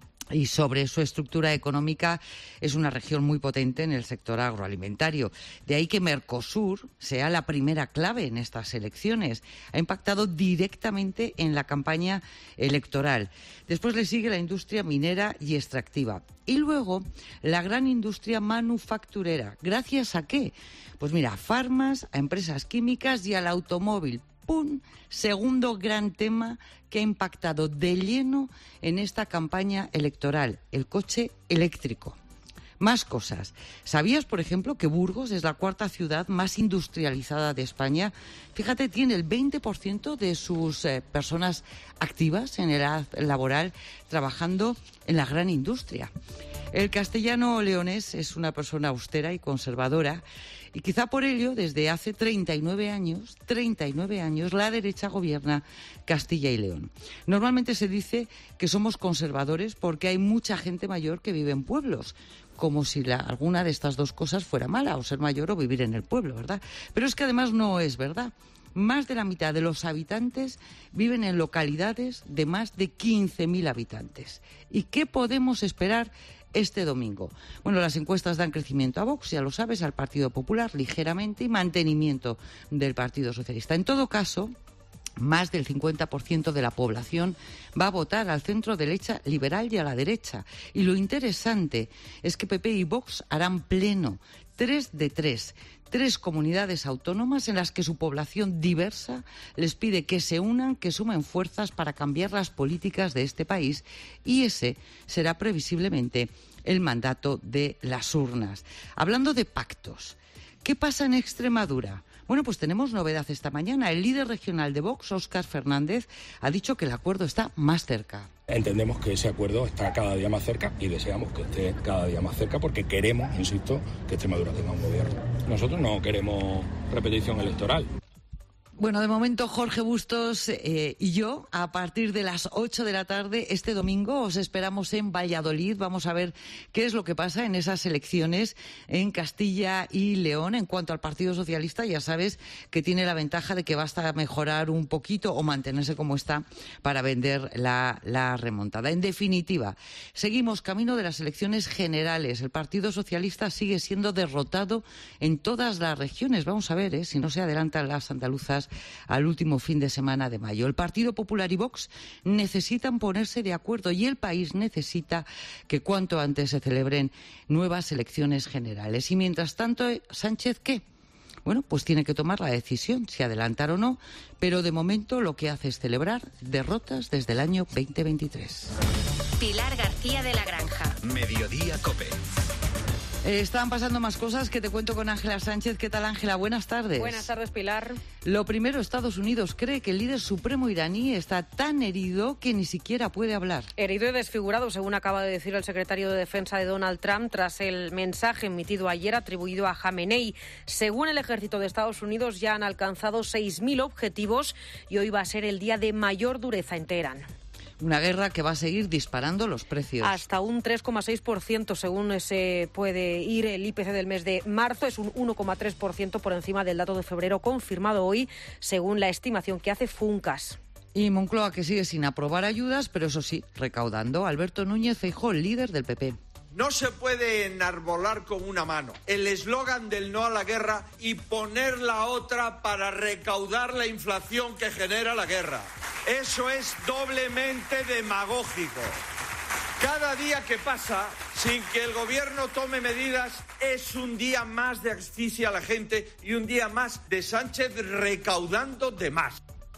Y sobre su estructura económica es una región muy potente en el sector agroalimentario. De ahí que Mercosur sea la primera clave en estas elecciones. Ha impactado directamente en la campaña electoral. Después le sigue la industria minera y extractiva. Y luego la gran industria manufacturera. ¿Gracias a qué? Pues mira, a farmas, a empresas químicas y al automóvil. ¡Pum! Segundo gran tema que ha impactado de lleno en esta campaña electoral, el coche eléctrico. Más cosas. ¿Sabías, por ejemplo, que Burgos es la cuarta ciudad más industrializada de España? Fíjate, tiene el veinte por ciento de sus eh, personas activas en edad laboral trabajando en la gran industria. El castellano leonés es una persona austera y conservadora. Y quizá por ello, desde hace treinta y nueve años, treinta y nueve años, la derecha gobierna Castilla y León. Normalmente se dice que somos conservadores porque hay mucha gente mayor que vive en pueblos, como si la, alguna de estas dos cosas fuera mala, o ser mayor o vivir en el pueblo, ¿verdad? Pero es que además no es verdad. Más de la mitad de los habitantes viven en localidades de más de quince mil habitantes. ¿Y qué podemos esperar este domingo? Bueno, las encuestas dan crecimiento a Vox, ya lo sabes, al Partido Popular ligeramente y mantenimiento del Partido Socialista. En todo caso, más del cincuenta por ciento de la población va a votar al centro derecha liberal y a la derecha. Y lo interesante es que P P y Vox harán pleno, tres de tres. Tres comunidades autónomas en las que su población diversa les pide que se unan, que sumen fuerzas para cambiar las políticas de este país, y ese será previsiblemente el mandato de las urnas. Hablando de pactos, ¿qué pasa en Extremadura? Bueno, pues tenemos novedad esta mañana. El líder regional de Vox, Óscar Fernández, ha dicho que el acuerdo está más cerca. Entendemos que ese acuerdo está cada día más cerca y deseamos que esté cada día más cerca porque queremos, insisto, que Extremadura tenga un gobierno. Nosotros no queremos repetición electoral. Bueno, de momento Jorge Bustos eh, y yo, a partir de las ocho de la tarde este domingo, os esperamos en Valladolid. Vamos a ver qué es lo que pasa en esas elecciones en Castilla y León. En cuanto al Partido Socialista, ya sabes que tiene la ventaja de que basta mejorar un poquito o mantenerse como está para vender la, la remontada. En definitiva, seguimos camino de las elecciones generales. El Partido Socialista sigue siendo derrotado en todas las regiones. Vamos a ver eh, si no se adelantan las andaluzas al último fin de semana de mayo. El Partido Popular y Vox necesitan ponerse de acuerdo y el país necesita que cuanto antes se celebren nuevas elecciones generales. Y mientras tanto, ¿Sánchez qué? Bueno, pues tiene que tomar la decisión si adelantar o no, pero de momento lo que hace es celebrar derrotas desde el año veinte veintitrés. Pilar García de la Granja. Mediodía Cope. Eh, están pasando más cosas que te cuento con Ángela Sánchez. ¿Qué tal, Ángela? Buenas tardes. Buenas tardes, Pilar. Lo primero, Estados Unidos cree que el líder supremo iraní está tan herido que ni siquiera puede hablar. Herido y desfigurado, según acaba de decir el secretario de Defensa de Donald Trump, tras el mensaje emitido ayer atribuido a Jamenei. Según el ejército de Estados Unidos, ya han alcanzado seis mil objetivos y hoy va a ser el día de mayor dureza en Teherán. Una guerra que va a seguir disparando los precios. Hasta un tres coma seis por ciento según se puede ir el I P C del mes de marzo. Es un uno coma tres por ciento por encima del dato de febrero confirmado hoy, según la estimación que hace Funcas. Y Moncloa, que sigue sin aprobar ayudas, pero eso sí, recaudando. Alberto Núñez Feijóo, líder del P P. No se puede enarbolar con una mano el eslogan del no a la guerra y poner la otra para recaudar la inflación que genera la guerra. Eso es doblemente demagógico. Cada día que pasa sin que el gobierno tome medidas es un día más de asfixia a la gente y un día más de Sánchez recaudando de más.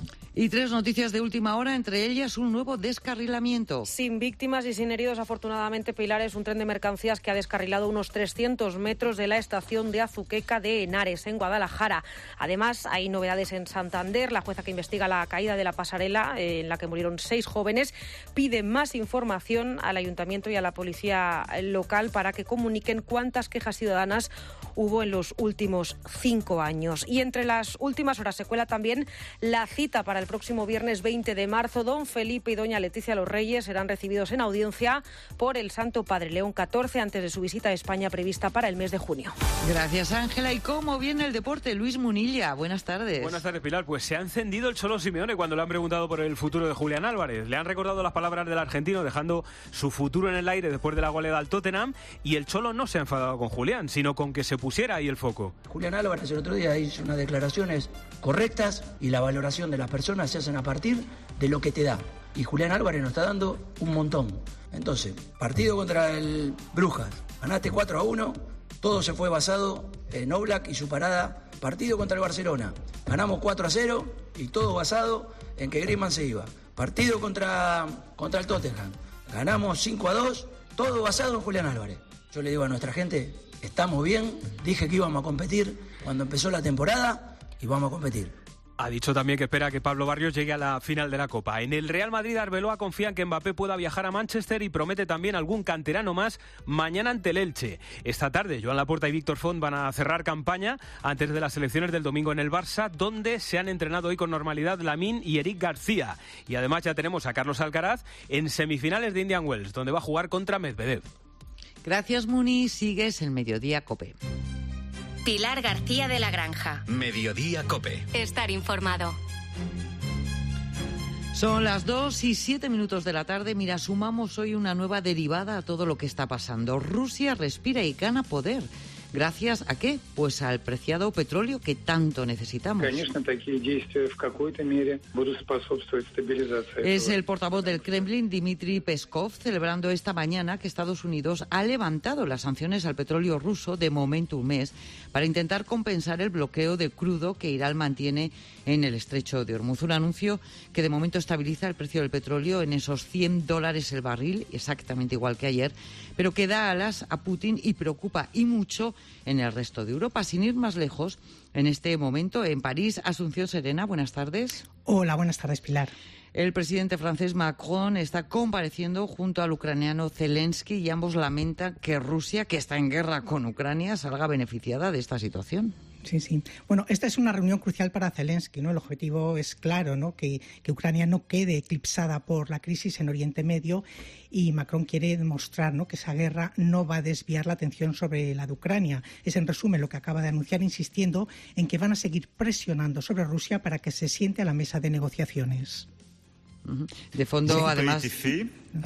Y tres noticias de última hora, entre ellas un nuevo descarrilamiento. Sin víctimas y sin heridos, afortunadamente, Pilar, es un tren de mercancías que ha descarrilado unos trescientos metros de la estación de Azuqueca de Henares, en Guadalajara. Además, hay novedades en Santander. La jueza que investiga la caída de la pasarela, eh, en la que murieron seis jóvenes, pide más información al ayuntamiento y a la policía local para que comuniquen cuántas quejas ciudadanas hubo en los últimos cinco años. Y entre las últimas horas se cuela también la cita para el próximo viernes veinte de marzo. Don Felipe y doña Leticia Los Reyes serán recibidos en audiencia por el Santo Padre León catorce antes de su visita a España prevista para el mes de junio. Gracias, Ángela. ¿Y cómo viene el deporte? Luis Munilla, buenas tardes. Buenas tardes, Pilar. Pues se ha encendido el Cholo Simeone cuando le han preguntado por el futuro de Julián Álvarez. Le han recordado las palabras del argentino dejando su futuro en el aire después de la goleada al Tottenham, y el Cholo no se ha enfadado con Julián, sino con que se pusiera ahí el foco. Julián Álvarez el otro día hizo unas declaraciones correctas y la valoración de las personas se hacen a partir de lo que te da. Y Julián Álvarez nos está dando un montón. Entonces, partido contra el Brujas, ganaste cuatro a uno, todo se fue basado en Oblak y su parada. Partido contra el Barcelona, ganamos cuatro a cero y todo basado en que Griezmann se iba. Partido contra, contra el Tottenham, ganamos cinco a dos, todo basado en Julián Álvarez. Yo le digo a nuestra gente, estamos bien, dije que íbamos a competir cuando empezó la temporada y vamos a competir. Ha dicho también que espera que Pablo Barrios llegue a la final de la Copa. En el Real Madrid, Arbeloa confía en que Mbappé pueda viajar a Manchester y promete también algún canterano más mañana ante el Elche. Esta tarde, Joan Laporta y Víctor Font van a cerrar campaña antes de las elecciones del domingo en el Barça, donde se han entrenado hoy con normalidad Lamine y Eric García. Y además ya tenemos a Carlos Alcaraz en semifinales de Indian Wells, donde va a jugar contra Medvedev. Gracias, Muni. Sigues en Mediodía COPE. Pilar García de la Granja. Mediodía COPE. Estar informado. Son las dos y siete minutos de la tarde. Mira, sumamos hoy una nueva derivada a todo lo que está pasando. Rusia respira y gana poder. ¿Gracias a qué? Pues al preciado petróleo que tanto necesitamos. Es el portavoz del Kremlin, Dmitry Peskov, celebrando esta mañana que Estados Unidos ha levantado las sanciones al petróleo ruso de momento un mes para intentar compensar el bloqueo de crudo que Irán mantiene en el estrecho de Hormuz. Un anuncio que de momento estabiliza el precio del petróleo en esos cien dólares el barril, exactamente igual que ayer, pero que da alas a Putin y preocupa y mucho en el resto de Europa. Sin ir más lejos, en este momento en París, Asunción Serena, buenas tardes. Hola, buenas tardes, Pilar. El presidente francés Macron está compareciendo junto al ucraniano Zelensky y ambos lamentan que Rusia, que está en guerra con Ucrania, salga beneficiada de esta situación. Sí, sí. Bueno, esta es una reunión crucial para Zelensky, ¿no? El objetivo es claro, ¿no? Que, que Ucrania no quede eclipsada por la crisis en Oriente Medio, y Macron quiere demostrar, ¿no?, que esa guerra no va a desviar la atención sobre la de Ucrania. Es, en resumen, lo que acaba de anunciar, insistiendo en que van a seguir presionando sobre Rusia para que se siente a la mesa de negociaciones. De fondo, además, se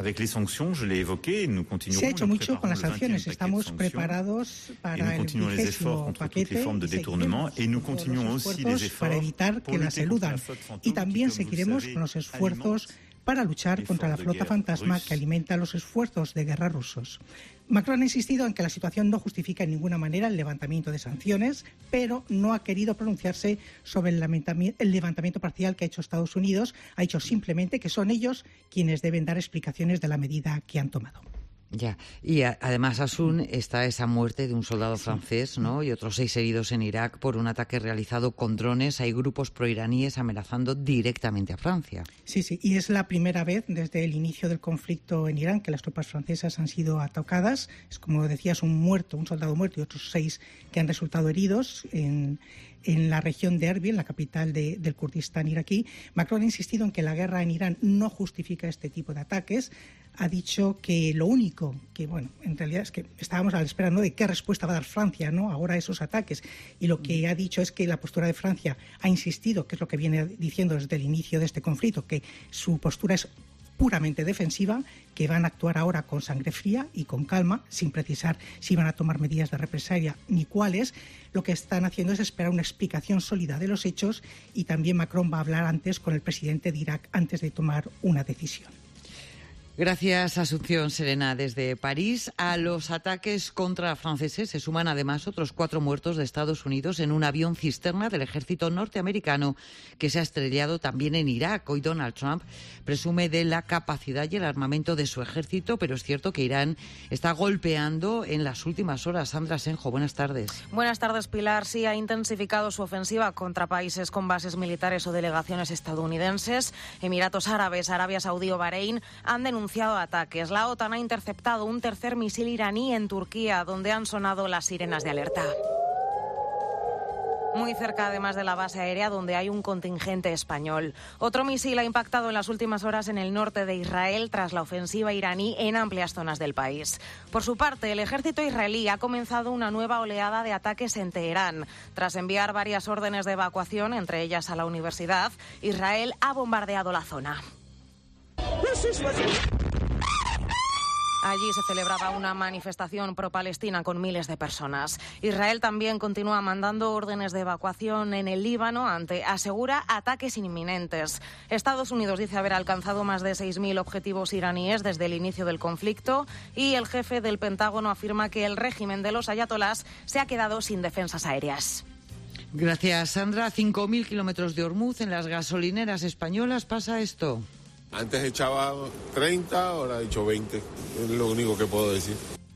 ha hecho mucho con las sanciones. Estamos preparados para el vigésimo paquete y seguiremos con los esfuerzos para evitar que las eludan. Y también seguiremos con los esfuerzos para luchar contra la flota fantasma que alimenta los esfuerzos de guerra rusos. Macron ha insistido en que la situación no justifica en ninguna manera el levantamiento de sanciones, pero no ha querido pronunciarse sobre el levantamiento parcial que ha hecho Estados Unidos. Ha dicho simplemente que son ellos quienes deben dar explicaciones de la medida que han tomado. Ya, y a, además, Asun, está esa muerte de un soldado francés, ¿no? Y otros seis heridos en Irak por un ataque realizado con drones. Hay grupos proiraníes amenazando directamente a Francia. Sí, sí, y es la primera vez desde el inicio del conflicto en Irán que las tropas francesas han sido atacadas. Es, como decías, un muerto, un soldado muerto y otros seis que han resultado heridos en... en la región de Erbil, la capital de, del Kurdistán iraquí. Macron ha insistido en que la guerra en Irán no justifica este tipo de ataques. Ha dicho que lo único que, bueno, en realidad es que estábamos a la espera, ¿no?, de qué respuesta va a dar Francia, ¿no?, ahora a esos ataques. Y lo que ha dicho es que la postura de Francia ha insistido, que es lo que viene diciendo desde el inicio de este conflicto, que su postura es puramente defensiva, que van a actuar ahora con sangre fría y con calma, sin precisar si van a tomar medidas de represalia ni cuáles. Lo que están haciendo es esperar una explicación sólida de los hechos, y también Macron va a hablar antes con el presidente de Irak antes de tomar una decisión. Gracias, Asunción Serena, desde París. A los ataques contra franceses se suman además otros cuatro muertos de Estados Unidos en un avión cisterna del ejército norteamericano que se ha estrellado también en Irak. Hoy Donald Trump presume de la capacidad y el armamento de su ejército, pero es cierto que Irán está golpeando en las últimas horas. Sandra Senjo, buenas tardes. Buenas tardes, Pilar. Sí, ha intensificado su ofensiva contra países con bases militares o delegaciones estadounidenses. Emiratos Árabes, Arabia Saudí o Bahrein han denunciado ataques. La OTAN ha interceptado un tercer misil iraní en Turquía, donde han sonado las sirenas de alerta. Muy cerca, además de la base aérea, donde hay un contingente español. Otro misil ha impactado en las últimas horas en el norte de Israel tras la ofensiva iraní en amplias zonas del país. Por su parte, el ejército israelí ha comenzado una nueva oleada de ataques en Teherán. Tras enviar varias órdenes de evacuación, entre ellas a la universidad, Israel ha bombardeado la zona. Allí se celebraba una manifestación pro-palestina con miles de personas. Israel también continúa mandando órdenes de evacuación en el Líbano ante, asegura, ataques inminentes. Estados Unidos dice haber alcanzado más de seis mil objetivos iraníes desde el inicio del conflicto, y el jefe del Pentágono afirma que el régimen de los ayatolás se ha quedado sin defensas aéreas. Gracias, Sandra. cinco mil kilómetros de Ormuz en las gasolineras españolas pasa esto. Antes echaba treinta, ahora he hecho veinte. Es lo único que puedo decir.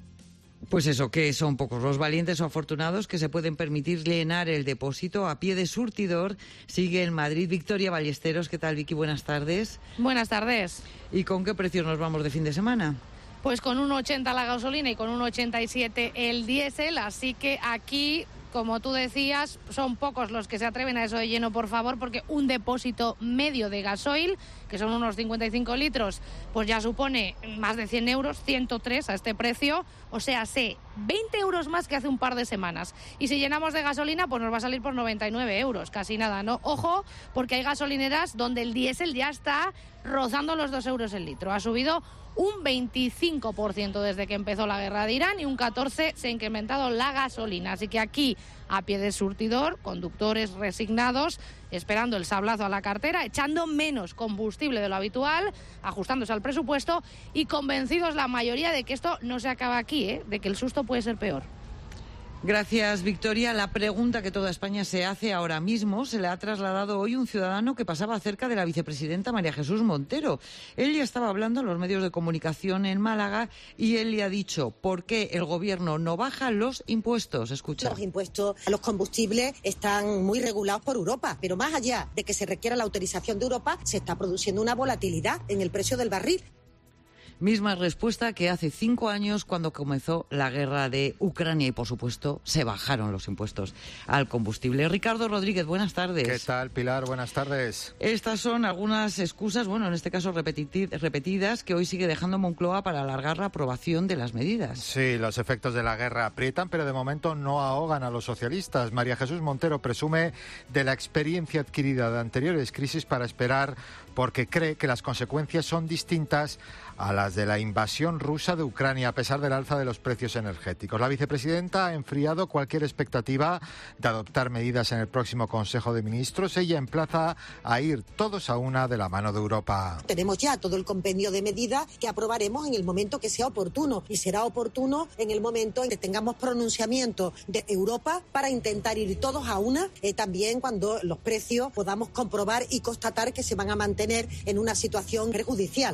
Pues eso, que son pocos los valientes o afortunados que se pueden permitir llenar el depósito a pie de surtidor. Sigue en Madrid Victoria Ballesteros. ¿Qué tal, Vicky? Buenas tardes. Buenas tardes. ¿Y con qué precios nos vamos de fin de semana? Pues con uno ochenta la gasolina y con uno ochenta y siete el diésel, así que aquí, como tú decías, son pocos los que se atreven a eso de lleno, por favor, porque un depósito medio de gasoil, que son unos cincuenta y cinco litros, pues ya supone más de cien euros, ciento tres a este precio, o sea, sé, veinte euros más que hace un par de semanas. Y si llenamos de gasolina, pues nos va a salir por noventa y nueve euros, casi nada, ¿no? Ojo, porque hay gasolineras donde el diésel ya está rozando los dos euros el litro. Ha subido un veinticinco por ciento desde que empezó la guerra de Irán y un catorce por ciento se ha incrementado la gasolina. Así que aquí, a pie de surtidor, conductores resignados, esperando el sablazo a la cartera, echando menos combustible de lo habitual, ajustándose al presupuesto y convencidos la mayoría de que esto no se acaba aquí, ¿eh? De que el susto puede ser peor. Gracias, Victoria. La pregunta que toda España se hace ahora mismo se le ha trasladado hoy un ciudadano que pasaba cerca de la vicepresidenta María Jesús Montero. Él ya estaba hablando en los medios de comunicación en Málaga y él le ha dicho por qué el gobierno no baja los impuestos. Escucha. Los impuestos a los combustibles están muy regulados por Europa, pero más allá de que se requiera la autorización de Europa, se está produciendo una volatilidad en el precio del barril. Misma respuesta que hace cinco años cuando comenzó la guerra de Ucrania y, por supuesto, se bajaron los impuestos al combustible. Ricardo Rodríguez, buenas tardes. ¿Qué tal, Pilar? Buenas tardes. Estas son algunas excusas, bueno, en este caso repetidas, que hoy sigue dejando Moncloa para alargar la aprobación de las medidas. Sí, los efectos de la guerra aprietan, pero de momento no ahogan a los socialistas. María Jesús Montero presume de la experiencia adquirida de anteriores crisis para esperar, porque cree que las consecuencias son distintas a las de la invasión rusa de Ucrania, a pesar del alza de los precios energéticos. La vicepresidenta ha enfriado cualquier expectativa de adoptar medidas en el próximo Consejo de Ministros. Ella emplaza a ir todos a una de la mano de Europa. Tenemos ya todo el compendio de medidas que aprobaremos en el momento que sea oportuno, y será oportuno en el momento en que tengamos pronunciamiento de Europa para intentar ir todos a una, eh, también cuando los precios podamos comprobar y constatar que se van a mantener en una situación perjudicial.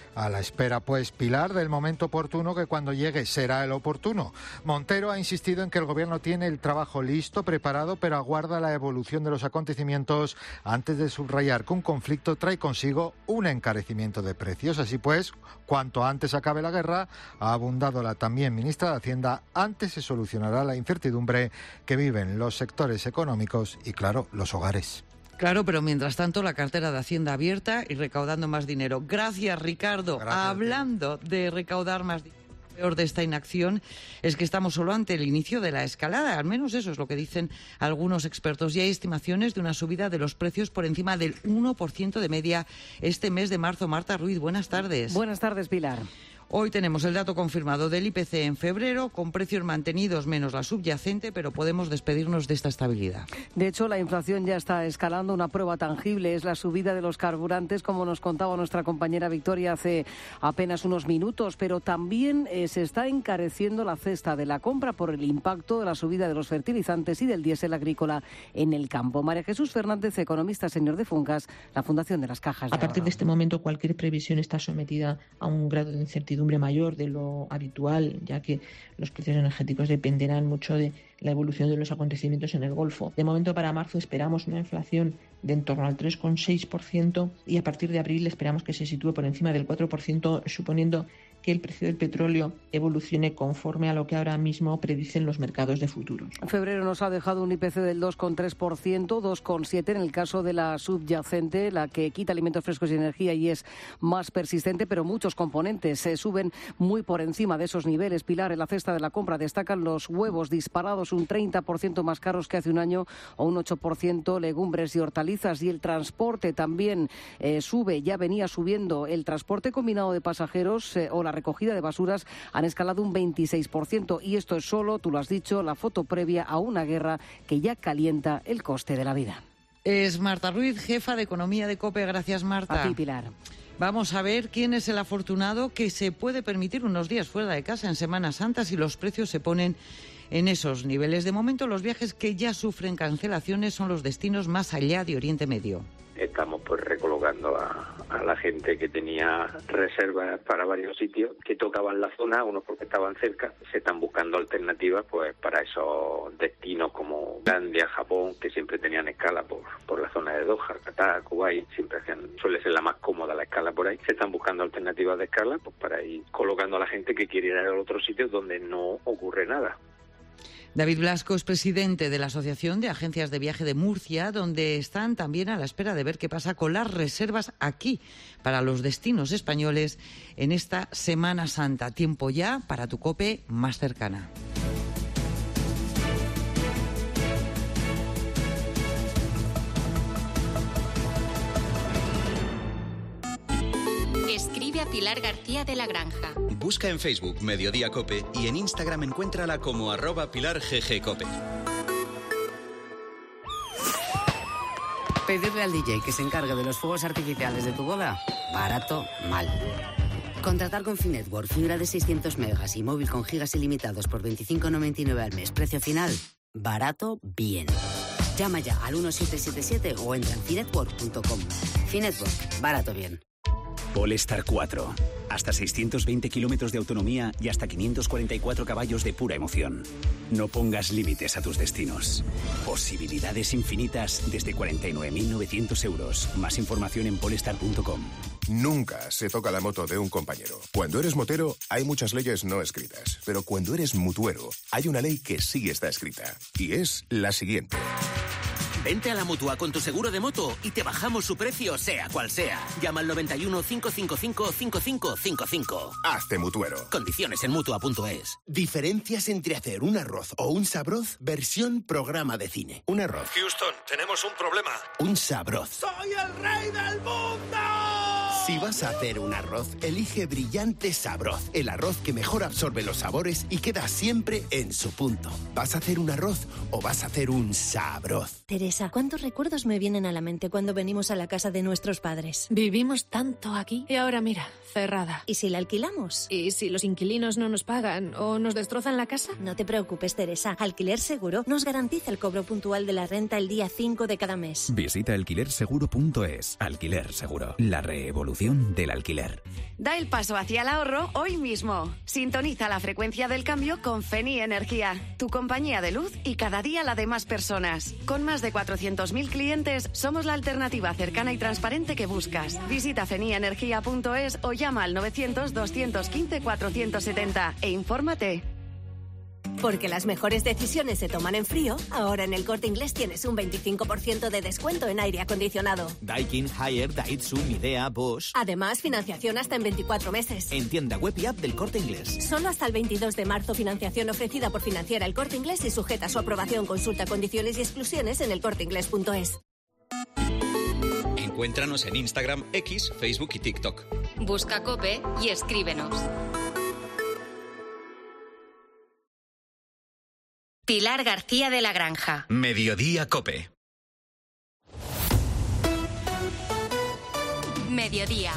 A la espera, pues, Pilar, del momento oportuno, que cuando llegue será el oportuno. Montero ha insistido en que el Gobierno tiene el trabajo listo, preparado, pero aguarda la evolución de los acontecimientos antes de subrayar que un conflicto trae consigo un encarecimiento de precios. Así pues, cuanto antes acabe la guerra, ha abundado la también ministra de Hacienda, antes se solucionará la incertidumbre que viven los sectores económicos y, claro, los hogares. Claro, pero mientras tanto la cartera de Hacienda abierta y recaudando más dinero. Gracias, Ricardo. Gracias. Hablando de recaudar más dinero, lo peor de esta inacción es que estamos solo ante el inicio de la escalada. Al menos eso es lo que dicen algunos expertos. Y hay estimaciones de una subida de los precios por encima del uno por ciento de media este mes de marzo. Marta Ruiz, buenas tardes. Buenas tardes, Pilar. Hoy tenemos el dato confirmado del I P C en febrero, con precios mantenidos menos la subyacente, pero podemos despedirnos de esta estabilidad. De hecho, la inflación ya está escalando. Una prueba tangible es la subida de los carburantes, como nos contaba nuestra compañera Victoria hace apenas unos minutos, pero también eh, se está encareciendo la cesta de la compra por el impacto de la subida de los fertilizantes y del diésel agrícola en el campo. María Jesús Fernández, economista senior de Funcas, la Fundación de las Cajas de A partir Ahorro. de este momento, cualquier previsión está sometida a un grado de incertidumbre mayor de lo habitual, ya que los precios energéticos dependerán mucho de la evolución de los acontecimientos en el Golfo. De momento, para marzo esperamos una inflación de en torno al tres coma seis por ciento y a partir de abril esperamos que se sitúe por encima del cuatro por ciento, suponiendo que el precio del petróleo evolucione conforme a lo que ahora mismo predicen los mercados de futuros. En febrero nos ha dejado un I P C del dos coma tres por ciento, dos coma siete por ciento en el caso de la subyacente, la que quita alimentos frescos y energía y es más persistente, pero muchos componentes se suben muy por encima de esos niveles. Pilar, en la cesta de la compra destacan los huevos disparados un treinta por ciento más caros que hace un año o un ocho por ciento, legumbres y hortalizas, y el transporte también eh, sube, ya venía subiendo. El transporte combinado de pasajeros eh, o la recogida de basuras han escalado un veintiséis por ciento y esto es solo, tú lo has dicho, la foto previa a una guerra que ya calienta el coste de la vida. Es Marta Ruiz, jefa de Economía de COPE. Gracias, Marta. A ti, Pilar. Vamos a ver quién es el afortunado que se puede permitir unos días fuera de casa en Semana Santa si los precios se ponen en esos niveles. De momento, los viajes que ya sufren cancelaciones son los destinos más allá de Oriente Medio. Estamos pues recolocando a, a la gente que tenía reservas para varios sitios que tocaban la zona, unos porque estaban cerca. Se están buscando alternativas pues para esos destinos como Tailandia, Japón, que siempre tenían escala por, por la zona de Doha, Qatar, Kuwait, siempre hacían, suele ser la más cómoda la escala por ahí. Se están buscando alternativas de escala pues para ir colocando a la gente que quiere ir a otros sitios donde no ocurre nada. David Blasco es presidente de la Asociación de Agencias de Viaje de Murcia, donde están también a la espera de ver qué pasa con las reservas aquí para los destinos españoles en esta Semana Santa. Tiempo ya para tu COPE más cercana. Escribe a Pilar García de la Granja. Busca en Facebook Mediodía Cope y en Instagram encuéntrala como arroba Pilar G G Cope. Pedirle al D J que se encargue de los fuegos artificiales de tu boda, barato, mal. Contratar con Finetwork fibra de seiscientos megas y móvil con gigas ilimitados por veinticinco noventa y nueve al mes, precio final, barato, bien. Llama ya al uno siete siete siete o entra en finetwork punto com. Finetwork, barato, bien. Polestar cuatro. Hasta seiscientos veinte kilómetros de autonomía y hasta quinientos cuarenta y cuatro caballos de pura emoción. No pongas límites a tus destinos. Posibilidades infinitas desde cuarenta y nueve mil novecientos euros. Más información en polestar punto com. Nunca se toca la moto de un compañero. Cuando eres motero, hay muchas leyes no escritas. Pero cuando eres mutuero, hay una ley que sí está escrita. Y es la siguiente. Vente a la Mutua con tu seguro de moto y te bajamos su precio, sea cual sea. Llama al noventa y uno, cinco cinco cinco, cinco cinco cinco cinco. Hazte mutuero. Condiciones en mutua punto es. Diferencias entre hacer un arroz o un sabroz, versión programa de cine. Un arroz. Houston, tenemos un problema. Un sabroz. ¡Soy el rey del mundo! Si vas a hacer un arroz, elige Brillante Sabroz, el arroz que mejor absorbe los sabores y queda siempre en su punto. ¿Vas a hacer un arroz o vas a hacer un sabroz? Teresa, ¿cuántos recuerdos me vienen a la mente cuando venimos a la casa de nuestros padres? Vivimos tanto aquí y ahora mira, cerrada. ¿Y si la alquilamos? ¿Y si los inquilinos no nos pagan o nos destrozan la casa? No te preocupes, Teresa. Alquiler Seguro nos garantiza el cobro puntual de la renta el día cinco de cada mes. Visita alquiler seguro punto es. Alquiler Seguro, la reevolución. evolución del alquiler. Da el paso hacia el ahorro hoy mismo. Sintoniza la frecuencia del cambio con Feni Energía, tu compañía de luz y cada día la de más personas. Con más de cuatrocientos mil clientes, somos la alternativa cercana y transparente que buscas. Visita feni energía punto es o llama al novecientos, doscientos quince, cuatrocientos setenta e infórmate. Porque las mejores decisiones se toman en frío, ahora en El Corte Inglés tienes un veinticinco por ciento de descuento en aire acondicionado. Daikin, Haier, Daihatsu, Midea, Bosch. Además, financiación hasta en veinticuatro meses. En tienda web y app del Corte Inglés. Solo hasta el veintidós de marzo, financiación ofrecida por Financiera El Corte Inglés y sujeta a su aprobación. Consulta condiciones y exclusiones en el corte inglés punto es. Encuéntranos en Instagram, X, Facebook y TikTok. Busca COPE y escríbenos. Pilar García de la Granja. Mediodía COPE. Mediodía.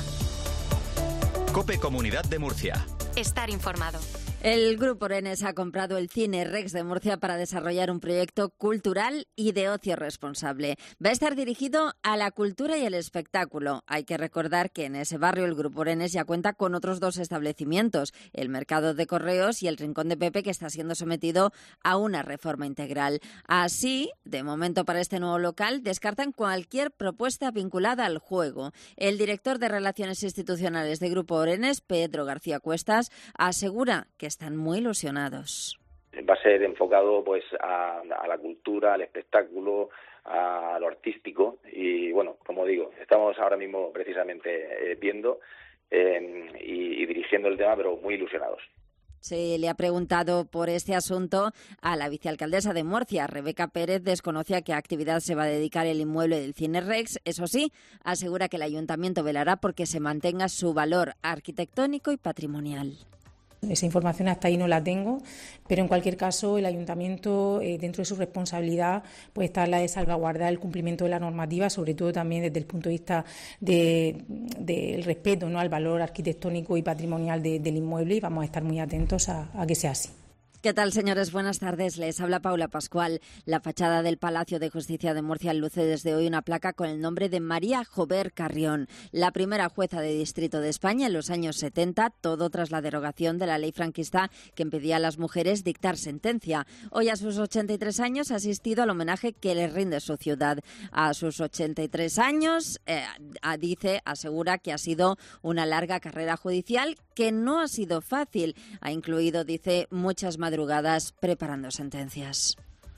COPE Comunidad de Murcia. Estar informado. El Grupo Orenes ha comprado el Cine Rex de Murcia para desarrollar un proyecto cultural y de ocio responsable. Va a estar dirigido a la cultura y el espectáculo. Hay que recordar que en ese barrio el Grupo Orenes ya cuenta con otros dos establecimientos, el Mercado de Correos y el Rincón de Pepe, que está siendo sometido a una reforma integral. Así, de momento para este nuevo local, descartan cualquier propuesta vinculada al juego. El director de Relaciones Institucionales de Grupo Orenes, Pedro García Cuestas, asegura que están muy ilusionados. Va a ser enfocado pues a, a la cultura, al espectáculo, a lo artístico y bueno, como digo, estamos ahora mismo precisamente eh, viendo eh, y, y dirigiendo el tema, pero muy ilusionados. Se le ha preguntado por este asunto a la vicealcaldesa de Murcia, Rebeca Pérez. Desconoce a qué actividad se va a dedicar el inmueble del Cine Rex. Eso sí, asegura que el ayuntamiento velará porque se mantenga su valor arquitectónico y patrimonial. Esa información hasta ahí no la tengo, pero en cualquier caso el ayuntamiento, eh, dentro de su responsabilidad, pues está la de salvaguardar el cumplimiento de la normativa, sobre todo también desde el punto de vista de, del respeto, ¿no?, al valor arquitectónico y patrimonial de, del inmueble, y vamos a estar muy atentos a, a que sea así. ¿Qué tal, señores? Buenas tardes. Les habla Paula Pascual. La fachada del Palacio de Justicia de Murcia luce desde hoy una placa con el nombre de María Jover Carrión, la primera jueza de distrito de España en los años setenta, todo tras la derogación de la ley franquista que impedía a las mujeres dictar sentencia. Hoy, a sus ochenta y tres años, ha asistido al homenaje que le rinde su ciudad. A sus ochenta y tres años, eh, dice, asegura que ha sido una larga carrera judicial que no ha sido fácil. Ha incluido, dice, muchas madrugadas madrugadas preparando sentencias.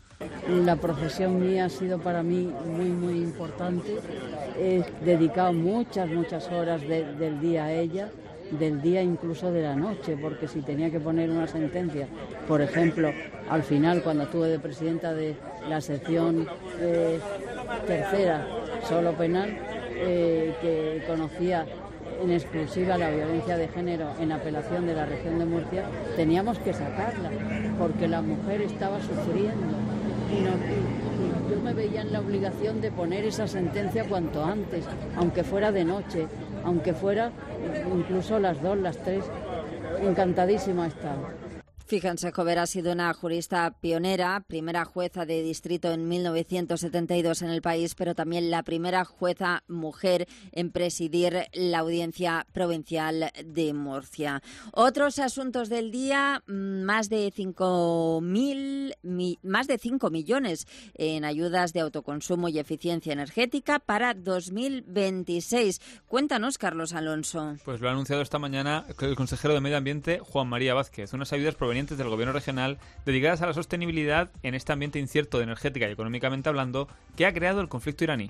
La profesión mía ha sido para mí muy, muy importante. He dedicado muchas, muchas horas de, del día a ella, del día incluso de la noche, porque si tenía que poner una sentencia, por ejemplo, al final, cuando estuve de presidenta de la sección eh, tercera, solo penal, eh, que conocía en exclusiva la violencia de género en apelación de la región de Murcia, teníamos que sacarla porque la mujer estaba sufriendo y, no, y, y yo me veía en la obligación de poner esa sentencia cuanto antes, aunque fuera de noche, aunque fuera incluso las dos, las tres. Encantadísima estaba. Fíjense, Jover ha sido una jurista pionera, primera jueza de distrito en mil novecientos setenta y dos en el país, pero también la primera jueza mujer en presidir la Audiencia Provincial de Murcia. Otros asuntos del día: más de cinco mil, mi, más de cinco millones en ayudas de autoconsumo y eficiencia energética para dos mil veintiséis. Cuéntanos, Carlos Alonso. Pues lo ha anunciado esta mañana el consejero de Medio Ambiente, Juan María Vázquez. Unas ayudas provenientes del Gobierno regional dedicadas a la sostenibilidad en este ambiente incierto de energética y económicamente hablando que ha creado el conflicto iraní.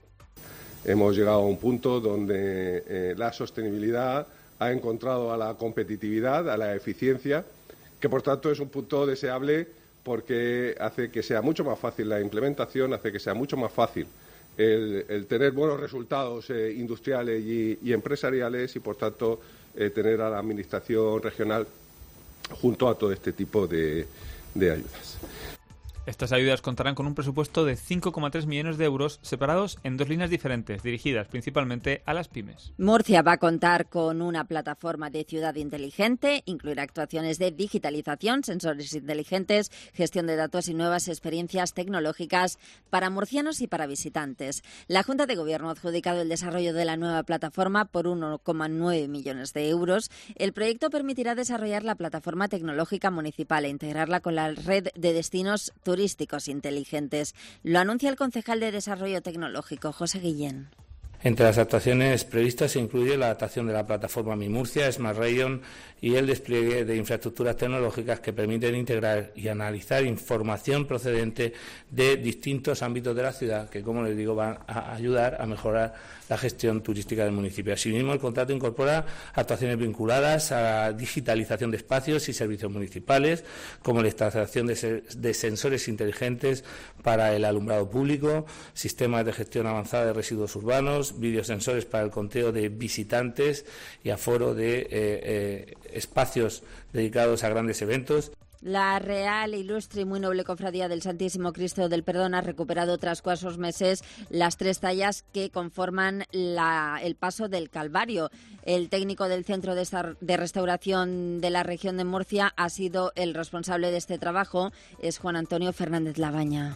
Hemos llegado a un punto donde eh, la sostenibilidad ha encontrado a la competitividad, a la eficiencia, que por tanto es un punto deseable porque hace que sea mucho más fácil la implementación, hace que sea mucho más fácil el, el tener buenos resultados eh, industriales y, y empresariales y por tanto eh, tener a la Administración regional junto a todo este tipo de, de ayudas. Estas ayudas contarán con un presupuesto de cinco coma tres millones de euros separados en dos líneas diferentes, dirigidas principalmente a las pymes. Murcia va a contar con una plataforma de ciudad inteligente, incluirá actuaciones de digitalización, sensores inteligentes, gestión de datos y nuevas experiencias tecnológicas para murcianos y para visitantes. La Junta de Gobierno ha adjudicado el desarrollo de la nueva plataforma por uno coma nueve millones de euros. El proyecto permitirá desarrollar la plataforma tecnológica municipal e integrarla con la red de destinos turísticos inteligentes. Lo anuncia el concejal de Desarrollo Tecnológico, José Guillén. Entre las actuaciones previstas se incluye la adaptación de la plataforma Mi Murcia, Smart Region y el despliegue de infraestructuras tecnológicas que permiten integrar y analizar información procedente de distintos ámbitos de la ciudad que, como les digo, van a ayudar a mejorar la gestión turística del municipio. Asimismo, el contrato incorpora actuaciones vinculadas a la digitalización de espacios y servicios municipales, como la instalación de, se de sensores inteligentes para el alumbrado público, sistemas de gestión avanzada de residuos urbanos, videosensores para el conteo de visitantes y aforo de eh, eh, espacios dedicados a grandes eventos. La Real, Ilustre y muy noble Cofradía del Santísimo Cristo del Perdón ha recuperado tras cuatro meses las tres tallas que conforman la, el paso del Calvario. El técnico del Centro de, de Restauración de la región de Murcia ha sido el responsable de este trabajo, es Juan Antonio Fernández Labaña.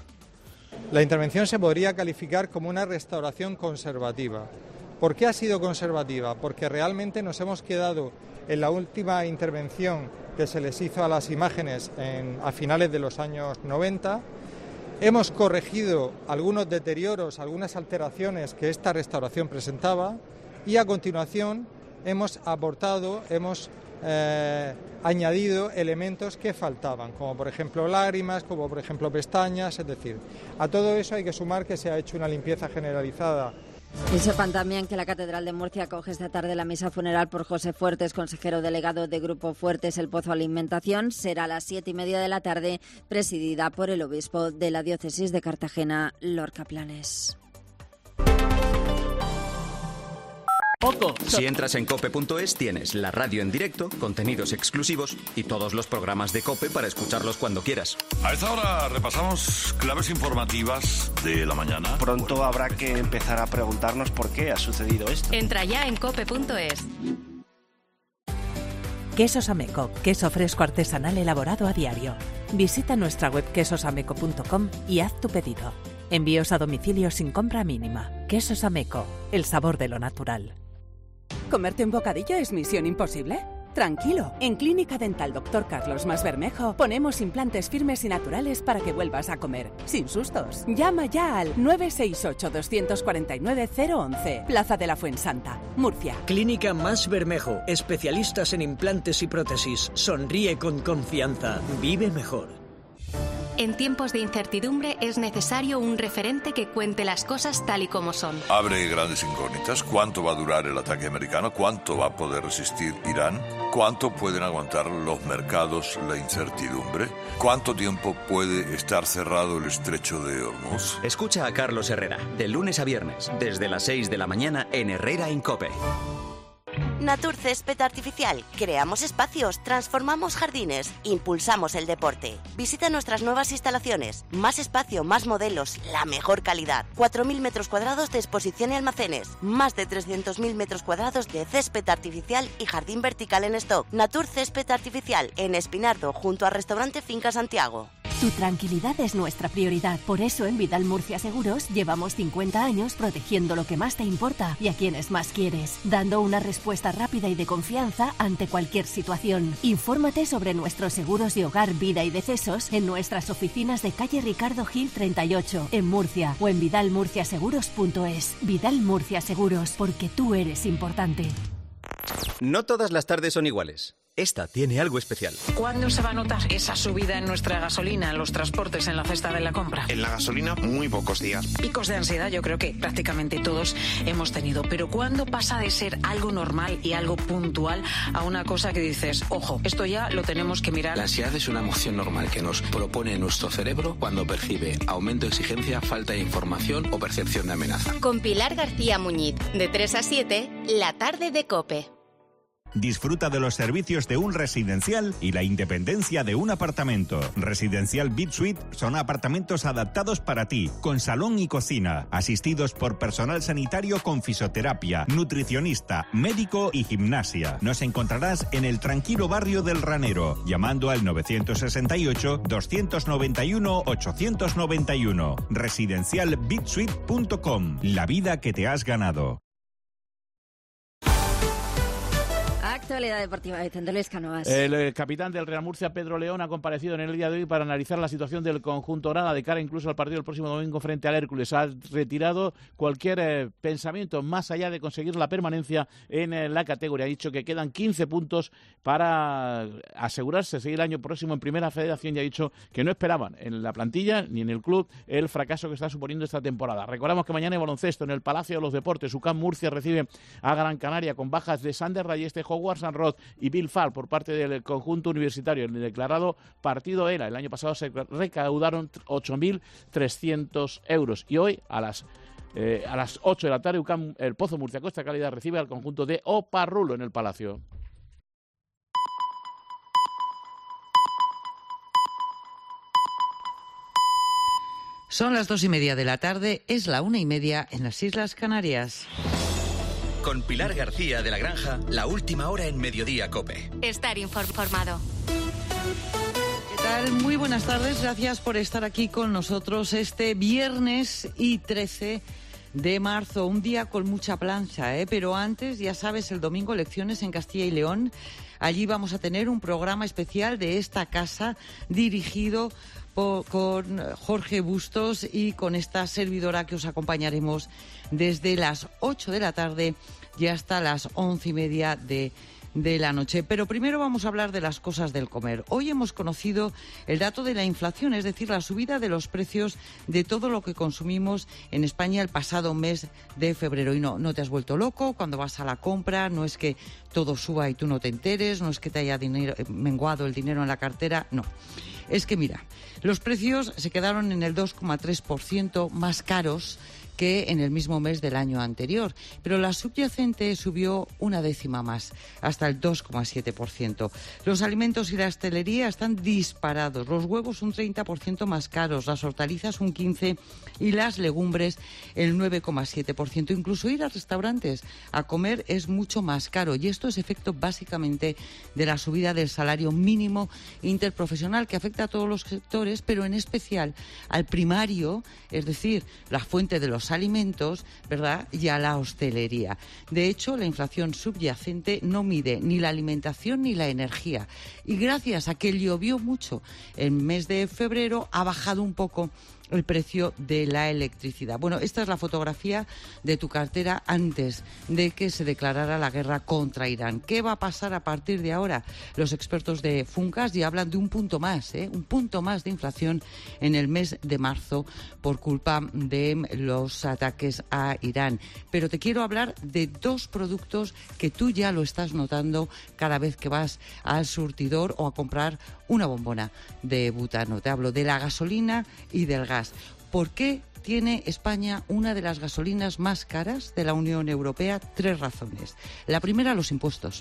La intervención se podría calificar como una restauración conservativa. ¿Por qué ha sido conservativa? Porque realmente nos hemos quedado en la última intervención que se les hizo a las imágenes en, a finales de los años noventa. Hemos corregido algunos deterioros, algunas alteraciones que esta restauración presentaba y a continuación hemos aportado, hemos eh, añadido elementos que faltaban, como por ejemplo lágrimas, como por ejemplo pestañas, es decir, a todo eso hay que sumar que se ha hecho una limpieza generalizada. Y sepan también que la Catedral de Murcia acoge esta tarde la misa funeral por José Fuertes, consejero delegado de Grupo Fuertes El Pozo Alimentación. Será a las siete y media de la tarde, presidida por el obispo de la diócesis de Cartagena, Lorca Planes. Si entras en cope punto es tienes la radio en directo, contenidos exclusivos y todos los programas de COPE para escucharlos cuando quieras. A esta hora repasamos claves informativas de la mañana. Pronto habrá que empezar a preguntarnos por qué ha sucedido esto. Entra ya en cope punto es. Quesos Ameco, queso fresco artesanal elaborado a diario. Visita nuestra web quesos ameco punto com y haz tu pedido. Envíos a domicilio sin compra mínima. Quesos Ameco, el sabor de lo natural. ¿Comerte un bocadillo es misión imposible? Tranquilo, en Clínica Dental doctor Carlos Masbermejo ponemos implantes firmes y naturales para que vuelvas a comer, sin sustos. Llama ya al nueve seis ocho, dos cuatro nueve, cero once, Plaza de la Fuensanta, Murcia. Clínica Masbermejo, especialistas en implantes y prótesis. Sonríe con confianza, vive mejor. En tiempos de incertidumbre es necesario un referente que cuente las cosas tal y como son. Abre grandes incógnitas. ¿Cuánto va a durar el ataque americano? ¿Cuánto va a poder resistir Irán? ¿Cuánto pueden aguantar los mercados la incertidumbre? ¿Cuánto tiempo puede estar cerrado el estrecho de Hormuz? Escucha a Carlos Herrera, de lunes a viernes, desde las seis de la mañana en Herrera en COPE. Natur Césped Artificial. Creamos espacios, transformamos jardines, impulsamos el deporte. Visita nuestras nuevas instalaciones. Más espacio, más modelos, la mejor calidad. cuatro mil metros cuadrados de exposición y almacenes. Más de trescientos mil metros cuadrados de césped artificial y jardín vertical en stock. Natur Césped Artificial, en Espinardo, junto al restaurante Finca Santiago. Tu tranquilidad es nuestra prioridad. Por eso en Vidal Murcia Seguros llevamos cincuenta años protegiendo lo que más te importa y a quienes más quieres, dando una respuesta rápida y de confianza ante cualquier situación. Infórmate sobre nuestros seguros de hogar, vida y decesos en nuestras oficinas de calle Ricardo Gil treinta y ocho, en Murcia, o en vidal murcia seguros punto es. Vidal Murcia Seguros, porque tú eres importante. No todas las tardes son iguales. Esta tiene algo especial. ¿Cuándo se va a notar esa subida en nuestra gasolina, en los transportes, en la cesta de la compra? En la gasolina, muy pocos días. Picos de ansiedad yo creo que prácticamente todos hemos tenido. Pero ¿cuándo pasa de ser algo normal y algo puntual a una cosa que dices, ojo, esto ya lo tenemos que mirar? La ansiedad es una emoción normal que nos propone nuestro cerebro cuando percibe aumento de exigencia, falta de información o percepción de amenaza. Con Pilar García Muñiz, de tres a siete, la tarde de COPE. Disfruta de los servicios de un residencial y la independencia de un apartamento. Residencial BitSuite son apartamentos adaptados para ti, con salón y cocina, asistidos por personal sanitario con fisioterapia, nutricionista, médico y gimnasia. Nos encontrarás en el tranquilo barrio del Ranero, llamando al nueve seis ocho, dos nueve uno, ocho nueve uno. residencial bitsuite punto com. La vida que te has ganado. Actualidad deportiva, Vicente Luis Cánovas. El, el capitán del Real Murcia, Pedro León, ha comparecido en el día de hoy para analizar la situación del conjunto grana de cara incluso al partido del próximo domingo frente al Hércules. Ha retirado cualquier eh, pensamiento más allá de conseguir la permanencia en eh, la categoría. Ha dicho que quedan quince puntos para asegurarse seguir el año próximo en Primera Federación y ha dicho que no esperaban en la plantilla ni en el club el fracaso que está suponiendo esta temporada. Recordamos que mañana hay baloncesto en el Palacio de los Deportes. U C A M Murcia recibe a Gran Canaria con bajas de Sander Rayeste, Howard Sanrod y Bill Fall por parte del conjunto universitario. En el declarado partido era, el año pasado se recaudaron ocho mil trescientos euros y hoy a las eh, a las ocho de la tarde U C A M, el Pozo Murcia Costa Calidad recibe al conjunto de Oparrulo en el Palacio. Son las dos y media de la tarde, es la una y media en las Islas Canarias. Con Pilar García de la Granja, la última hora en Mediodía COPE. Estar informado. ¿Qué tal? Muy buenas tardes, gracias por estar aquí con nosotros este viernes y trece de marzo, un día con mucha plancha, ¿eh? Pero antes, ya sabes, el domingo elecciones en Castilla y León. Allí vamos a tener un programa especial de esta casa dirigido por, con Jorge Bustos y con esta servidora que os acompañaremos desde las ocho de la tarde y hasta las once y media de de la noche. Pero primero vamos a hablar de las cosas del comer. Hoy hemos conocido el dato de la inflación, es decir, la subida de los precios de todo lo que consumimos en España el pasado mes de febrero. Y no, no te has vuelto loco cuando vas a la compra, no es que todo suba y tú no te enteres, no es que te haya dinero, menguado el dinero en la cartera, no. Es que mira, los precios se quedaron en el dos coma tres por ciento más caros que en el mismo mes del año anterior, pero la subyacente subió una décima más, hasta el dos coma siete por ciento. Los alimentos y la hostelería están disparados, los huevos un treinta por ciento más caros, las hortalizas un quince por ciento y las legumbres el nueve coma siete por ciento. Incluso ir a restaurantes a comer es mucho más caro y esto es efecto básicamente de la subida del salario mínimo interprofesional que afecta a todos los sectores, pero en especial al primario, es decir, la fuente de los alimentos, ¿verdad?, y a la hostelería. De hecho, la inflación subyacente no mide ni la alimentación ni la energía. Y gracias a que llovió mucho el mes de febrero, ha bajado un poco el precio de la electricidad. Bueno, esta es la fotografía de tu cartera antes de que se declarara la guerra contra Irán. ¿Qué va a pasar a partir de ahora? Los expertos de Funcas ya hablan de un punto más, ¿eh? un punto más de inflación en el mes de marzo por culpa de los ataques a Irán. Pero te quiero hablar de dos productos que tú ya lo estás notando cada vez que vas al surtidor o a comprar una bombona de butano. Te hablo de la gasolina y del gas. ¿Por qué tiene España una de las gasolinas más caras de la Unión Europea? Tres razones. La primera, los impuestos.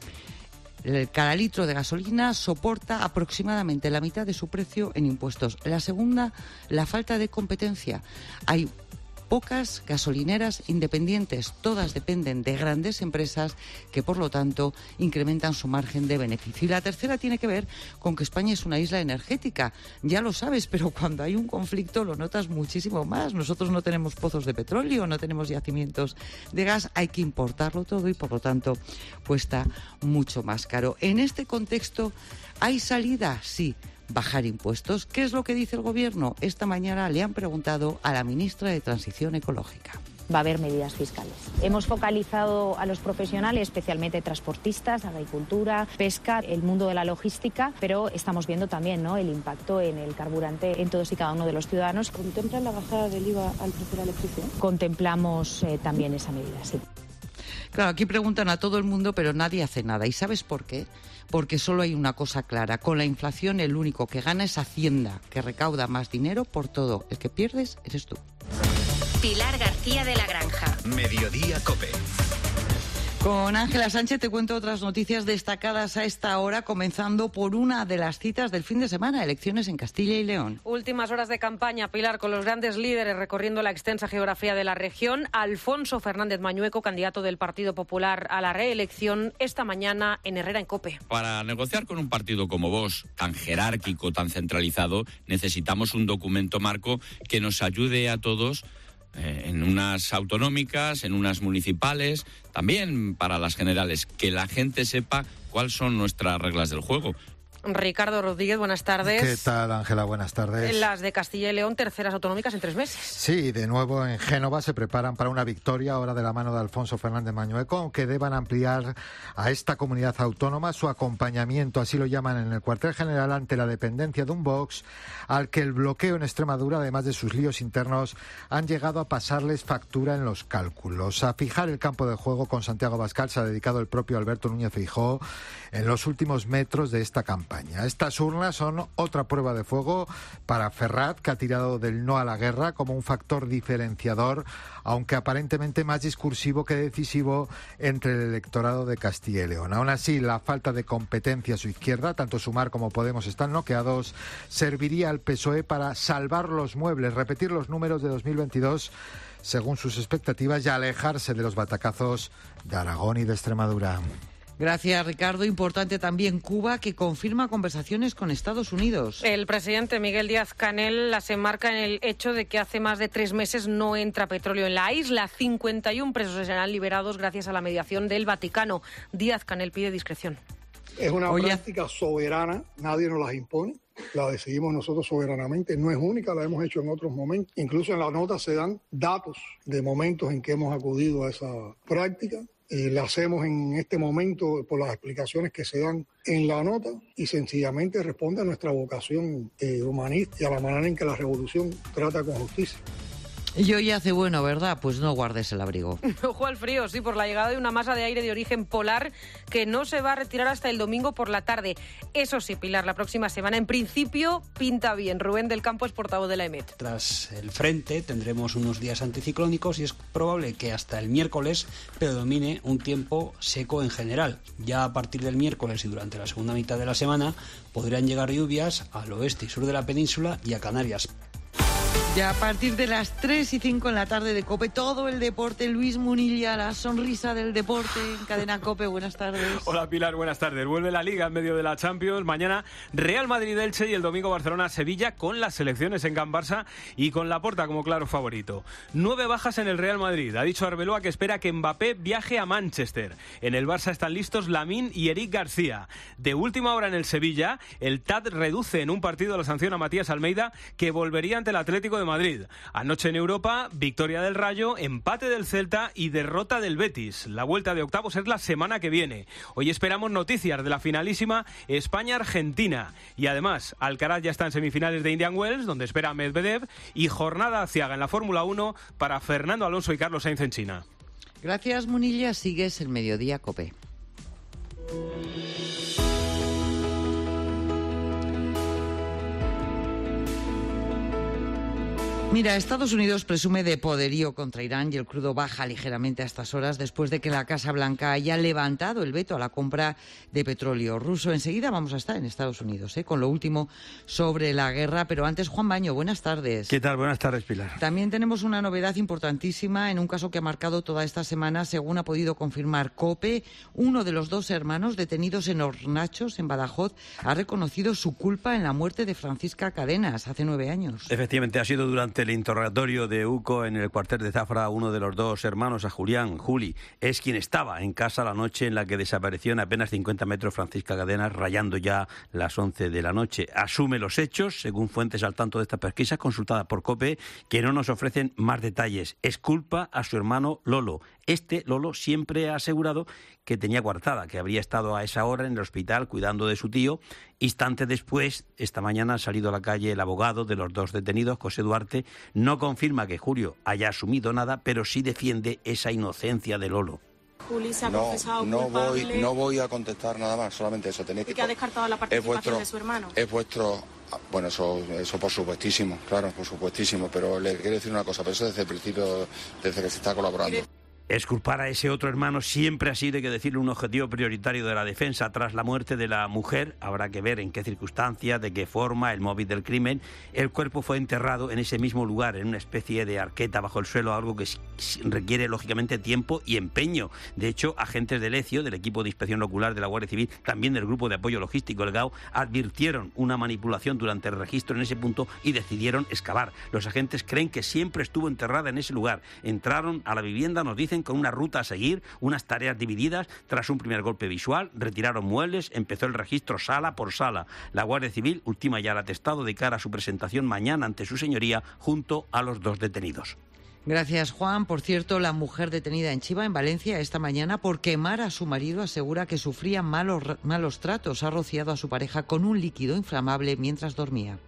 Cada litro de gasolina soporta aproximadamente la mitad de su precio en impuestos. La segunda, la falta de competencia. Hay pocas gasolineras independientes, todas dependen de grandes empresas que, por lo tanto, incrementan su margen de beneficio. Y la tercera tiene que ver con que España es una isla energética. Ya lo sabes, pero cuando hay un conflicto lo notas muchísimo más. Nosotros no tenemos pozos de petróleo, no tenemos yacimientos de gas, hay que importarlo todo y, por lo tanto, cuesta mucho más caro. En este contexto, ¿hay salida? Sí. Bajar impuestos. ¿Qué es lo que dice el Gobierno? Esta mañana le han preguntado a la ministra de Transición Ecológica. Va a haber medidas fiscales. Hemos focalizado a los profesionales, especialmente transportistas, agricultura, pesca, el mundo de la logística, pero estamos viendo también, ¿no?, el impacto en el carburante en todos y cada uno de los ciudadanos. ¿Contemplan la bajada del I V A al precio de la electricidad? Contemplamos eh, también esa medida, sí. Claro, aquí preguntan a todo el mundo, pero nadie hace nada. ¿Y sabes por qué? Porque solo hay una cosa clara. Con la inflación el único que gana es Hacienda, que recauda más dinero por todo. El que pierdes eres tú. Pilar García de la Granja. Mediodía COPE. Con Ángela Sánchez te cuento otras noticias destacadas a esta hora, comenzando por una de las citas del fin de semana, elecciones en Castilla y León. Últimas horas de campaña, Pilar, con los grandes líderes recorriendo la extensa geografía de la región. Alfonso Fernández Mañueco, candidato del Partido Popular a la reelección, esta mañana en Herrera en COPE. Para negociar con un partido como Vox, tan jerárquico, tan centralizado, necesitamos un documento marco que nos ayude a todos eh, en unas autonómicas, en unas municipales, también para las generales, que la gente sepa cuáles son nuestras reglas del juego. Ricardo Rodríguez, buenas tardes. ¿Qué tal, Ángela? Buenas tardes. Las de Castilla y León, terceras autonómicas en tres meses. Sí, de nuevo en Génova se preparan para una victoria ahora de la mano de Alfonso Fernández Mañueco, aunque deban ampliar a esta comunidad autónoma su acompañamiento, así lo llaman en el cuartel general, ante la dependencia de un Vox al que el bloqueo en Extremadura, además de sus líos internos, han llegado a pasarles factura en los cálculos. A fijar el campo de juego con Santiago Abascal se ha dedicado el propio Alberto Núñez Feijóo en los últimos metros de esta campaña. Estas urnas son otra prueba de fuego para Ferrat, que ha tirado del no a la guerra como un factor diferenciador, aunque aparentemente más discursivo que decisivo entre el electorado de Castilla y León. Aún así, la falta de competencia a su izquierda, tanto Sumar como Podemos están noqueados, serviría al P S O E para salvar los muebles, repetir los números de dos mil veintidós según sus expectativas y alejarse de los batacazos de Aragón y de Extremadura. Gracias, Ricardo. Importante también Cuba, que confirma conversaciones con Estados Unidos. El presidente Miguel Díaz-Canel las enmarca en el hecho de que hace más de tres meses no entra petróleo en la isla. cincuenta y uno presos serán liberados gracias a la mediación del Vaticano. Díaz-Canel pide discreción. Es una Oye. práctica soberana, nadie nos las impone, la decidimos nosotros soberanamente, no es única, la hemos hecho en otros momentos. Incluso en la nota se dan datos de momentos en que hemos acudido a esa práctica. Eh, la hacemos en este momento por las explicaciones que se dan en la nota y sencillamente responde a nuestra vocación eh, humanista y a la manera en que la revolución trata con justicia. Y hoy hace bueno, ¿verdad? Pues no guardes el abrigo. Ojo al frío, sí, por la llegada de una masa de aire de origen polar que no se va a retirar hasta el domingo por la tarde. Eso sí, Pilar, la próxima semana en principio pinta bien. Rubén del Campo es portavoz de la EMET. Tras el frente tendremos unos días anticiclónicos y es probable que hasta el miércoles predomine un tiempo seco en general. Ya a partir del miércoles y durante la segunda mitad de la semana podrían llegar lluvias al oeste y sur de la península y a Canarias. Ya a partir de las tres y cinco en la tarde de COPE, todo el deporte. Luis Munilla, la sonrisa del deporte en Cadena COPE. Buenas tardes. Hola Pilar, buenas tardes. Vuelve la Liga en medio de la Champions. Mañana Real Madrid-Elche y el domingo Barcelona-Sevilla con las selecciones en Can Barça y con Laporta como claro favorito. Nueve bajas en el Real Madrid. Ha dicho Arbeloa que espera que Mbappé viaje a Manchester. En el Barça están listos Lamine y Eric García. De última hora en el Sevilla, el T A D reduce en un partido la sanción a Matías Almeida, que volvería ante el Atlético de Madrid. Anoche en Europa, victoria del Rayo, empate del Celta y derrota del Betis. La vuelta de octavos es la semana que viene. Hoy esperamos noticias de la finalísima España-Argentina. Y además, Alcaraz ya está en semifinales de Indian Wells, donde espera a Medvedev, y jornada aciaga en la Fórmula uno para Fernando Alonso y Carlos Sainz en China. Gracias, Munilla. Sigues el Mediodía COPE. Mira, Estados Unidos presume de poderío contra Irán y el crudo baja ligeramente a estas horas después de que la Casa Blanca haya levantado el veto a la compra de petróleo ruso. Enseguida vamos a estar en Estados Unidos, ¿eh? con lo último sobre la guerra. Pero antes, Juan Baño, buenas tardes. ¿Qué tal? Buenas tardes, Pilar. También tenemos una novedad importantísima en un caso que ha marcado toda esta semana, según ha podido confirmar COPE. Uno de los dos hermanos detenidos en Hornachos, en Badajoz, ha reconocido su culpa en la muerte de Francisca Cadenas hace nueve años. Efectivamente, ha sido durante el interrogatorio de UCO en el cuartel de Zafra, uno de los dos hermanos, a Julián, Juli, es quien estaba en casa la noche en la que desapareció en apenas cincuenta metros Francisca Cadenas, rayando ya las once de la noche. Asume los hechos, según fuentes al tanto de esta pesquisa consultada por COPE, que no nos ofrecen más detalles. Es culpa a su hermano Lolo. Este, Lolo, siempre ha asegurado que tenía coartada, que habría estado a esa hora en el hospital cuidando de su tío. Instantes después, esta mañana ha salido a la calle el abogado de los dos detenidos, José Duarte. No confirma que Julio haya asumido nada, pero sí defiende esa inocencia de Lolo. Juli se ha no, confesado no culpable. Voy, no voy a contestar nada más, solamente eso. Tenéis ¿Y que, que ha descartado la participación vuestro, de su hermano? Es vuestro... Bueno, eso, eso por supuestísimo, claro, por supuestísimo, pero le quiero decir una cosa, pero eso desde el principio, desde que se está colaborando. Exculpar a ese otro hermano siempre ha sido, hay que decirlo, un objetivo prioritario de la defensa. Tras la muerte de la mujer, habrá que ver en qué circunstancias, de qué forma, el móvil del crimen. El cuerpo fue enterrado en ese mismo lugar, en una especie de arqueta bajo el suelo, algo que requiere lógicamente tiempo y empeño. De hecho, agentes del ECIO, del equipo de inspección ocular de la Guardia Civil, también del grupo de apoyo logístico, el G A O, advirtieron una manipulación durante el registro en ese punto y decidieron excavar. Los agentes creen que siempre estuvo enterrada en ese lugar. Entraron a la vivienda, nos dicen, con una ruta a seguir, unas tareas divididas. Tras un primer golpe visual, retiraron muebles, empezó el registro sala por sala. La Guardia Civil ultima ya el atestado de cara a su presentación mañana ante su señoría junto a los dos detenidos. Gracias, Juan. Por cierto, la mujer detenida en Chiva, en Valencia, esta mañana por quemar a su marido, asegura que sufría malos, malos tratos. Ha rociado a su pareja con un líquido inflamable mientras dormía.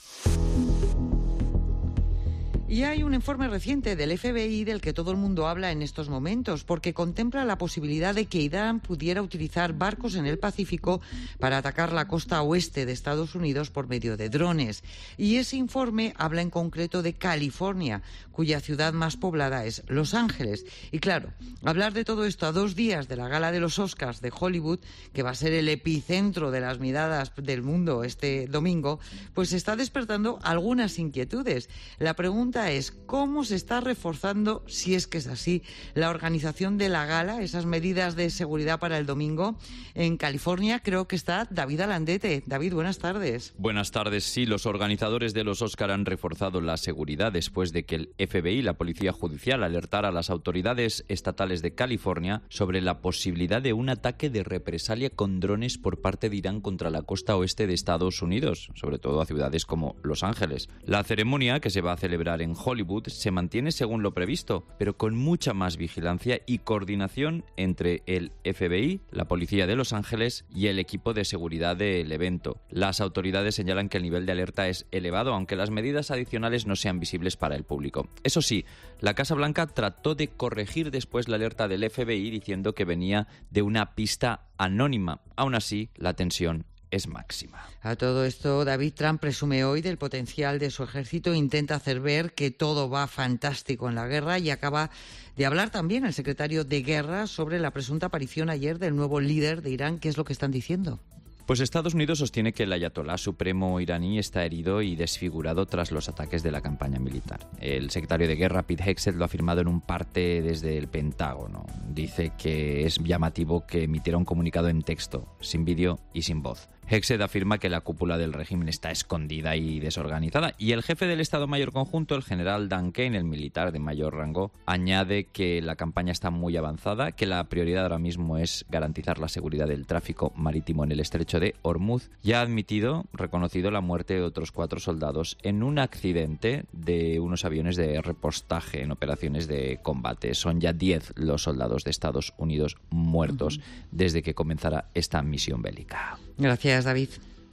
Y hay un informe reciente del F B I del que todo el mundo habla en estos momentos, porque contempla la posibilidad de que Irán pudiera utilizar barcos en el Pacífico para atacar la costa oeste de Estados Unidos por medio de drones. Y ese informe habla en concreto de California, cuya ciudad más poblada es Los Ángeles. Y claro, hablar de todo esto a dos días de la gala de los Oscars de Hollywood, que va a ser el epicentro de las miradas del mundo este domingo, pues está despertando algunas inquietudes. La pregunta es cómo se está reforzando, si es que es así, la organización de la gala, esas medidas de seguridad para el domingo. En California creo que está David Alandete. David, buenas tardes. Buenas tardes. Sí, los organizadores de los Óscar han reforzado la seguridad después de que el F B I, la Policía Judicial, alertara a las autoridades estatales de California sobre la posibilidad de un ataque de represalia con drones por parte de Irán contra la costa oeste de Estados Unidos, sobre todo a ciudades como Los Ángeles. La ceremonia, que se va a celebrar en Hollywood, se mantiene según lo previsto, pero con mucha más vigilancia y coordinación entre el F B I, la Policía de Los Ángeles y el equipo de seguridad del evento. Las autoridades señalan que el nivel de alerta es elevado, aunque las medidas adicionales no sean visibles para el público. Eso sí, la Casa Blanca trató de corregir después la alerta del F B I diciendo que venía de una pista anónima. Aún así, la tensión es máxima. A todo esto, David, Trump presume hoy del potencial de su ejército, intenta hacer ver que todo va fantástico en la guerra y acaba de hablar también el secretario de Guerra sobre la presunta aparición ayer del nuevo líder de Irán. ¿Qué es lo que están diciendo? Pues Estados Unidos sostiene que el ayatolá supremo iraní está herido y desfigurado tras los ataques de la campaña militar. El secretario de Guerra, Pete Hegseth, lo ha afirmado en un parte desde el Pentágono. Dice que es llamativo que emitiera un comunicado en texto, sin vídeo y sin voz. Hegseth afirma que la cúpula del régimen está escondida y desorganizada, y el jefe del Estado Mayor Conjunto, el general Dan Kane, el militar de mayor rango, añade que la campaña está muy avanzada, que la prioridad ahora mismo es garantizar la seguridad del tráfico marítimo en el estrecho de Hormuz, y ha admitido, reconocido la muerte de otros cuatro soldados en un accidente de unos aviones de repostaje en operaciones de combate. Son ya diez los soldados de Estados Unidos muertos uh-huh. desde que comenzara esta misión bélica. Gracias, David.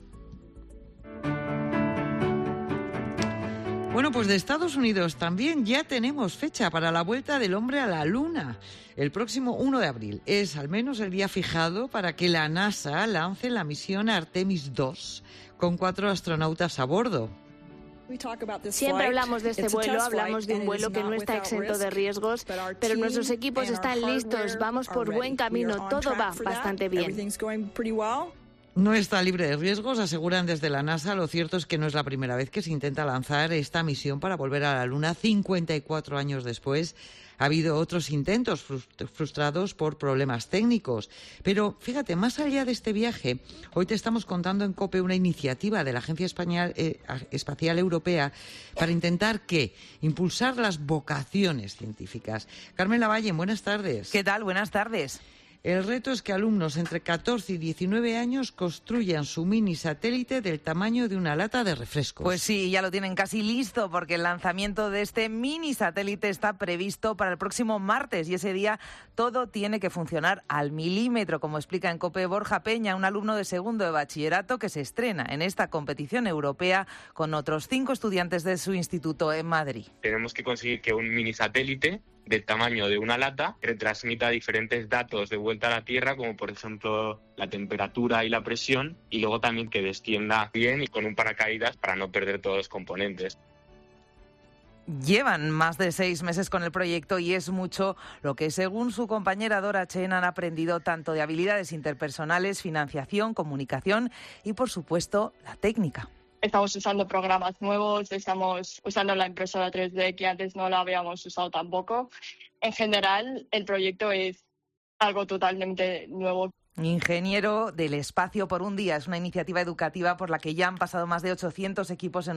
Bueno, pues de Estados Unidos también ya tenemos fecha para la vuelta del hombre a la Luna. El próximo uno de abril es al menos el día fijado para que la NASA lance la misión Artemis dos con cuatro astronautas a bordo. Siempre hablamos de este vuelo, hablamos de un vuelo que no está exento de riesgos, pero nuestros equipos están listos, vamos por buen camino, todo va bastante bien. No está libre de riesgos, aseguran desde la NASA. Lo cierto es que no es la primera vez que se intenta lanzar esta misión para volver a la Luna. cincuenta y cuatro años después ha habido otros intentos frustrados por problemas técnicos. Pero fíjate, más allá de este viaje, hoy te estamos contando en COPE una iniciativa de la Agencia Espacial, eh, Espacial Europea para intentar, ¿qué? Impulsar las vocaciones científicas. Carmen Lavalle, buenas tardes. ¿Qué tal? Buenas tardes. El reto es que alumnos entre catorce y diecinueve años construyan su mini satélite del tamaño de una lata de refrescos. Pues sí, ya lo tienen casi listo porque el lanzamiento de este mini satélite está previsto para el próximo martes y ese día todo tiene que funcionar al milímetro, como explica en COPE Borja Peña, un alumno de segundo de bachillerato que se estrena en esta competición europea con otros cinco estudiantes de su instituto en Madrid. Tenemos que conseguir que un mini satélite del tamaño de una lata retransmita diferentes datos de vuelta a la Tierra, como por ejemplo la temperatura y la presión, y luego también que descienda bien y con un paracaídas para no perder todos los componentes. Llevan más de seis meses con el proyecto y es mucho lo que, según su compañera Dora Chen, han aprendido tanto de habilidades interpersonales, financiación, comunicación y, por supuesto, la técnica. Estamos usando programas nuevos, estamos usando la impresora tres D que antes no la habíamos usado tampoco. En general, el proyecto es algo totalmente nuevo. Ingeniero del espacio por un día es una iniciativa educativa por la que ya han pasado más de ochocientos equipos en